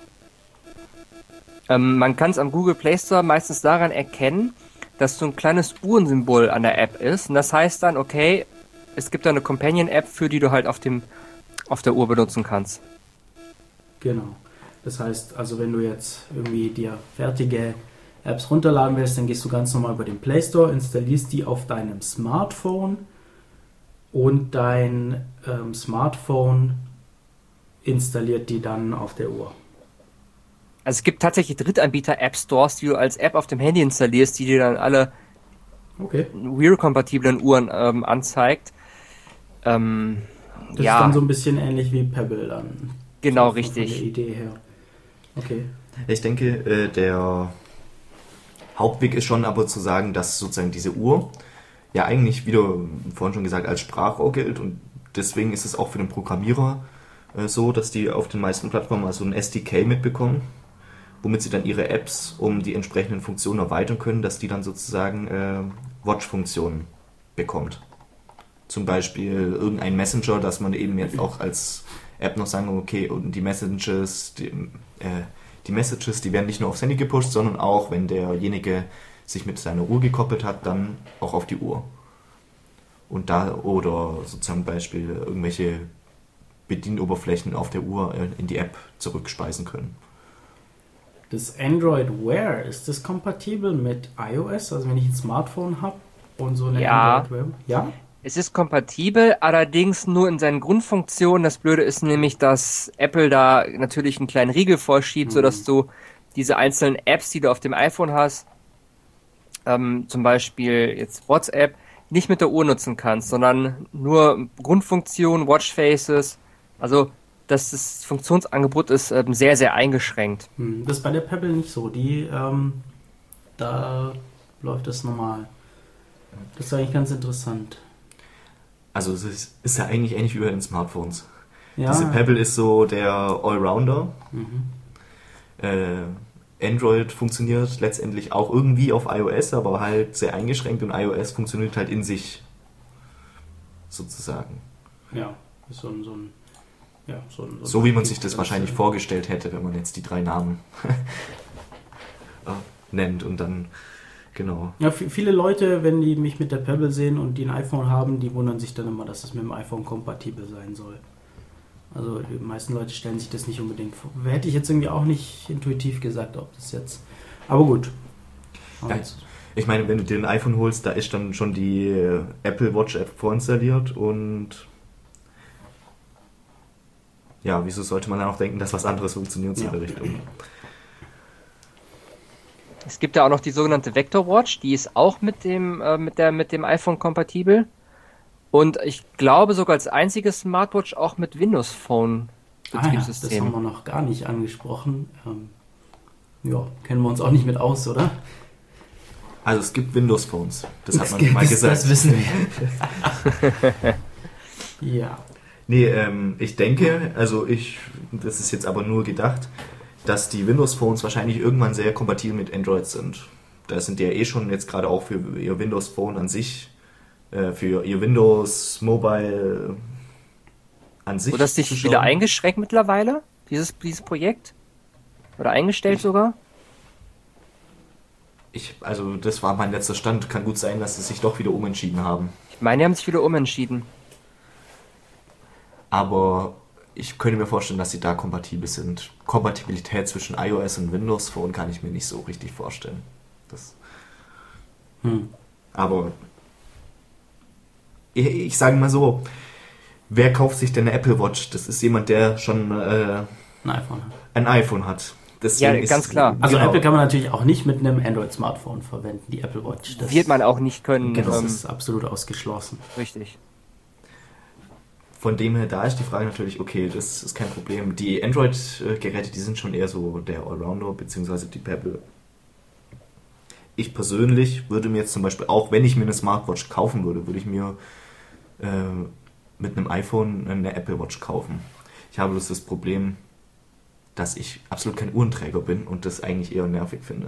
Ähm, man kann es am Google Play Store meistens daran erkennen, dass so ein kleines Uhrensymbol an der App ist. Und das heißt dann, okay, es gibt da eine Companion-App, für die du halt auf dem auf der Uhr benutzen kannst. Genau. Das heißt, also wenn du jetzt irgendwie dir fertige Apps runterladen willst, dann gehst du ganz normal über den Play Store, installierst die auf deinem Smartphone und dein ähm, Smartphone installiert die dann auf der Uhr. Also es gibt tatsächlich Drittanbieter-App-Stores, die du als App auf dem Handy installierst, die dir dann alle okay. Wear-kompatiblen Uhren ähm, anzeigt. Ähm, das ja. ist dann so ein bisschen ähnlich wie Pebble dann. Genau, so, richtig. Von der Idee her. Okay. Ich denke, äh, der Hauptweg ist schon aber zu sagen, dass sozusagen diese Uhr ja eigentlich, wie du vorhin schon gesagt, als Sprachrohr gilt und deswegen ist es auch für den Programmierer äh, so, dass die auf den meisten Plattformen also ein S D K mitbekommen, womit sie dann ihre Apps um die entsprechenden Funktionen erweitern können, dass die dann sozusagen äh, Watch-Funktionen bekommt. Zum Beispiel irgendein Messenger, dass man eben jetzt auch als App noch sagen, okay, und die Messages, die, äh, die Messages, die werden nicht nur aufs Handy gepusht, sondern auch, wenn derjenige sich mit seiner Uhr gekoppelt hat, dann auch auf die Uhr. Und da, oder sozusagen Beispiel irgendwelche Bedienoberflächen auf der Uhr in die App zurückspeisen können. Das Android Wear, ist das kompatibel mit iOS? Also wenn ich ein Smartphone habe und so eine Ja. Android Wear? Ja. Es ist kompatibel, allerdings nur in seinen Grundfunktionen. Das Blöde ist nämlich, dass Apple da natürlich einen kleinen Riegel vorschiebt, Mhm. sodass du diese einzelnen Apps, die du auf dem iPhone hast, ähm, zum Beispiel jetzt WhatsApp, nicht mit der Uhr nutzen kannst, sondern nur Grundfunktionen, Watchfaces. Also das, das Funktionsangebot ist ähm, sehr, sehr eingeschränkt. Hm, das ist bei der Pebble nicht so. Die, ähm, da läuft das normal. Das ist eigentlich ganz interessant. Also es ist, ist ja eigentlich ähnlich wie bei den Smartphones. Ja. Diese Pebble ist so der Allrounder. Mhm. Äh, Android funktioniert letztendlich auch irgendwie auf iOS, aber halt sehr eingeschränkt und iOS funktioniert halt in sich sozusagen. Ja, ist so ein, so ein, ja, so ein, So wie man sich das wahrscheinlich vorgestellt hätte, wenn man jetzt die drei Namen nennt und dann, genau. Ja, f- viele Leute, wenn die mich mit der Pebble sehen und die ein iPhone haben, die wundern sich dann immer, dass es mit dem iPhone kompatibel sein soll. Also die meisten Leute stellen sich das nicht unbedingt vor. Hätte ich jetzt irgendwie auch nicht intuitiv gesagt, ob das jetzt... Aber gut. Ja, ich meine, wenn du dir ein iPhone holst, da ist dann schon die äh, Apple Watch App vorinstalliert und ja, wieso sollte man dann auch denken, dass was anderes funktioniert so in der Richtung? Es gibt ja auch noch die sogenannte Vector Watch, die ist auch mit dem, äh, mit der, mit dem iPhone kompatibel. Und ich glaube sogar als einziges Smartwatch auch mit Windows Phone Betriebssystem. Ah ja, das haben wir noch gar nicht angesprochen. Ähm, ja, kennen wir uns auch nicht mit aus, oder? Also es gibt Windows Phones, das hat Es man gibt- mal gesagt. Das wissen wir. Ja. Nee, ähm, ich denke, also ich, das ist jetzt aber nur gedacht, dass die Windows Phones wahrscheinlich irgendwann sehr kompatibel mit Android sind. Da sind die ja eh schon jetzt gerade auch für ihr Windows Phone an sich, äh, für ihr Windows Mobile an sich. Wurde das nicht zu wieder schauen. eingeschränkt mittlerweile, dieses, dieses Projekt? Oder eingestellt sogar? Ich, also das war mein letzter Stand. Kann gut sein, dass sie sich doch wieder umentschieden haben. Ich meine, die haben sich wieder umentschieden. Aber ich könnte mir vorstellen, dass sie da kompatibel sind. Kompatibilität zwischen iOS und Windows Phone kann ich mir nicht so richtig vorstellen. Das, Hm. aber ich, ich sage mal so, wer kauft sich denn eine Apple Watch? Das ist jemand, der schon äh, Ein iPhone. ein iPhone hat. Deswegen Ja, ganz klar. Also genau, Apple kann man natürlich auch nicht mit einem Android-Smartphone verwenden, die Apple Watch. Das, Wird man auch nicht können. das ähm, ist absolut ausgeschlossen. richtig. von dem her, da ist die Frage natürlich, okay, das ist kein Problem. Die Android-Geräte, die sind schon eher so der Allrounder, beziehungsweise die Pebble. Ich persönlich würde mir jetzt zum Beispiel, auch wenn ich mir eine Smartwatch kaufen würde, würde ich mir äh, mit einem iPhone eine Apple Watch kaufen. Ich habe bloß das Problem, dass ich absolut kein Uhrenträger bin und das eigentlich eher nervig finde.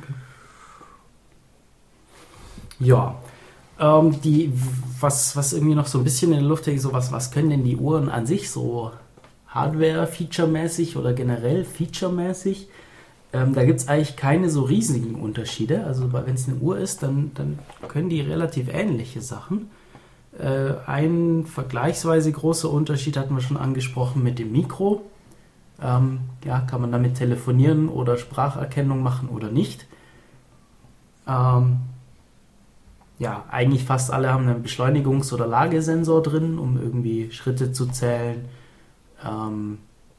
Ja. Ähm, die, was, was irgendwie noch so ein bisschen in der Luft hängt, so was, was können denn die Uhren an sich so Hardware-Feature-mäßig oder generell Feature-mäßig? Ähm, da gibt es eigentlich keine so riesigen Unterschiede. Also wenn es eine Uhr ist, dann, dann können die relativ ähnliche Sachen. Äh, ein vergleichsweise großer Unterschied hatten wir schon angesprochen mit dem Mikro. Ähm, ja, kann man damit telefonieren oder Spracherkennung machen oder nicht. Ähm, ja, eigentlich fast alle haben einen Beschleunigungs- oder Lagesensor drin, um irgendwie Schritte zu zählen, ähm,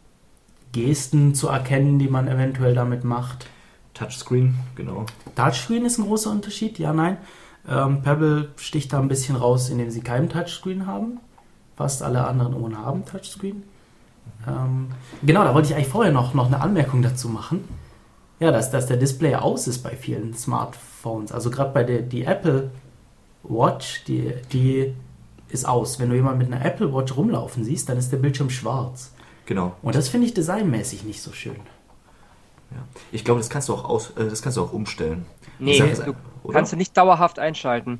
Gesten zu erkennen, die man eventuell damit macht. Touchscreen, genau. Touchscreen ist ein großer Unterschied, ja, nein. Ähm, Pebble sticht da ein bisschen raus, indem sie keinen Touchscreen haben. Fast alle anderen Uhren haben Touchscreen. Ähm, genau, da wollte ich eigentlich vorher noch, noch eine Anmerkung dazu machen. Ja, dass, dass der Display aus ist bei vielen Smartphones. Also gerade bei der die Apple Watch, die, die ist aus. Wenn du jemanden mit einer Apple Watch rumlaufen siehst, dann ist der Bildschirm schwarz. Genau. Und das finde ich designmäßig nicht so schön. Ja. Ich glaube, das kannst du auch aus, äh, das kannst du auch umstellen. Nee, Ich sag es du einfach, oder? kannst du nicht dauerhaft einschalten.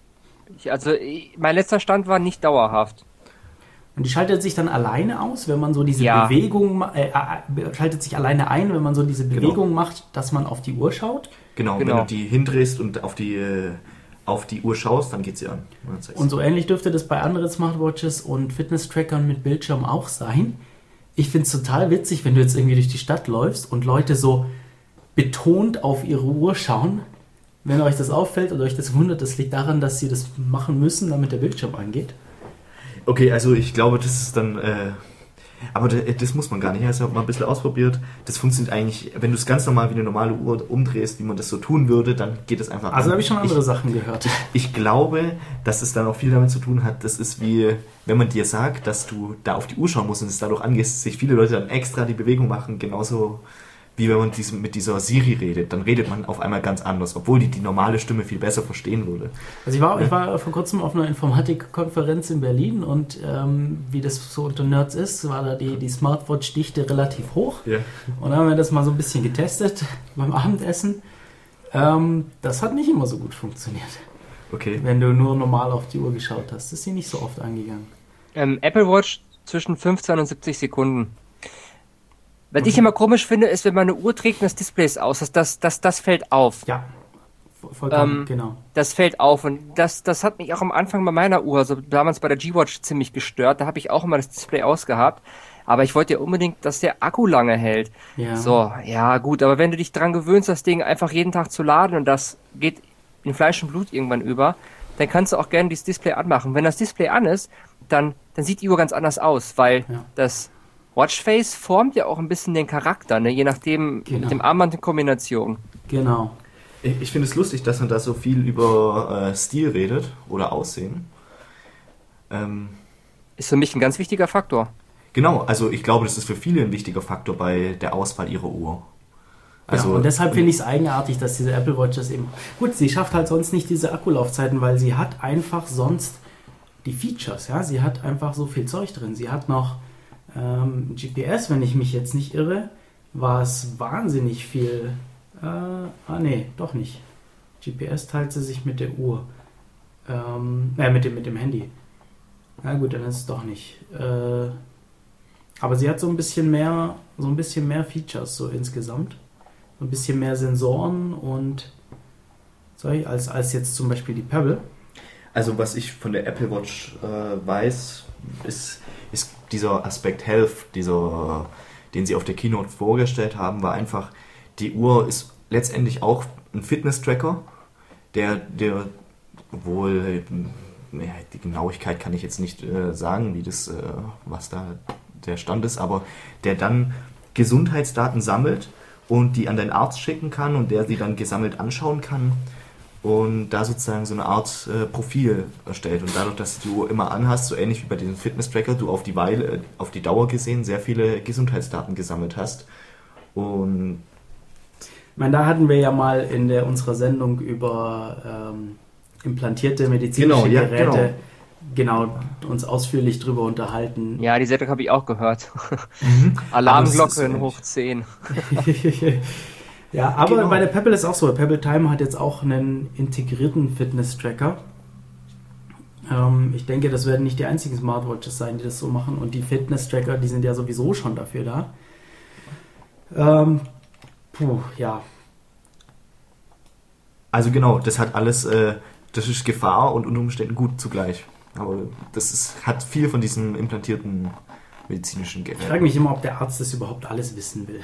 Ich, also, ich, mein letzter Stand war nicht dauerhaft. Und die schaltet sich dann alleine aus, wenn man so diese Ja. Bewegung, ma- äh, äh, schaltet sich alleine ein, wenn man so diese Genau. Bewegung macht, dass man auf die Uhr schaut. Genau, Genau. wenn du die hindrehst und auf die, äh, auf die Uhr schaust, dann geht sie an. Und dann zeigst Und du. so ähnlich dürfte das bei anderen Smartwatches und Fitness-Trackern mit Bildschirm auch sein. Ich finde es total witzig, wenn du jetzt irgendwie durch die Stadt läufst und Leute so betont auf ihre Uhr schauen. Wenn euch das auffällt oder euch das wundert, das liegt daran, dass sie das machen müssen, damit der Bildschirm angeht. Okay, also ich glaube, das ist dann, äh, aber das, das muss man gar nicht. Ich habe mal ein bisschen ausprobiert. Das funktioniert eigentlich, wenn du es ganz normal wie eine normale Uhr umdrehst, wie man das so tun würde, dann geht es einfach Also an. habe ich schon andere ich, Sachen gehört. Ich glaube, dass es dann auch viel damit zu tun hat, das ist wie, wenn man dir sagt, dass du da auf die Uhr schauen musst und es dadurch angehst, sich viele Leute dann extra die Bewegung machen, genauso wie wenn man diesem, mit dieser Siri redet, dann redet man auf einmal ganz anders, obwohl die die normale Stimme viel besser verstehen würde. Also ich war, ich war vor kurzem auf einer Informatikkonferenz in Berlin und ähm, wie das so unter Nerds ist, war da die, die Smartwatch-Dichte relativ hoch. Ja. Und dann haben wir das mal so ein bisschen getestet beim Abendessen. Ähm, das hat nicht immer so gut funktioniert, Okay. wenn du nur normal auf die Uhr geschaut hast. Das ist sie nicht so oft angegangen. Ähm, Apple Watch zwischen fünfzehn und siebzig Sekunden. Was ich immer komisch finde, ist, wenn man eine Uhr trägt und das Display ist aus. Das, das, das, das fällt auf. Ja, Vollkommen, ähm, genau. Das fällt auf und das, das hat mich auch am Anfang bei meiner Uhr, also damals bei der G-Watch ziemlich gestört. Da habe ich auch immer das Display ausgehabt, aber ich wollte ja unbedingt, dass der Akku lange hält. Ja. So, ja gut, aber wenn du dich dran gewöhnst, das Ding einfach jeden Tag zu laden und das geht in Fleisch und Blut irgendwann über, dann kannst du auch gerne dieses Display anmachen. Wenn das Display an ist, dann, dann sieht die Uhr ganz anders aus, weil Ja. das Watchface formt ja auch ein bisschen den Charakter, ne? Je nachdem, Genau. mit dem Armband in Kombination. Genau. Ich, ich finde es lustig, dass man da so viel über äh, Stil redet oder Aussehen. Ähm, Ist für mich ein ganz wichtiger Faktor. genau, also ich glaube, das ist für viele ein wichtiger Faktor bei der Auswahl ihrer Uhr. Also, ja, und deshalb finde ich es eigenartig, dass diese Apple Watch das eben... Gut, sie schafft halt sonst nicht diese Akkulaufzeiten, weil sie hat einfach sonst die Features, ja. Sie hat einfach so viel Zeug drin. Sie hat noch ähm, G P S, wenn ich mich jetzt nicht irre, war es wahnsinnig viel... Äh, ah, nee, doch nicht. G P S teilt sie sich mit der Uhr. Ähm, äh, mit dem, mit dem Handy. Na gut, dann ist es doch nicht. Äh, aber sie hat so ein bisschen mehr, so ein bisschen mehr Features so insgesamt. So ein bisschen mehr Sensoren und sorry, als, als jetzt zum Beispiel die Pebble. Also was ich von der Apple Watch äh, weiß, ist, ist dieser Aspekt Health, dieser, den sie auf der Keynote vorgestellt haben, war einfach, die Uhr ist letztendlich auch ein Fitness-Tracker, der, der wohl, ja, die Genauigkeit kann ich jetzt nicht äh, sagen, wie das, äh, was da der Stand ist, aber der dann Gesundheitsdaten sammelt und die an deinen Arzt schicken kann und der sie dann gesammelt anschauen kann und da sozusagen so eine Art äh, Profil erstellt. Und dadurch, dass du immer anhast, so ähnlich wie bei diesem Fitness-Tracker, du auf die Weile, auf die Dauer gesehen sehr viele Gesundheitsdaten gesammelt hast. Und ich meine, da hatten wir ja mal in der, unserer Sendung über ähm, implantierte medizinische Genau, ja, Geräte genau, uns ausführlich drüber unterhalten. Ja, die Sendung habe ich auch gehört. Mhm. Alarmglocken hoch zehn. Ja, aber Genau. bei der Pebble ist auch so. Pebble Time hat jetzt auch einen integrierten Fitness-Tracker. Ähm, ich denke, das werden nicht die einzigen Smartwatches sein, die das so machen. Und die Fitness-Tracker, die sind ja sowieso schon dafür da. Ähm, puh, ja. Also genau, das hat alles, äh, das ist Gefahr und unter Umständen gut zugleich. Aber das ist, hat viel von diesem implantierten medizinischen Gerät. Ich frage mich immer, ob der Arzt das überhaupt alles wissen will.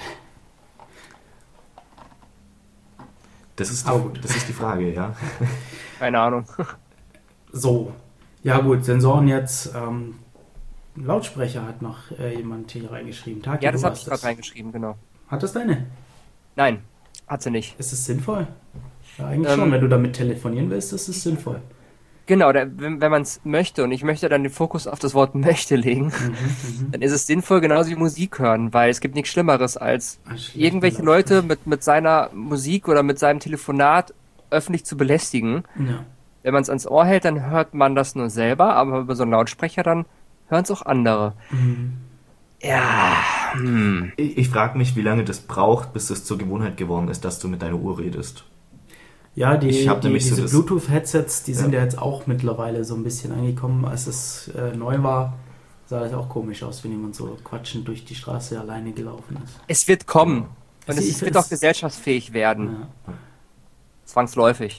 Das ist, Aber die, gut. das ist die Frage, ja. Keine Ahnung. So, ja gut, Sensoren jetzt. Ähm, Lautsprecher hat noch äh, jemand hier reingeschrieben. Taki, Ja, das du habe hast ich gerade reingeschrieben, genau. Hat das deine? Nein, hat sie nicht. Ist es sinnvoll? Ja, eigentlich Ähm, schon. Wenn du damit telefonieren willst, ist es sinnvoll. Genau, da, wenn, wenn man es möchte und ich möchte dann den Fokus auf das Wort möchte legen, Mhm, dann ist es sinnvoll, genauso wie Musik hören, weil es gibt nichts Schlimmeres, als Ein schlechter irgendwelche Lautsprecher. Leute mit, mit seiner Musik oder mit seinem Telefonat öffentlich zu belästigen. Ja. Wenn man es ans Ohr hält, dann hört man das nur selber, aber über so einen Lautsprecher dann hören es auch andere. Mhm. Ja, hm. Ich, ich frage mich, wie lange das braucht, bis es zur Gewohnheit geworden ist, dass du mit deiner Uhr redest. Ja, die, Ich hab die, nämlich so diese das- Bluetooth-Headsets, die sind Ja. ja jetzt auch mittlerweile so ein bisschen angekommen. Als es äh, neu war, sah das auch komisch aus, wenn jemand so quatschend durch die Straße alleine gelaufen ist. Es wird kommen. Und Es- es, ich- wird es- auch gesellschaftsfähig werden. Ja. Zwangsläufig.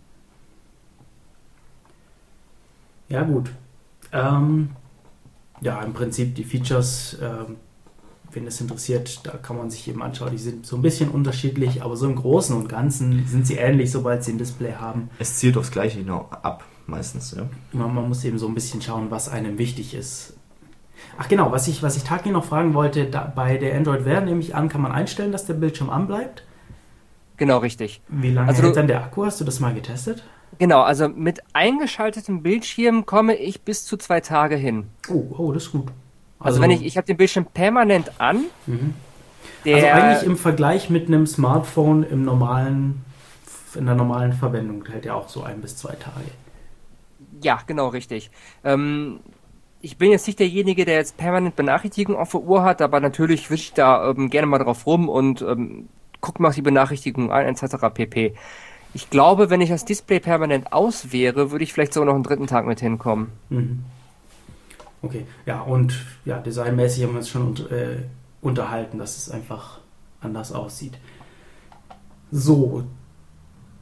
Ja, gut. Ähm, ja, im Prinzip die Features, ähm, wenn es interessiert, da kann man sich eben anschauen. Die sind so ein bisschen unterschiedlich, aber so im Großen und Ganzen sind sie ähnlich, sobald sie ein Display haben. Es zielt aufs Gleiche hinaus ab, meistens, ja. Man, man muss eben so ein bisschen schauen, was einem wichtig ist. Ach genau, was ich, was ich Taki noch fragen wollte, da, bei der Android Wear nehme ich an, kann man einstellen, dass der Bildschirm anbleibt. Genau, richtig. Wie lange Also hält du- dann der Akku? Hast du das mal getestet? Genau, also mit eingeschaltetem Bildschirm komme ich bis zu zwei Tage hin. Oh, oh, das ist gut. Also, wenn ich, ich habe den Bildschirm permanent an. Mhm. Der, also eigentlich im Vergleich mit einem Smartphone im normalen, in der normalen Verwendung hält er auch so ein bis zwei Tage. Ja, genau, richtig. Ähm, ich bin jetzt nicht derjenige, der jetzt permanent Benachrichtigungen auf der Uhr hat, aber natürlich wische ich da ähm, gerne mal drauf rum und ähm, gucke mir auch die Benachrichtigungen an, et cetera pp. Ich glaube, wenn ich das Display permanent aus wäre, würde ich vielleicht sogar noch einen dritten Tag mit hinkommen. Mhm. Okay, ja, und ja, designmäßig haben wir uns schon äh, unterhalten, dass es einfach anders aussieht. So,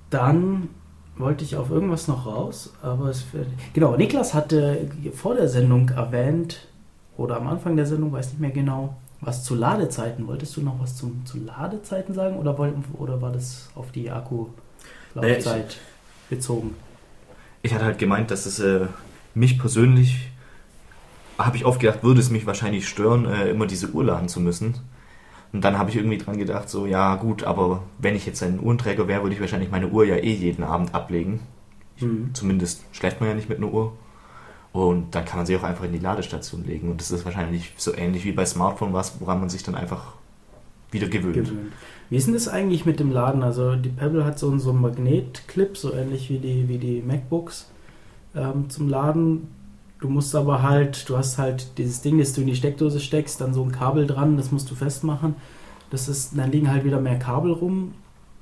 Dann wollte ich auf irgendwas noch raus, aber es wird... Genau, Niklas hatte vor der Sendung erwähnt, oder am Anfang der Sendung, weiß nicht mehr genau, was zu Ladezeiten. Wolltest du noch was zum, zu Ladezeiten sagen oder, woll, oder war das auf die Akkulaufzeit äh, bezogen? Ich hatte halt gemeint, dass es äh, mich persönlich, habe ich oft gedacht, würde es mich wahrscheinlich stören, äh, immer diese Uhr laden zu müssen. Und dann habe ich irgendwie dran gedacht, so, ja gut, aber wenn ich jetzt ein Uhrenträger wäre, würde ich wahrscheinlich meine Uhr ja eh jeden Abend ablegen. Mhm. Zumindest schläft man ja nicht mit einer Uhr. Und dann kann man sie auch einfach in die Ladestation legen. Und das ist wahrscheinlich so ähnlich wie bei Smartphone, was, woran man sich dann einfach wieder gewöhnt. gewöhnt. Wie ist denn das eigentlich mit dem Laden? Also die Pebble hat so, so einen Magnetclip, so ähnlich wie die, wie die MacBooks ähm, zum Laden. Du musst aber halt, du hast halt dieses Ding, das du in die Steckdose steckst, dann so ein Kabel dran, das musst du festmachen. Das ist, dann liegen halt wieder mehr Kabel rum.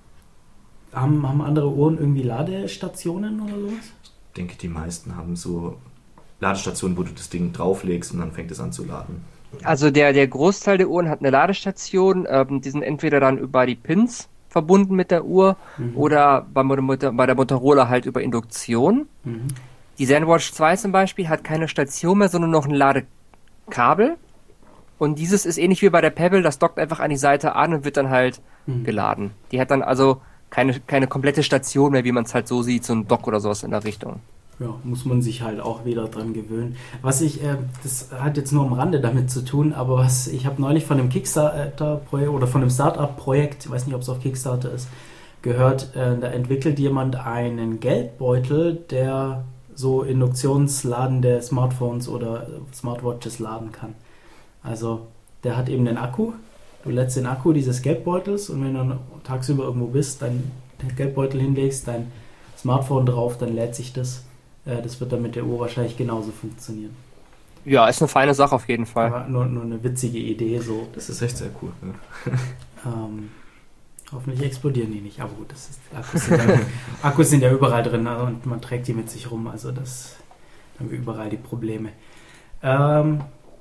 Haben, haben andere Uhren irgendwie Ladestationen oder sowas? Ich denke, die meisten haben so Ladestationen, wo du das Ding drauflegst und dann fängt es an zu laden. Also der, der Großteil der Uhren hat eine Ladestation. Ähm, die sind entweder dann über die Pins verbunden mit der Uhr Mhm. oder bei, bei der Motorola halt über Induktion. Mhm. Die ZenWatch zwei zum Beispiel hat keine Station mehr, sondern noch ein Ladekabel. Und dieses ist ähnlich wie bei der Pebble, das dockt einfach an die Seite an und wird dann halt Mhm. geladen. Die hat dann also keine, keine komplette Station mehr, wie man es halt so sieht, so ein Dock oder sowas in der Richtung. Ja, muss man sich halt auch wieder dran gewöhnen. Was ich, äh, das hat jetzt nur am Rande damit zu tun, aber was ich habe neulich von einem Kickstarter-Projekt oder von einem Startup-Projekt, ich weiß nicht, ob es auf Kickstarter ist, gehört, äh, da entwickelt jemand einen Geldbeutel, der so induktionsladende Smartphones oder Smartwatches laden kann. Also der hat eben den Akku, du lädst den Akku dieses Geldbeutels und wenn du tagsüber irgendwo bist, dein Geldbeutel hinlegst, dein Smartphone drauf, dann lädt sich das. Das wird dann mit der Uhr wahrscheinlich genauso funktionieren. Ja, ist eine feine Sache auf jeden Fall. Aber nur, nur eine witzige Idee so. Das ist echt sehr cool. Ja. Ähm, hoffentlich explodieren die nicht. Aber gut, das ist, Akkus, sind ja, Akkus sind ja überall drin und man trägt die mit sich rum. Also das haben wir überall die Probleme. Ähm,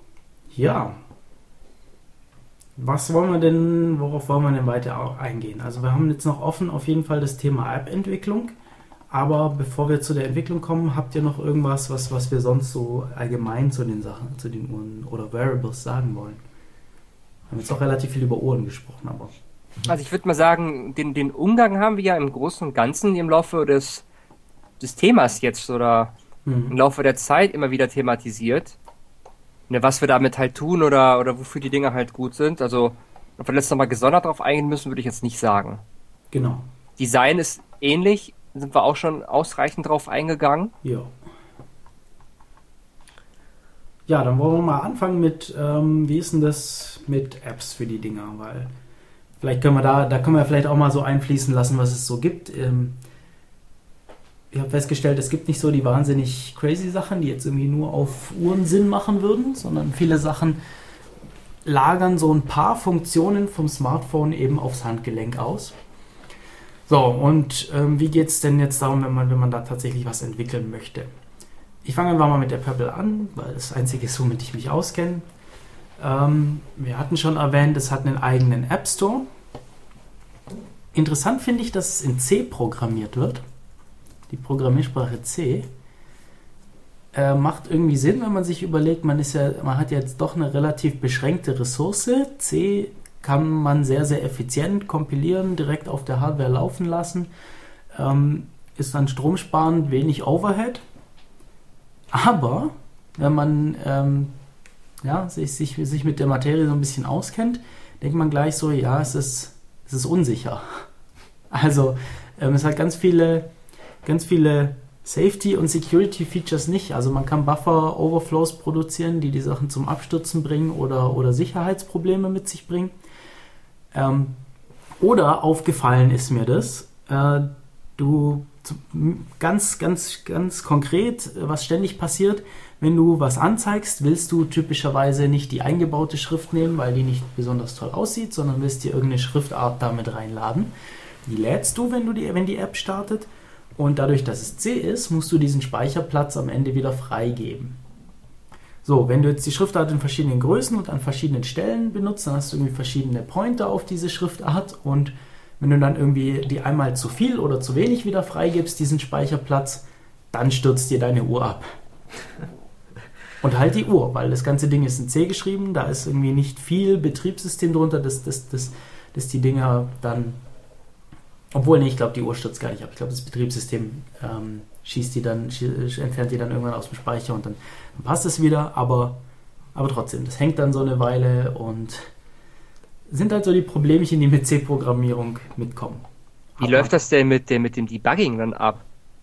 ja. Was wollen wir denn, worauf wollen wir denn weiter auch eingehen? Also wir haben jetzt noch offen auf jeden Fall das Thema App-Entwicklung. Aber bevor wir zu der Entwicklung kommen, habt ihr noch irgendwas, was, was wir sonst so allgemein zu den Sachen, zu den Uhren oder Wearables sagen wollen? Wir haben jetzt auch relativ viel über Uhren gesprochen, aber... Also ich würde mal sagen, den, den Umgang haben wir ja im Großen und Ganzen im Laufe des, des Themas jetzt oder Mhm. im Laufe der Zeit immer wieder thematisiert. Ne, was wir damit halt tun oder, oder wofür die Dinge halt gut sind. Also, ob wir letztes Mal gesondert drauf eingehen müssen, würde ich jetzt nicht sagen. Genau, Design ist ähnlich, sind wir auch schon ausreichend drauf eingegangen. ja. Ja, dann wollen wir mal anfangen mit, ähm, wie ist denn das mit Apps für die Dinger, weil vielleicht können wir da, da können wir vielleicht auch mal so einfließen lassen, was es so gibt. Ähm, ich habe festgestellt, es gibt nicht so die wahnsinnig crazy Sachen, die jetzt irgendwie nur auf Uhren Sinn machen würden, sondern viele Sachen lagern so ein paar Funktionen vom Smartphone eben aufs Handgelenk aus. So, und ähm, wie geht es denn jetzt darum, wenn man, wenn man da tatsächlich was entwickeln möchte? Ich fange einfach mal mit der Pebble an, weil das Einzige ist, womit ich mich auskenne. Ähm, wir hatten schon erwähnt, es hat einen eigenen App Store. Interessant finde ich, dass es in C programmiert wird. Die Programmiersprache C. Äh, macht irgendwie Sinn, wenn man sich überlegt, man ist ja, man hat jetzt doch eine relativ beschränkte Ressource. C kann man sehr, sehr effizient kompilieren, direkt auf der Hardware laufen lassen. Ähm, ist dann stromsparend, wenig Overhead. Aber wenn man ähm, ja, sich, sich, sich mit der Materie so ein bisschen auskennt, denkt man gleich so, ja, es ist, es ist unsicher. Also ähm, es hat ganz viele, ganz viele Safety- und Security-Features nicht. Also man kann Buffer-Overflows produzieren, die die Sachen zum Abstürzen bringen oder, oder Sicherheitsprobleme mit sich bringen. Ähm, oder aufgefallen ist mir das, äh, du ganz, ganz, ganz konkret, was ständig passiert, wenn du was anzeigst, willst du typischerweise nicht die eingebaute Schrift nehmen, weil die nicht besonders toll aussieht, sondern willst dir irgendeine Schriftart damit reinladen. Die lädst du, wenn, du die, wenn die App startet. Und dadurch, dass es C ist, musst du diesen Speicherplatz am Ende wieder freigeben. So, wenn du jetzt die Schriftart in verschiedenen Größen und an verschiedenen Stellen benutzt, dann hast du irgendwie verschiedene Pointer auf diese Schriftart und Wenn du dann irgendwie die einmal zu viel oder zu wenig wieder freigibst, diesen Speicherplatz, dann stürzt dir deine Uhr ab. Und halt die Uhr, weil das ganze Ding ist in C geschrieben, da ist irgendwie nicht viel Betriebssystem drunter, dass, dass, dass, dass die Dinger dann, obwohl, nee, ich glaube, die Uhr stürzt gar nicht ab. Ich glaube, das Betriebssystem ähm, schießt die dann, schie- entfernt die dann irgendwann aus dem Speicher und dann, dann passt es wieder, aber, aber trotzdem, das hängt dann so eine Weile und sind halt so die Problemchen, die mit C-Programmierung mitkommen. Wie Aber, läuft das denn mit dem, mit dem Debugging dann ab?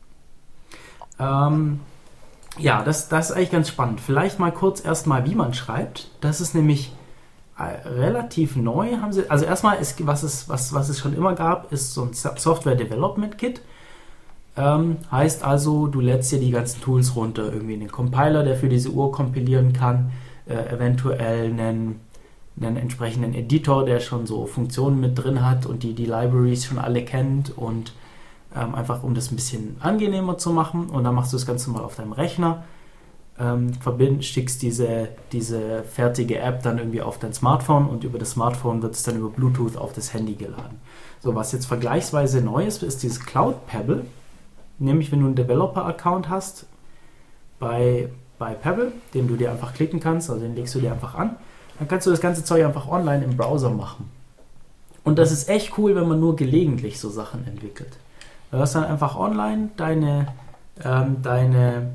Ähm, ja, das, das ist eigentlich ganz spannend. Vielleicht mal kurz erstmal, wie man schreibt. Das ist nämlich äh, relativ neu. Haben sie, also erstmal, ist, was, es, was, was es schon immer gab, ist so ein Software Development Kit. Ähm, heißt also, du lädst dir die ganzen Tools runter. Irgendwie einen Compiler, der für diese Uhr kompilieren kann. Äh, eventuell einen einen entsprechenden Editor, der schon so Funktionen mit drin hat und die die Libraries schon alle kennt und ähm, einfach um das ein bisschen angenehmer zu machen und dann machst du das Ganze mal auf deinem Rechner, ähm, verbind, schickst diese, diese fertige App dann irgendwie auf dein Smartphone und über das Smartphone wird es dann über Bluetooth auf das Handy geladen. So, was jetzt vergleichsweise neu ist, ist dieses Cloud Pebble, nämlich wenn du einen Developer-Account hast bei, bei Pebble, den du dir einfach klicken kannst, also den legst du dir einfach an, dann kannst du das ganze Zeug einfach online im Browser machen. Und das ist echt cool, wenn man nur gelegentlich so Sachen entwickelt. Du hast dann einfach online deine, ähm, deine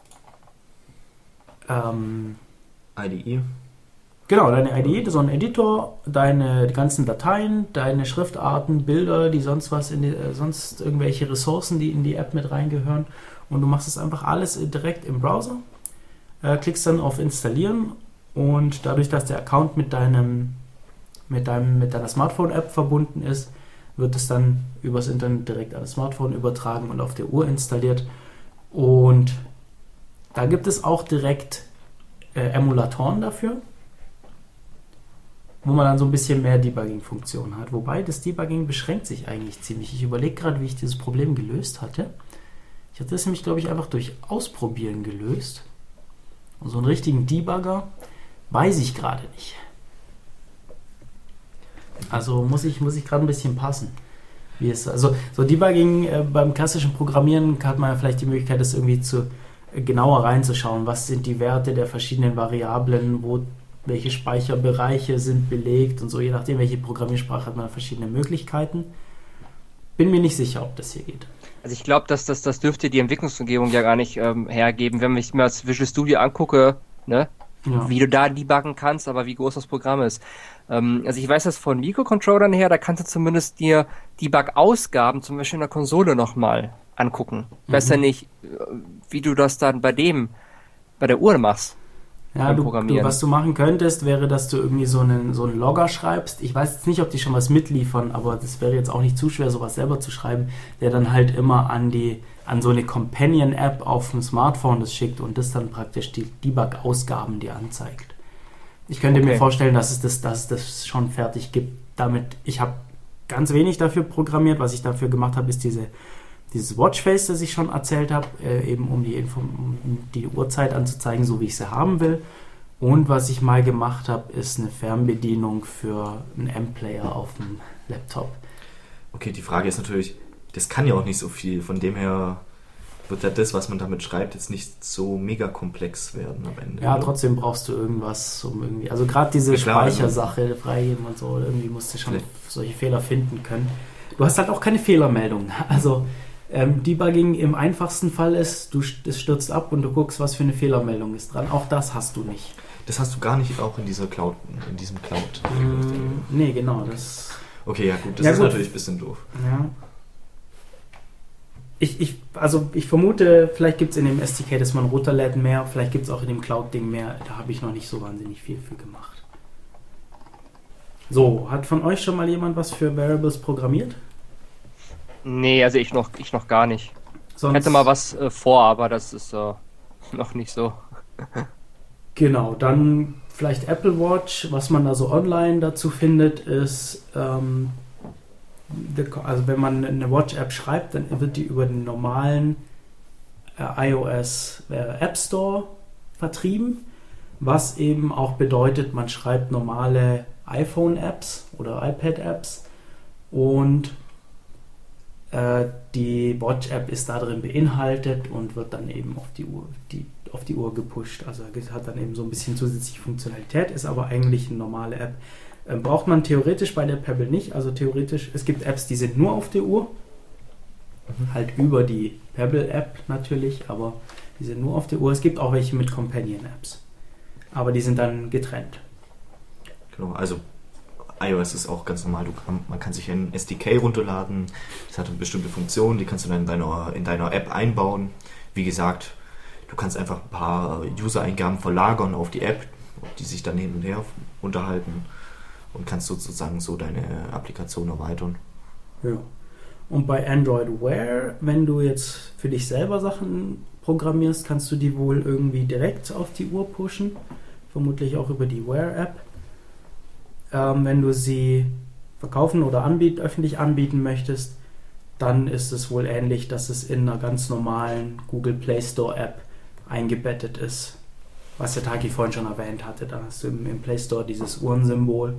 ähm, I D E. Genau, deine I D E, so ein Editor, deine die ganzen Dateien, deine Schriftarten, Bilder, die sonst was in die, äh, sonst irgendwelche Ressourcen, die in die App mit reingehören. Und du machst es einfach alles direkt im Browser, äh, klickst dann auf Installieren. Und dadurch, dass der Account mit deinem, mit deinem, mit deiner Smartphone-App verbunden ist, wird es dann übers Internet direkt an das Smartphone übertragen und auf der Uhr installiert. Und da gibt es auch direkt äh, Emulatoren dafür, wo man dann so ein bisschen mehr Debugging-Funktionen hat. Wobei das Debugging beschränkt sich eigentlich ziemlich. Ich überlege gerade, wie ich dieses Problem gelöst hatte. Ich hatte das nämlich, glaube ich, einfach durch Ausprobieren gelöst. Und so einen richtigen Debugger weiß ich gerade nicht. Also muss ich, muss ich gerade ein bisschen passen. Wie es, also so Debugging äh, beim klassischen Programmieren hat man ja vielleicht die Möglichkeit, das irgendwie zu äh, genauer reinzuschauen. Was sind die Werte der verschiedenen Variablen, wo welche Speicherbereiche sind belegt und so. Je nachdem, welche Programmiersprache hat man verschiedene Möglichkeiten. Bin mir nicht sicher, ob das hier geht. Also ich glaube, dass das, das dürfte die Entwicklungsumgebung ja gar nicht ähm, hergeben. Wenn ich mir das Visual Studio angucke, ne, Ja. wie du da debuggen kannst, aber wie groß das Programm ist. Ähm, also ich weiß das von Mikrocontrollern her, da kannst du zumindest dir Debug-Ausgaben zum Beispiel in der Konsole nochmal angucken. Ich weiß ja nicht, äh, wie du das dann bei dem, bei der Uhr machst. Ja, du, du, was du machen könntest, wäre, dass du irgendwie so einen, so einen Logger schreibst. Ich weiß jetzt nicht, ob die schon was mitliefern, aber das wäre jetzt auch nicht zu schwer, sowas selber zu schreiben, der dann halt immer an die an so eine Companion-App auf dem Smartphone das schickt und das dann praktisch die Debug-Ausgaben dir anzeigt. Ich könnte Okay. mir vorstellen, dass es das, dass es das schon fertig gibt. Damit, ich habe ganz wenig dafür programmiert. Was ich dafür gemacht habe, ist diese, dieses Watchface, das ich schon erzählt habe, äh, eben um die, Info, um die Uhrzeit anzuzeigen, so wie ich sie haben will. Und was ich mal gemacht habe, ist eine Fernbedienung für einen M-Player auf dem Laptop. Okay, die Frage ist natürlich, das kann ja auch nicht so viel. Von dem her wird ja das, was man damit schreibt, jetzt nicht so mega komplex werden am Ende. Ja, oder? trotzdem brauchst du irgendwas, um irgendwie, also gerade diese Ja, klar, Speichersache freigeben und so, irgendwie musst du schon Vielleicht. solche Fehler finden können. Du hast halt auch keine Fehlermeldung. Also ähm, Debugging im einfachsten Fall ist, du es stürzt ab und du guckst, was für eine Fehlermeldung ist dran. Auch das hast du nicht. Das hast du gar nicht auch in dieser Cloud, in diesem Cloud. Mm, nee, genau, das. Okay, ja gut, das Ja, ist gut. natürlich ein bisschen doof. Ja. Ich, ich, also ich vermute, vielleicht gibt es in dem S D K, das man runterlädt, mehr, vielleicht gibt es auch in dem Cloud-Ding mehr. Da habe ich noch nicht so wahnsinnig viel für gemacht. So, hat von euch schon mal jemand was für Variables programmiert? Nee, also ich noch, ich noch gar nicht. Sonst, Ich hätte mal was äh, vor, aber das ist äh, noch nicht so. Genau, dann vielleicht Apple Watch. Was man da so online dazu findet, ist, ähm, also wenn man eine Watch-App schreibt, dann wird die über den normalen äh, iOS äh, App Store vertrieben, was eben auch bedeutet, man schreibt normale iPhone-Apps oder iPad-Apps Und äh, die Watch-App ist da drin beinhaltet und wird dann eben auf die Uhr, die, auf die Uhr gepusht. Also hat dann eben so ein bisschen zusätzliche Funktionalität, ist aber eigentlich eine normale App. Äh, braucht man theoretisch bei der Pebble nicht. Also theoretisch, es gibt Apps, die sind nur auf der Uhr. Mhm. Halt über die Pebble-App natürlich, aber die sind nur auf der Uhr. Es gibt auch welche mit Companion-Apps. Aber die sind dann getrennt. Genau, also iOS ist auch ganz normal. Du kann, man kann sich ein S D K runterladen. Das hat eine bestimmte Funktion, die kannst du dann in deiner, in deiner App einbauen. Wie gesagt, du kannst einfach ein paar User-Eingaben verlagern auf die App, die sich dann hin und her unterhalten und kannst sozusagen so deine Applikation erweitern. Ja. Und bei Android Wear, wenn du jetzt für dich selber Sachen programmierst, kannst du die wohl irgendwie direkt auf die Uhr pushen. Vermutlich auch über die Wear-App. Ähm, wenn du sie verkaufen oder anbieten, öffentlich anbieten möchtest, dann ist es wohl ähnlich, dass es in einer ganz normalen Google Play Store App eingebettet ist. Was der Taki vorhin schon erwähnt hatte. Da hast du im, im Play Store dieses Uhrensymbol,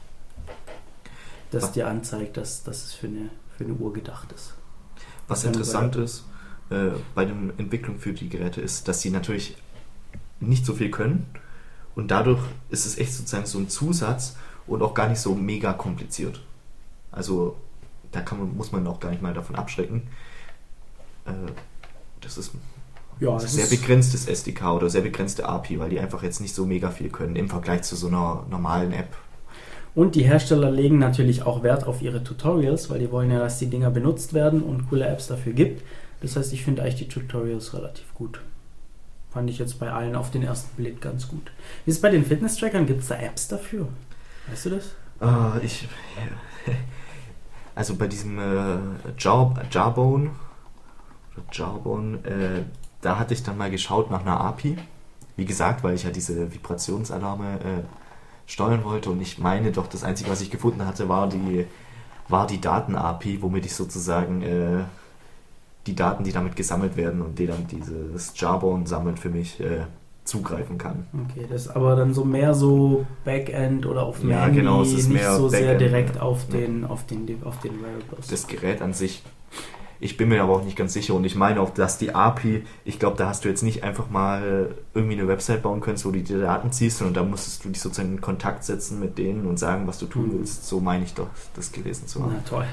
das dir anzeigt, dass, dass es für eine, für eine Uhr gedacht ist. Was interessant ist äh, bei der Entwicklung für die Geräte ist, dass sie natürlich nicht so viel können und dadurch ist es echt sozusagen so ein Zusatz und auch gar nicht so mega kompliziert. Also da kann man, muss man auch gar nicht mal davon abschrecken. Äh, das ist ja, ein sehr begrenztes S D K oder sehr begrenzte A P I, weil die einfach jetzt nicht so mega viel können im Vergleich zu so einer normalen App. Und die Hersteller legen natürlich auch Wert auf ihre Tutorials, weil die wollen ja, dass die Dinger benutzt werden und coole Apps dafür gibt. Das heißt, ich finde eigentlich die Tutorials relativ gut. Fand ich jetzt bei allen auf den ersten Blick ganz gut. Wie ist es bei den Fitness-Trackern? Gibt es da Apps dafür? Weißt du das? Uh, ich, also bei diesem äh, Jar, Jarbone, Jarbone äh, da hatte ich dann mal geschaut nach einer A P I. Wie gesagt, weil ich ja diese Vibrationsalarme äh, steuern wollte und ich meine doch, das Einzige, was ich gefunden hatte, war die, war die Daten-A P I, womit ich sozusagen äh, die Daten, die damit gesammelt werden und die dann dieses Jarbone sammelt, für mich äh, zugreifen kann. Okay, das ist aber dann so mehr so Backend oder auf dem ja, Handy, genau, es ist nicht mehr so sehr Backend, direkt auf ja. den, auf den, auf den Wearables. Das Gerät an sich, ich bin mir aber auch nicht ganz sicher und ich meine auch, dass die A P I, ich glaube, da hast du jetzt nicht einfach mal irgendwie eine Website bauen können, wo du die Daten ziehst, sondern da musstest du dich sozusagen in Kontakt setzen mit denen und sagen, was du tun Mhm. willst. So meine ich doch, das gelesen zu haben. Na toll.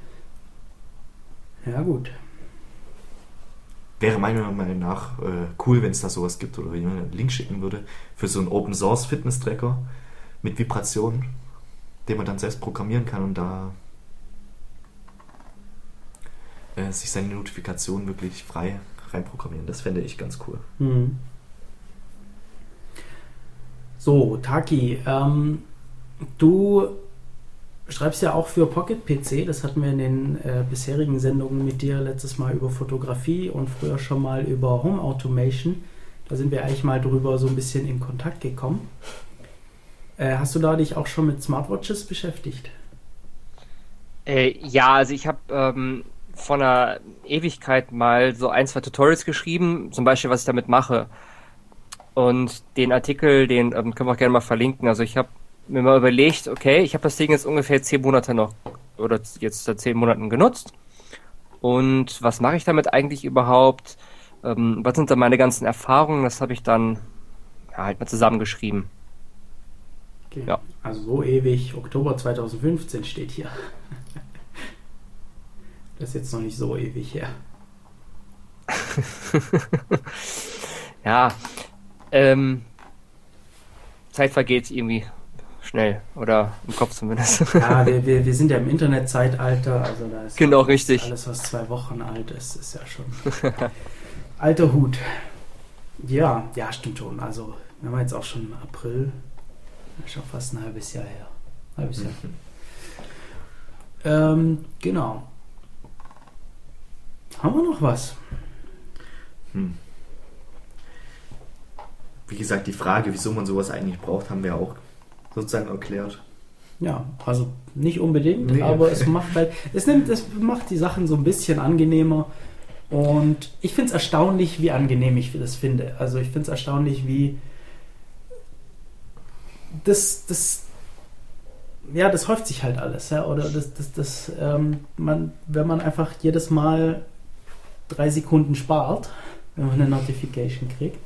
Ja gut. Wäre meiner Meinung nach äh, cool, wenn es da sowas gibt oder wenn jemand einen Link schicken würde für so einen Open Source Fitness Tracker mit Vibrationen, den man dann selbst programmieren kann und da äh, sich seine Notifikationen wirklich frei reinprogrammieren. Das fände ich ganz cool. Mhm. So, Taki, ähm, du schreibst ja auch für Pocket P C, das hatten wir in den äh, bisherigen Sendungen mit dir letztes Mal über Fotografie und früher schon mal über Home Automation. Da sind wir eigentlich mal drüber so ein bisschen in Kontakt gekommen. Äh, hast du da dich auch schon mit Smartwatches beschäftigt? Äh, ja, also ich habe ähm, vor einer Ewigkeit mal so ein, zwei Tutorials geschrieben, zum Beispiel, was ich damit mache. Und den Artikel, den ähm, können wir auch gerne mal verlinken. Also ich habe mir mal überlegt, okay, ich habe das Ding jetzt ungefähr zehn Monate noch, oder jetzt seit zehn Monaten genutzt. Und was mache ich damit eigentlich überhaupt? Ähm, was sind da meine ganzen Erfahrungen? Das habe ich dann ja, halt mal zusammengeschrieben. Okay. Ja. Also so ewig, Oktober zweitausendfünfzehn steht hier. Das ist jetzt noch nicht so ewig her. Ja, ähm, Zeit vergeht irgendwie schnell, oder im Kopf zumindest. Ja, wir, wir, wir sind ja im Internetzeitalter, also da ist Genau, alles, richtig. alles, was zwei Wochen alt ist, ist ja schon alter Hut. Ja, ja, stimmt schon. Also, wir haben jetzt auch schon April, schon fast ein halbes Jahr her. Halbes Jahr. Ähm, genau. Haben wir noch was? Hm. Wie gesagt, die Frage, wieso man sowas eigentlich braucht, haben wir auch sozusagen erklärt. Ja, also nicht unbedingt, Nee. aber es macht halt, es nimmt, es macht die Sachen so ein bisschen angenehmer und ich finde es erstaunlich, wie angenehm ich das finde. Also ich finde es erstaunlich, wie das, das ja, das häuft sich halt alles, ja, oder das, das, das, ähm, man, wenn man einfach jedes Mal drei Sekunden spart, wenn man eine Notification kriegt,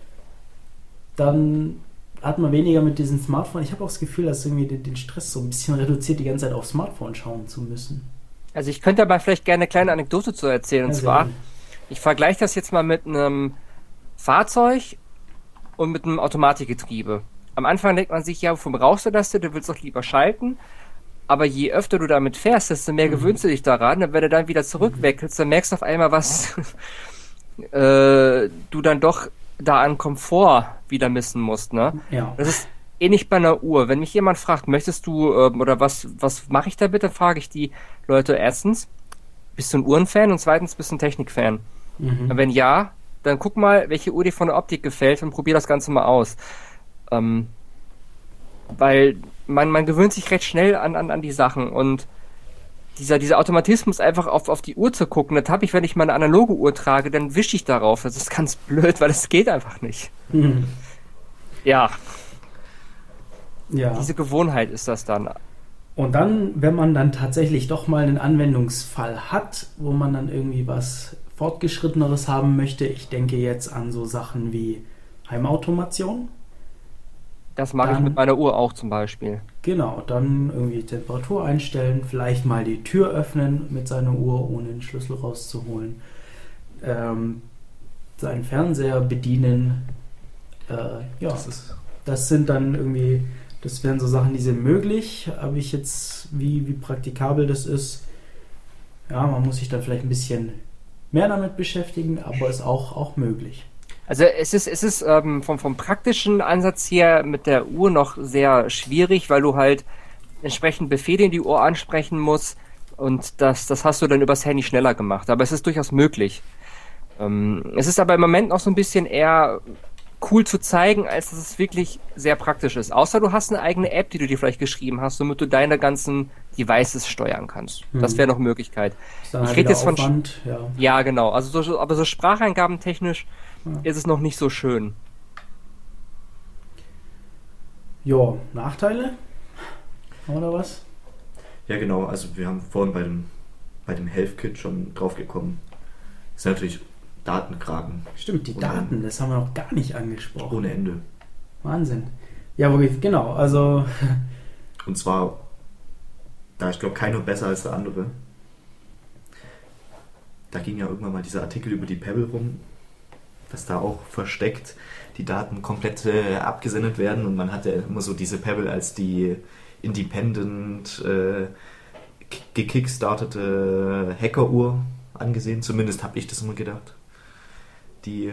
dann hat man weniger mit diesem Smartphone. Ich habe auch das Gefühl, dass irgendwie den, den Stress so ein bisschen reduziert, die ganze Zeit aufs Smartphone schauen zu müssen. Also ich könnte aber vielleicht gerne eine kleine Anekdote zu erzählen. Und Also, zwar, ich vergleiche das jetzt mal mit einem Fahrzeug und mit einem Automatikgetriebe. Am Anfang denkt man sich, ja, wofür brauchst du das denn? Du willst doch lieber schalten. Aber je öfter du damit fährst, desto mehr mhm. gewöhnst du dich daran. Und wenn du dann wieder zurückwechselst, dann merkst du auf einmal, was äh, du dann doch da an Komfort wieder missen musst. Ne? Ja. Das ist ähnlich bei einer Uhr. Wenn mich jemand fragt, möchtest du, ähm, oder was, was mache ich da bitte, frage ich die Leute erstens, bist du ein Uhrenfan? Und zweitens, bist du ein Technikfan? Mhm. Und wenn ja, dann guck mal, welche Uhr dir von der Optik gefällt und probier das Ganze mal aus. Ähm, weil man, man gewöhnt sich recht schnell an, an, an die Sachen und dieser, dieser Automatismus einfach auf, auf die Uhr zu gucken, das habe ich, wenn ich mal eine analoge Uhr trage, dann wische ich darauf. Das ist ganz blöd, weil es geht einfach nicht. Mhm. Ja. Ja. Diese Gewohnheit ist das dann. Und dann, wenn man dann tatsächlich doch mal einen Anwendungsfall hat, wo man dann irgendwie was Fortgeschritteneres haben möchte, ich denke jetzt an so Sachen wie Heimautomation. Das mache ich mit meiner Uhr auch zum Beispiel. Genau, dann irgendwie Temperatur einstellen, vielleicht mal die Tür öffnen mit seiner Uhr, ohne den Schlüssel rauszuholen. Ähm, seinen Fernseher bedienen. Äh, ja, Das ist das sind dann irgendwie, das wären so Sachen, die sind möglich. Aber ich jetzt, wie, wie praktikabel das ist, ja, man muss sich dann vielleicht ein bisschen mehr damit beschäftigen, aber ist auch, auch möglich. Also es ist, es ist ähm, vom, vom praktischen Ansatz her mit der Uhr noch sehr schwierig, weil du halt entsprechend Befehle in die Uhr ansprechen musst und das, das hast du dann übers Handy schneller gemacht. Aber es ist durchaus möglich. Ähm, es ist aber im Moment noch so ein bisschen eher cool zu zeigen, als dass es wirklich sehr praktisch ist. Außer du hast eine eigene App, die du dir vielleicht geschrieben hast, damit du deine ganzen Devices steuern kannst. Mhm. Das wäre noch Möglichkeit. Ist dann Ich halt rede wieder jetzt von Aufwand, ja. Ja, genau. Also so, aber so Spracheingaben technisch Ja. ist es noch nicht so schön. Ja, Nachteile? Oder was? Ja, genau. Also wir haben vorhin bei dem, bei dem Health Kit schon drauf gekommen. Das ist natürlich Datenkragen. Stimmt, die Ohne Daten, Ende. das haben wir noch gar nicht angesprochen. Ohne Ende. Wahnsinn. Ja, wirklich, genau. Also, Und zwar, da ich glaube, keiner besser als der andere. Da ging ja irgendwann mal dieser Artikel über die Pebble rum, dass da auch versteckt die Daten komplett äh, abgesendet werden und man hat ja immer so diese Pebble als die independent äh, gekickstartete Hackeruhr angesehen. Zumindest habe ich das immer gedacht. Die,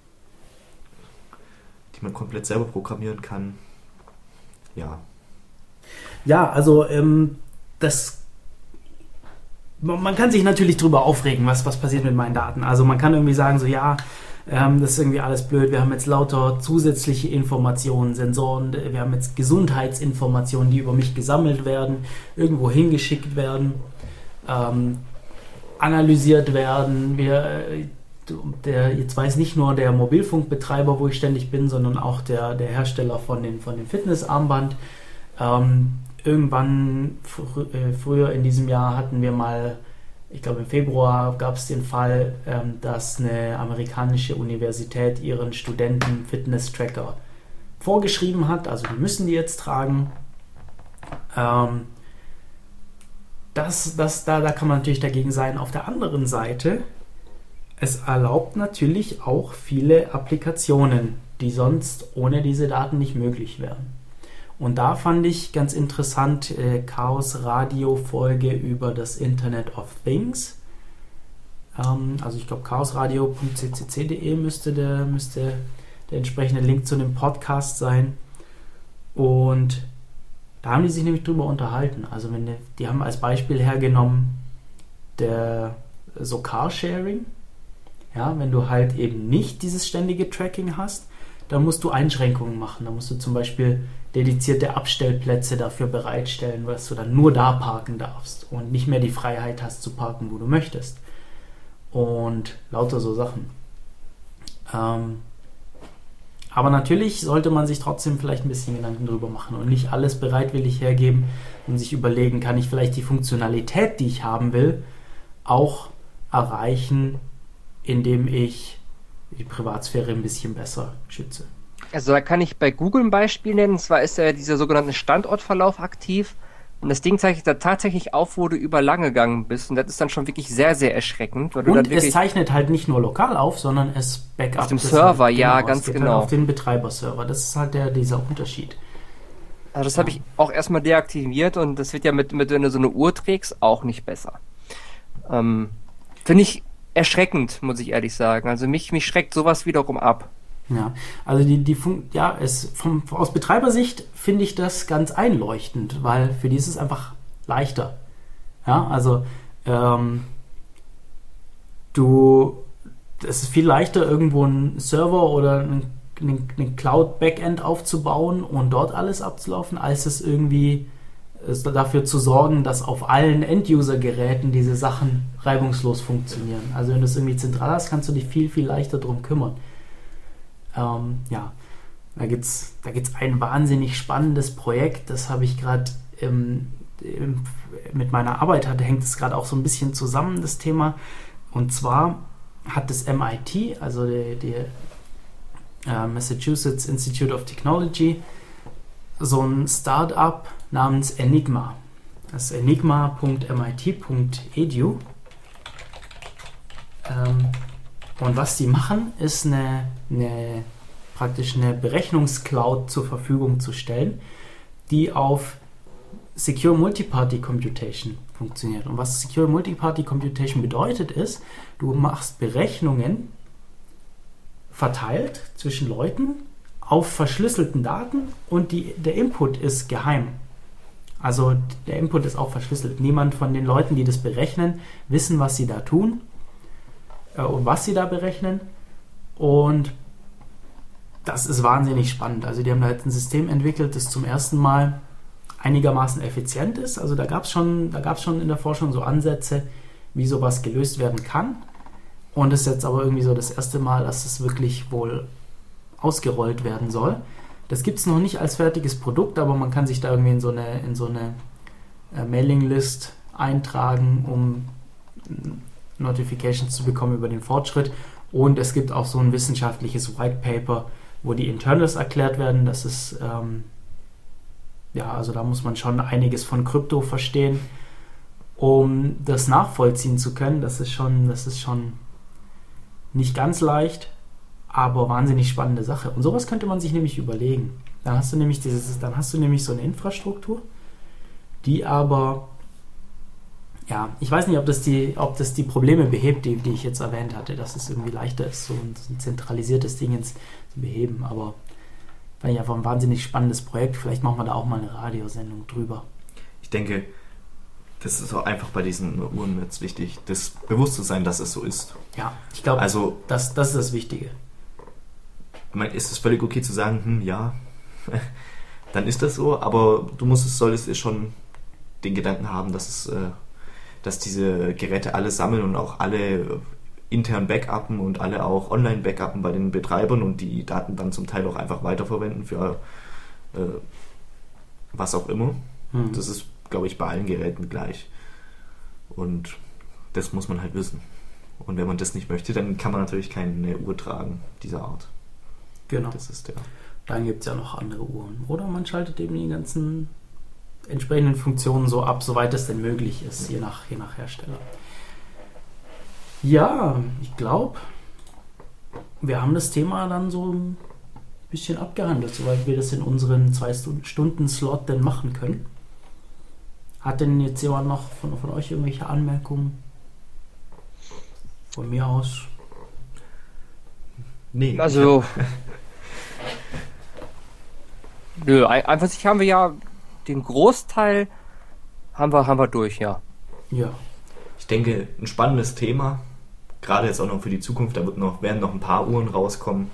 die man komplett selber programmieren kann. Ja. ja, also, ähm, das. Man kann sich natürlich drüber aufregen, was, was passiert mit meinen Daten. Also, man kann irgendwie sagen, so, ja, ähm, das ist irgendwie alles blöd. Wir haben jetzt lauter zusätzliche Informationen, Sensoren, wir haben jetzt Gesundheitsinformationen, die über mich gesammelt werden, irgendwo hingeschickt werden, ähm, analysiert werden. Wir, der, jetzt weiß nicht nur der Mobilfunkbetreiber, wo ich ständig bin, sondern auch der, der Hersteller von den, von dem Fitnessarmband. Ähm, irgendwann fr- äh, früher in diesem Jahr hatten wir mal, ich glaube im Februar gab es den Fall, ähm, dass eine amerikanische Universität ihren Studenten Fitness-Tracker vorgeschrieben hat, also die müssen die jetzt tragen. Ähm, das, das, da, da kann man natürlich dagegen sein. Auf der anderen Seite, es erlaubt natürlich auch viele Applikationen, die sonst ohne diese Daten nicht möglich wären. Und da fand ich ganz interessant äh, Chaos Radio Folge über das Internet of Things. Ähm, also ich glaube chaosradio punkt c c c punkt d e müsste der, müsste der entsprechende Link zu dem Podcast sein. Und da haben die sich nämlich drüber unterhalten. Also wenn die, die haben als Beispiel hergenommen der so Carsharing. Ja, wenn du halt eben nicht dieses ständige Tracking hast, dann musst du Einschränkungen machen. Da musst du zum Beispiel dedizierte Abstellplätze dafür bereitstellen, dass du dann nur da parken darfst und nicht mehr die Freiheit hast zu parken, wo du möchtest. Und lauter so Sachen. Ähm, Aber natürlich sollte man sich trotzdem vielleicht ein bisschen Gedanken drüber machen und nicht alles bereitwillig hergeben und sich überlegen, kann ich vielleicht die Funktionalität, die ich haben will, auch erreichen, indem ich die Privatsphäre ein bisschen besser schütze. Also da kann ich bei Google ein Beispiel nennen, und zwar ist ja dieser sogenannte Standortverlauf aktiv und das Ding zeichnet da tatsächlich auf, wo du über lang gegangen bist und das ist dann schon wirklich sehr, sehr erschreckend. Weil du und dann es wirklich zeichnet halt nicht nur lokal auf, sondern es backup auf dem das Server, halt, ja, genau, ganz es geht genau. Halt auf den Betreiberserver, das ist halt der, dieser Unterschied. Also das habe ich auch erstmal deaktiviert und das wird ja mit, mit wenn du so eine Uhr trägst, auch nicht besser. Ähm, Finde ich erschreckend, muss ich ehrlich sagen. Also mich, mich schreckt sowas wiederum ab. Ja, also die, die Fun- ja, es vom, aus Betreibersicht finde ich das ganz einleuchtend, weil für die ist es einfach leichter. Ja, also ähm, du, es ist viel leichter, irgendwo einen Server oder einen, einen, einen Cloud-Backend aufzubauen und dort alles abzulaufen, als es irgendwie es dafür zu sorgen, dass auf allen End-User-Geräten diese Sachen reibungslos funktionieren. Also wenn du es irgendwie zentral hast, kannst du dich viel, viel leichter drum kümmern. Ähm, ja, da gibt es da gibt's ein wahnsinnig spannendes Projekt, das habe ich gerade ähm, mit meiner Arbeit, hat, hängt es gerade auch so ein bisschen zusammen, das Thema. Und zwar hat das M I T, also die, die äh, Massachusetts Institute of Technology, so ein Start-up namens Enigma. Das ist enigma punkt m i t punkt e d u. Ähm, und was die machen, ist eine, eine praktisch eine Berechnungscloud zur Verfügung zu stellen, die auf Secure Multiparty Computation funktioniert. Und was Secure Multiparty Computation bedeutet ist, du machst Berechnungen verteilt zwischen Leuten auf verschlüsselten Daten und die, der Input ist geheim. Also der Input ist auch verschlüsselt. Niemand von den Leuten, die das berechnen, wissen, was sie da tun äh, und was sie da berechnen. Und das ist wahnsinnig spannend. Also die haben da jetzt ein System entwickelt, das zum ersten Mal einigermaßen effizient ist. Also da gab es schon, da gab's schon in der Forschung so Ansätze, wie sowas gelöst werden kann. Und es ist jetzt aber irgendwie so das erste Mal, dass es wirklich wohl ausgerollt werden soll. Das gibt es noch nicht als fertiges Produkt, aber man kann sich da irgendwie in so eine, in so eine äh, Mailinglist eintragen, um Notifications zu bekommen über den Fortschritt. Und es gibt auch so ein wissenschaftliches White Paper, wo die Internals erklärt werden. Das ist, ähm, ja, also da muss man schon einiges von Krypto verstehen, um das nachvollziehen zu können. Das ist schon, das ist schon nicht ganz leicht, aber wahnsinnig spannende Sache. Und sowas könnte man sich nämlich überlegen. Dann hast du nämlich dieses, dann hast du nämlich so eine Infrastruktur, die aber, ja, ich weiß nicht, ob das die, ob das die Probleme behebt, die, die ich jetzt erwähnt hatte, dass es irgendwie leichter ist, so ein, so ein zentralisiertes Ding ins, zu beheben. Aber fand ich einfach ein wahnsinnig spannendes Projekt. Vielleicht machen wir da auch mal eine Radiosendung drüber. Ich denke, das ist auch einfach bei diesen Uhren jetzt wichtig, das Bewusstsein, dass es so ist. Ja, ich glaube, also, das, das ist das Wichtige. Ich meine, ist es völlig okay zu sagen, hm, ja, dann ist das so, aber du musst es, solltest schon den Gedanken haben, dass es, äh, dass diese Geräte alle sammeln und auch alle intern backuppen und alle auch online backuppen bei den Betreibern und die Daten dann zum Teil auch einfach weiterverwenden für äh, was auch immer. Mhm. Das ist, glaube ich, bei allen Geräten gleich. Und das muss man halt wissen. Und wenn man das nicht möchte, dann kann man natürlich keine Uhr tragen dieser Art. Genau. Das ist der. Dann gibt es ja noch andere Uhren. Oder man schaltet eben die ganzen entsprechenden Funktionen so ab, soweit es denn möglich ist, je nach, je nach Hersteller. Ja, ich glaube, wir haben das Thema dann so ein bisschen abgehandelt, soweit wir das in unseren zwei Stunden Slot denn machen können. Hat denn jetzt jemand noch von, von euch irgendwelche Anmerkungen? Von mir aus? Nee. Also, nö, einfach sich haben wir ja den Großteil haben wir, haben wir durch, ja. Ja. Ich denke, ein spannendes Thema, gerade jetzt auch noch für die Zukunft, da wird noch, werden noch ein paar Uhren rauskommen.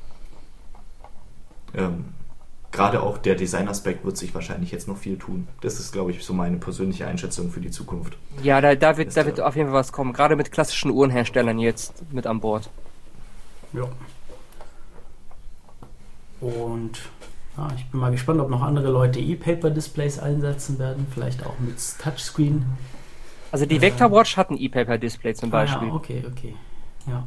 Ähm, gerade auch der Designaspekt wird sich wahrscheinlich jetzt noch viel tun. Das ist, glaube ich, so meine persönliche Einschätzung für die Zukunft. Ja, da, da, wird, Ist da wird auf jeden Fall was kommen, gerade mit klassischen Uhrenherstellern jetzt mit an Bord. Ja. Und ja, ich bin mal gespannt, ob noch andere Leute E-Paper-Displays einsetzen werden, vielleicht auch mit Touchscreen. Also die Vectorwatch hat ein E-Paper-Display zum Beispiel. Ah, ja, okay, okay. Ja.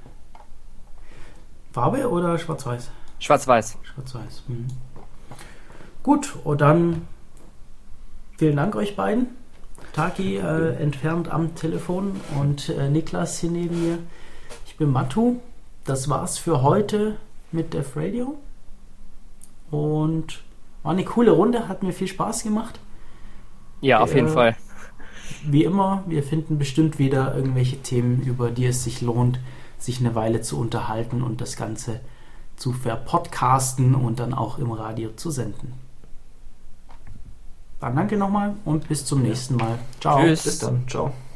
Farbe oder schwarz-weiß? Schwarz-weiß. Schwarz-weiß. Hm. Gut, und dann vielen Dank euch beiden. Taki äh, entfernt am Telefon und äh, Niklas hier neben mir. Ich bin Matu. Das war's für heute mit Def Radio. Und war eine coole Runde, hat mir viel Spaß gemacht. Ja, auf jeden äh, Fall. Wie immer, wir finden bestimmt wieder irgendwelche Themen, über die es sich lohnt, sich eine Weile zu unterhalten und das Ganze zu verpodcasten und dann auch im Radio zu senden. Dann danke nochmal und bis zum nächsten Mal. Ciao. Tschüss. Bis dann. Ciao.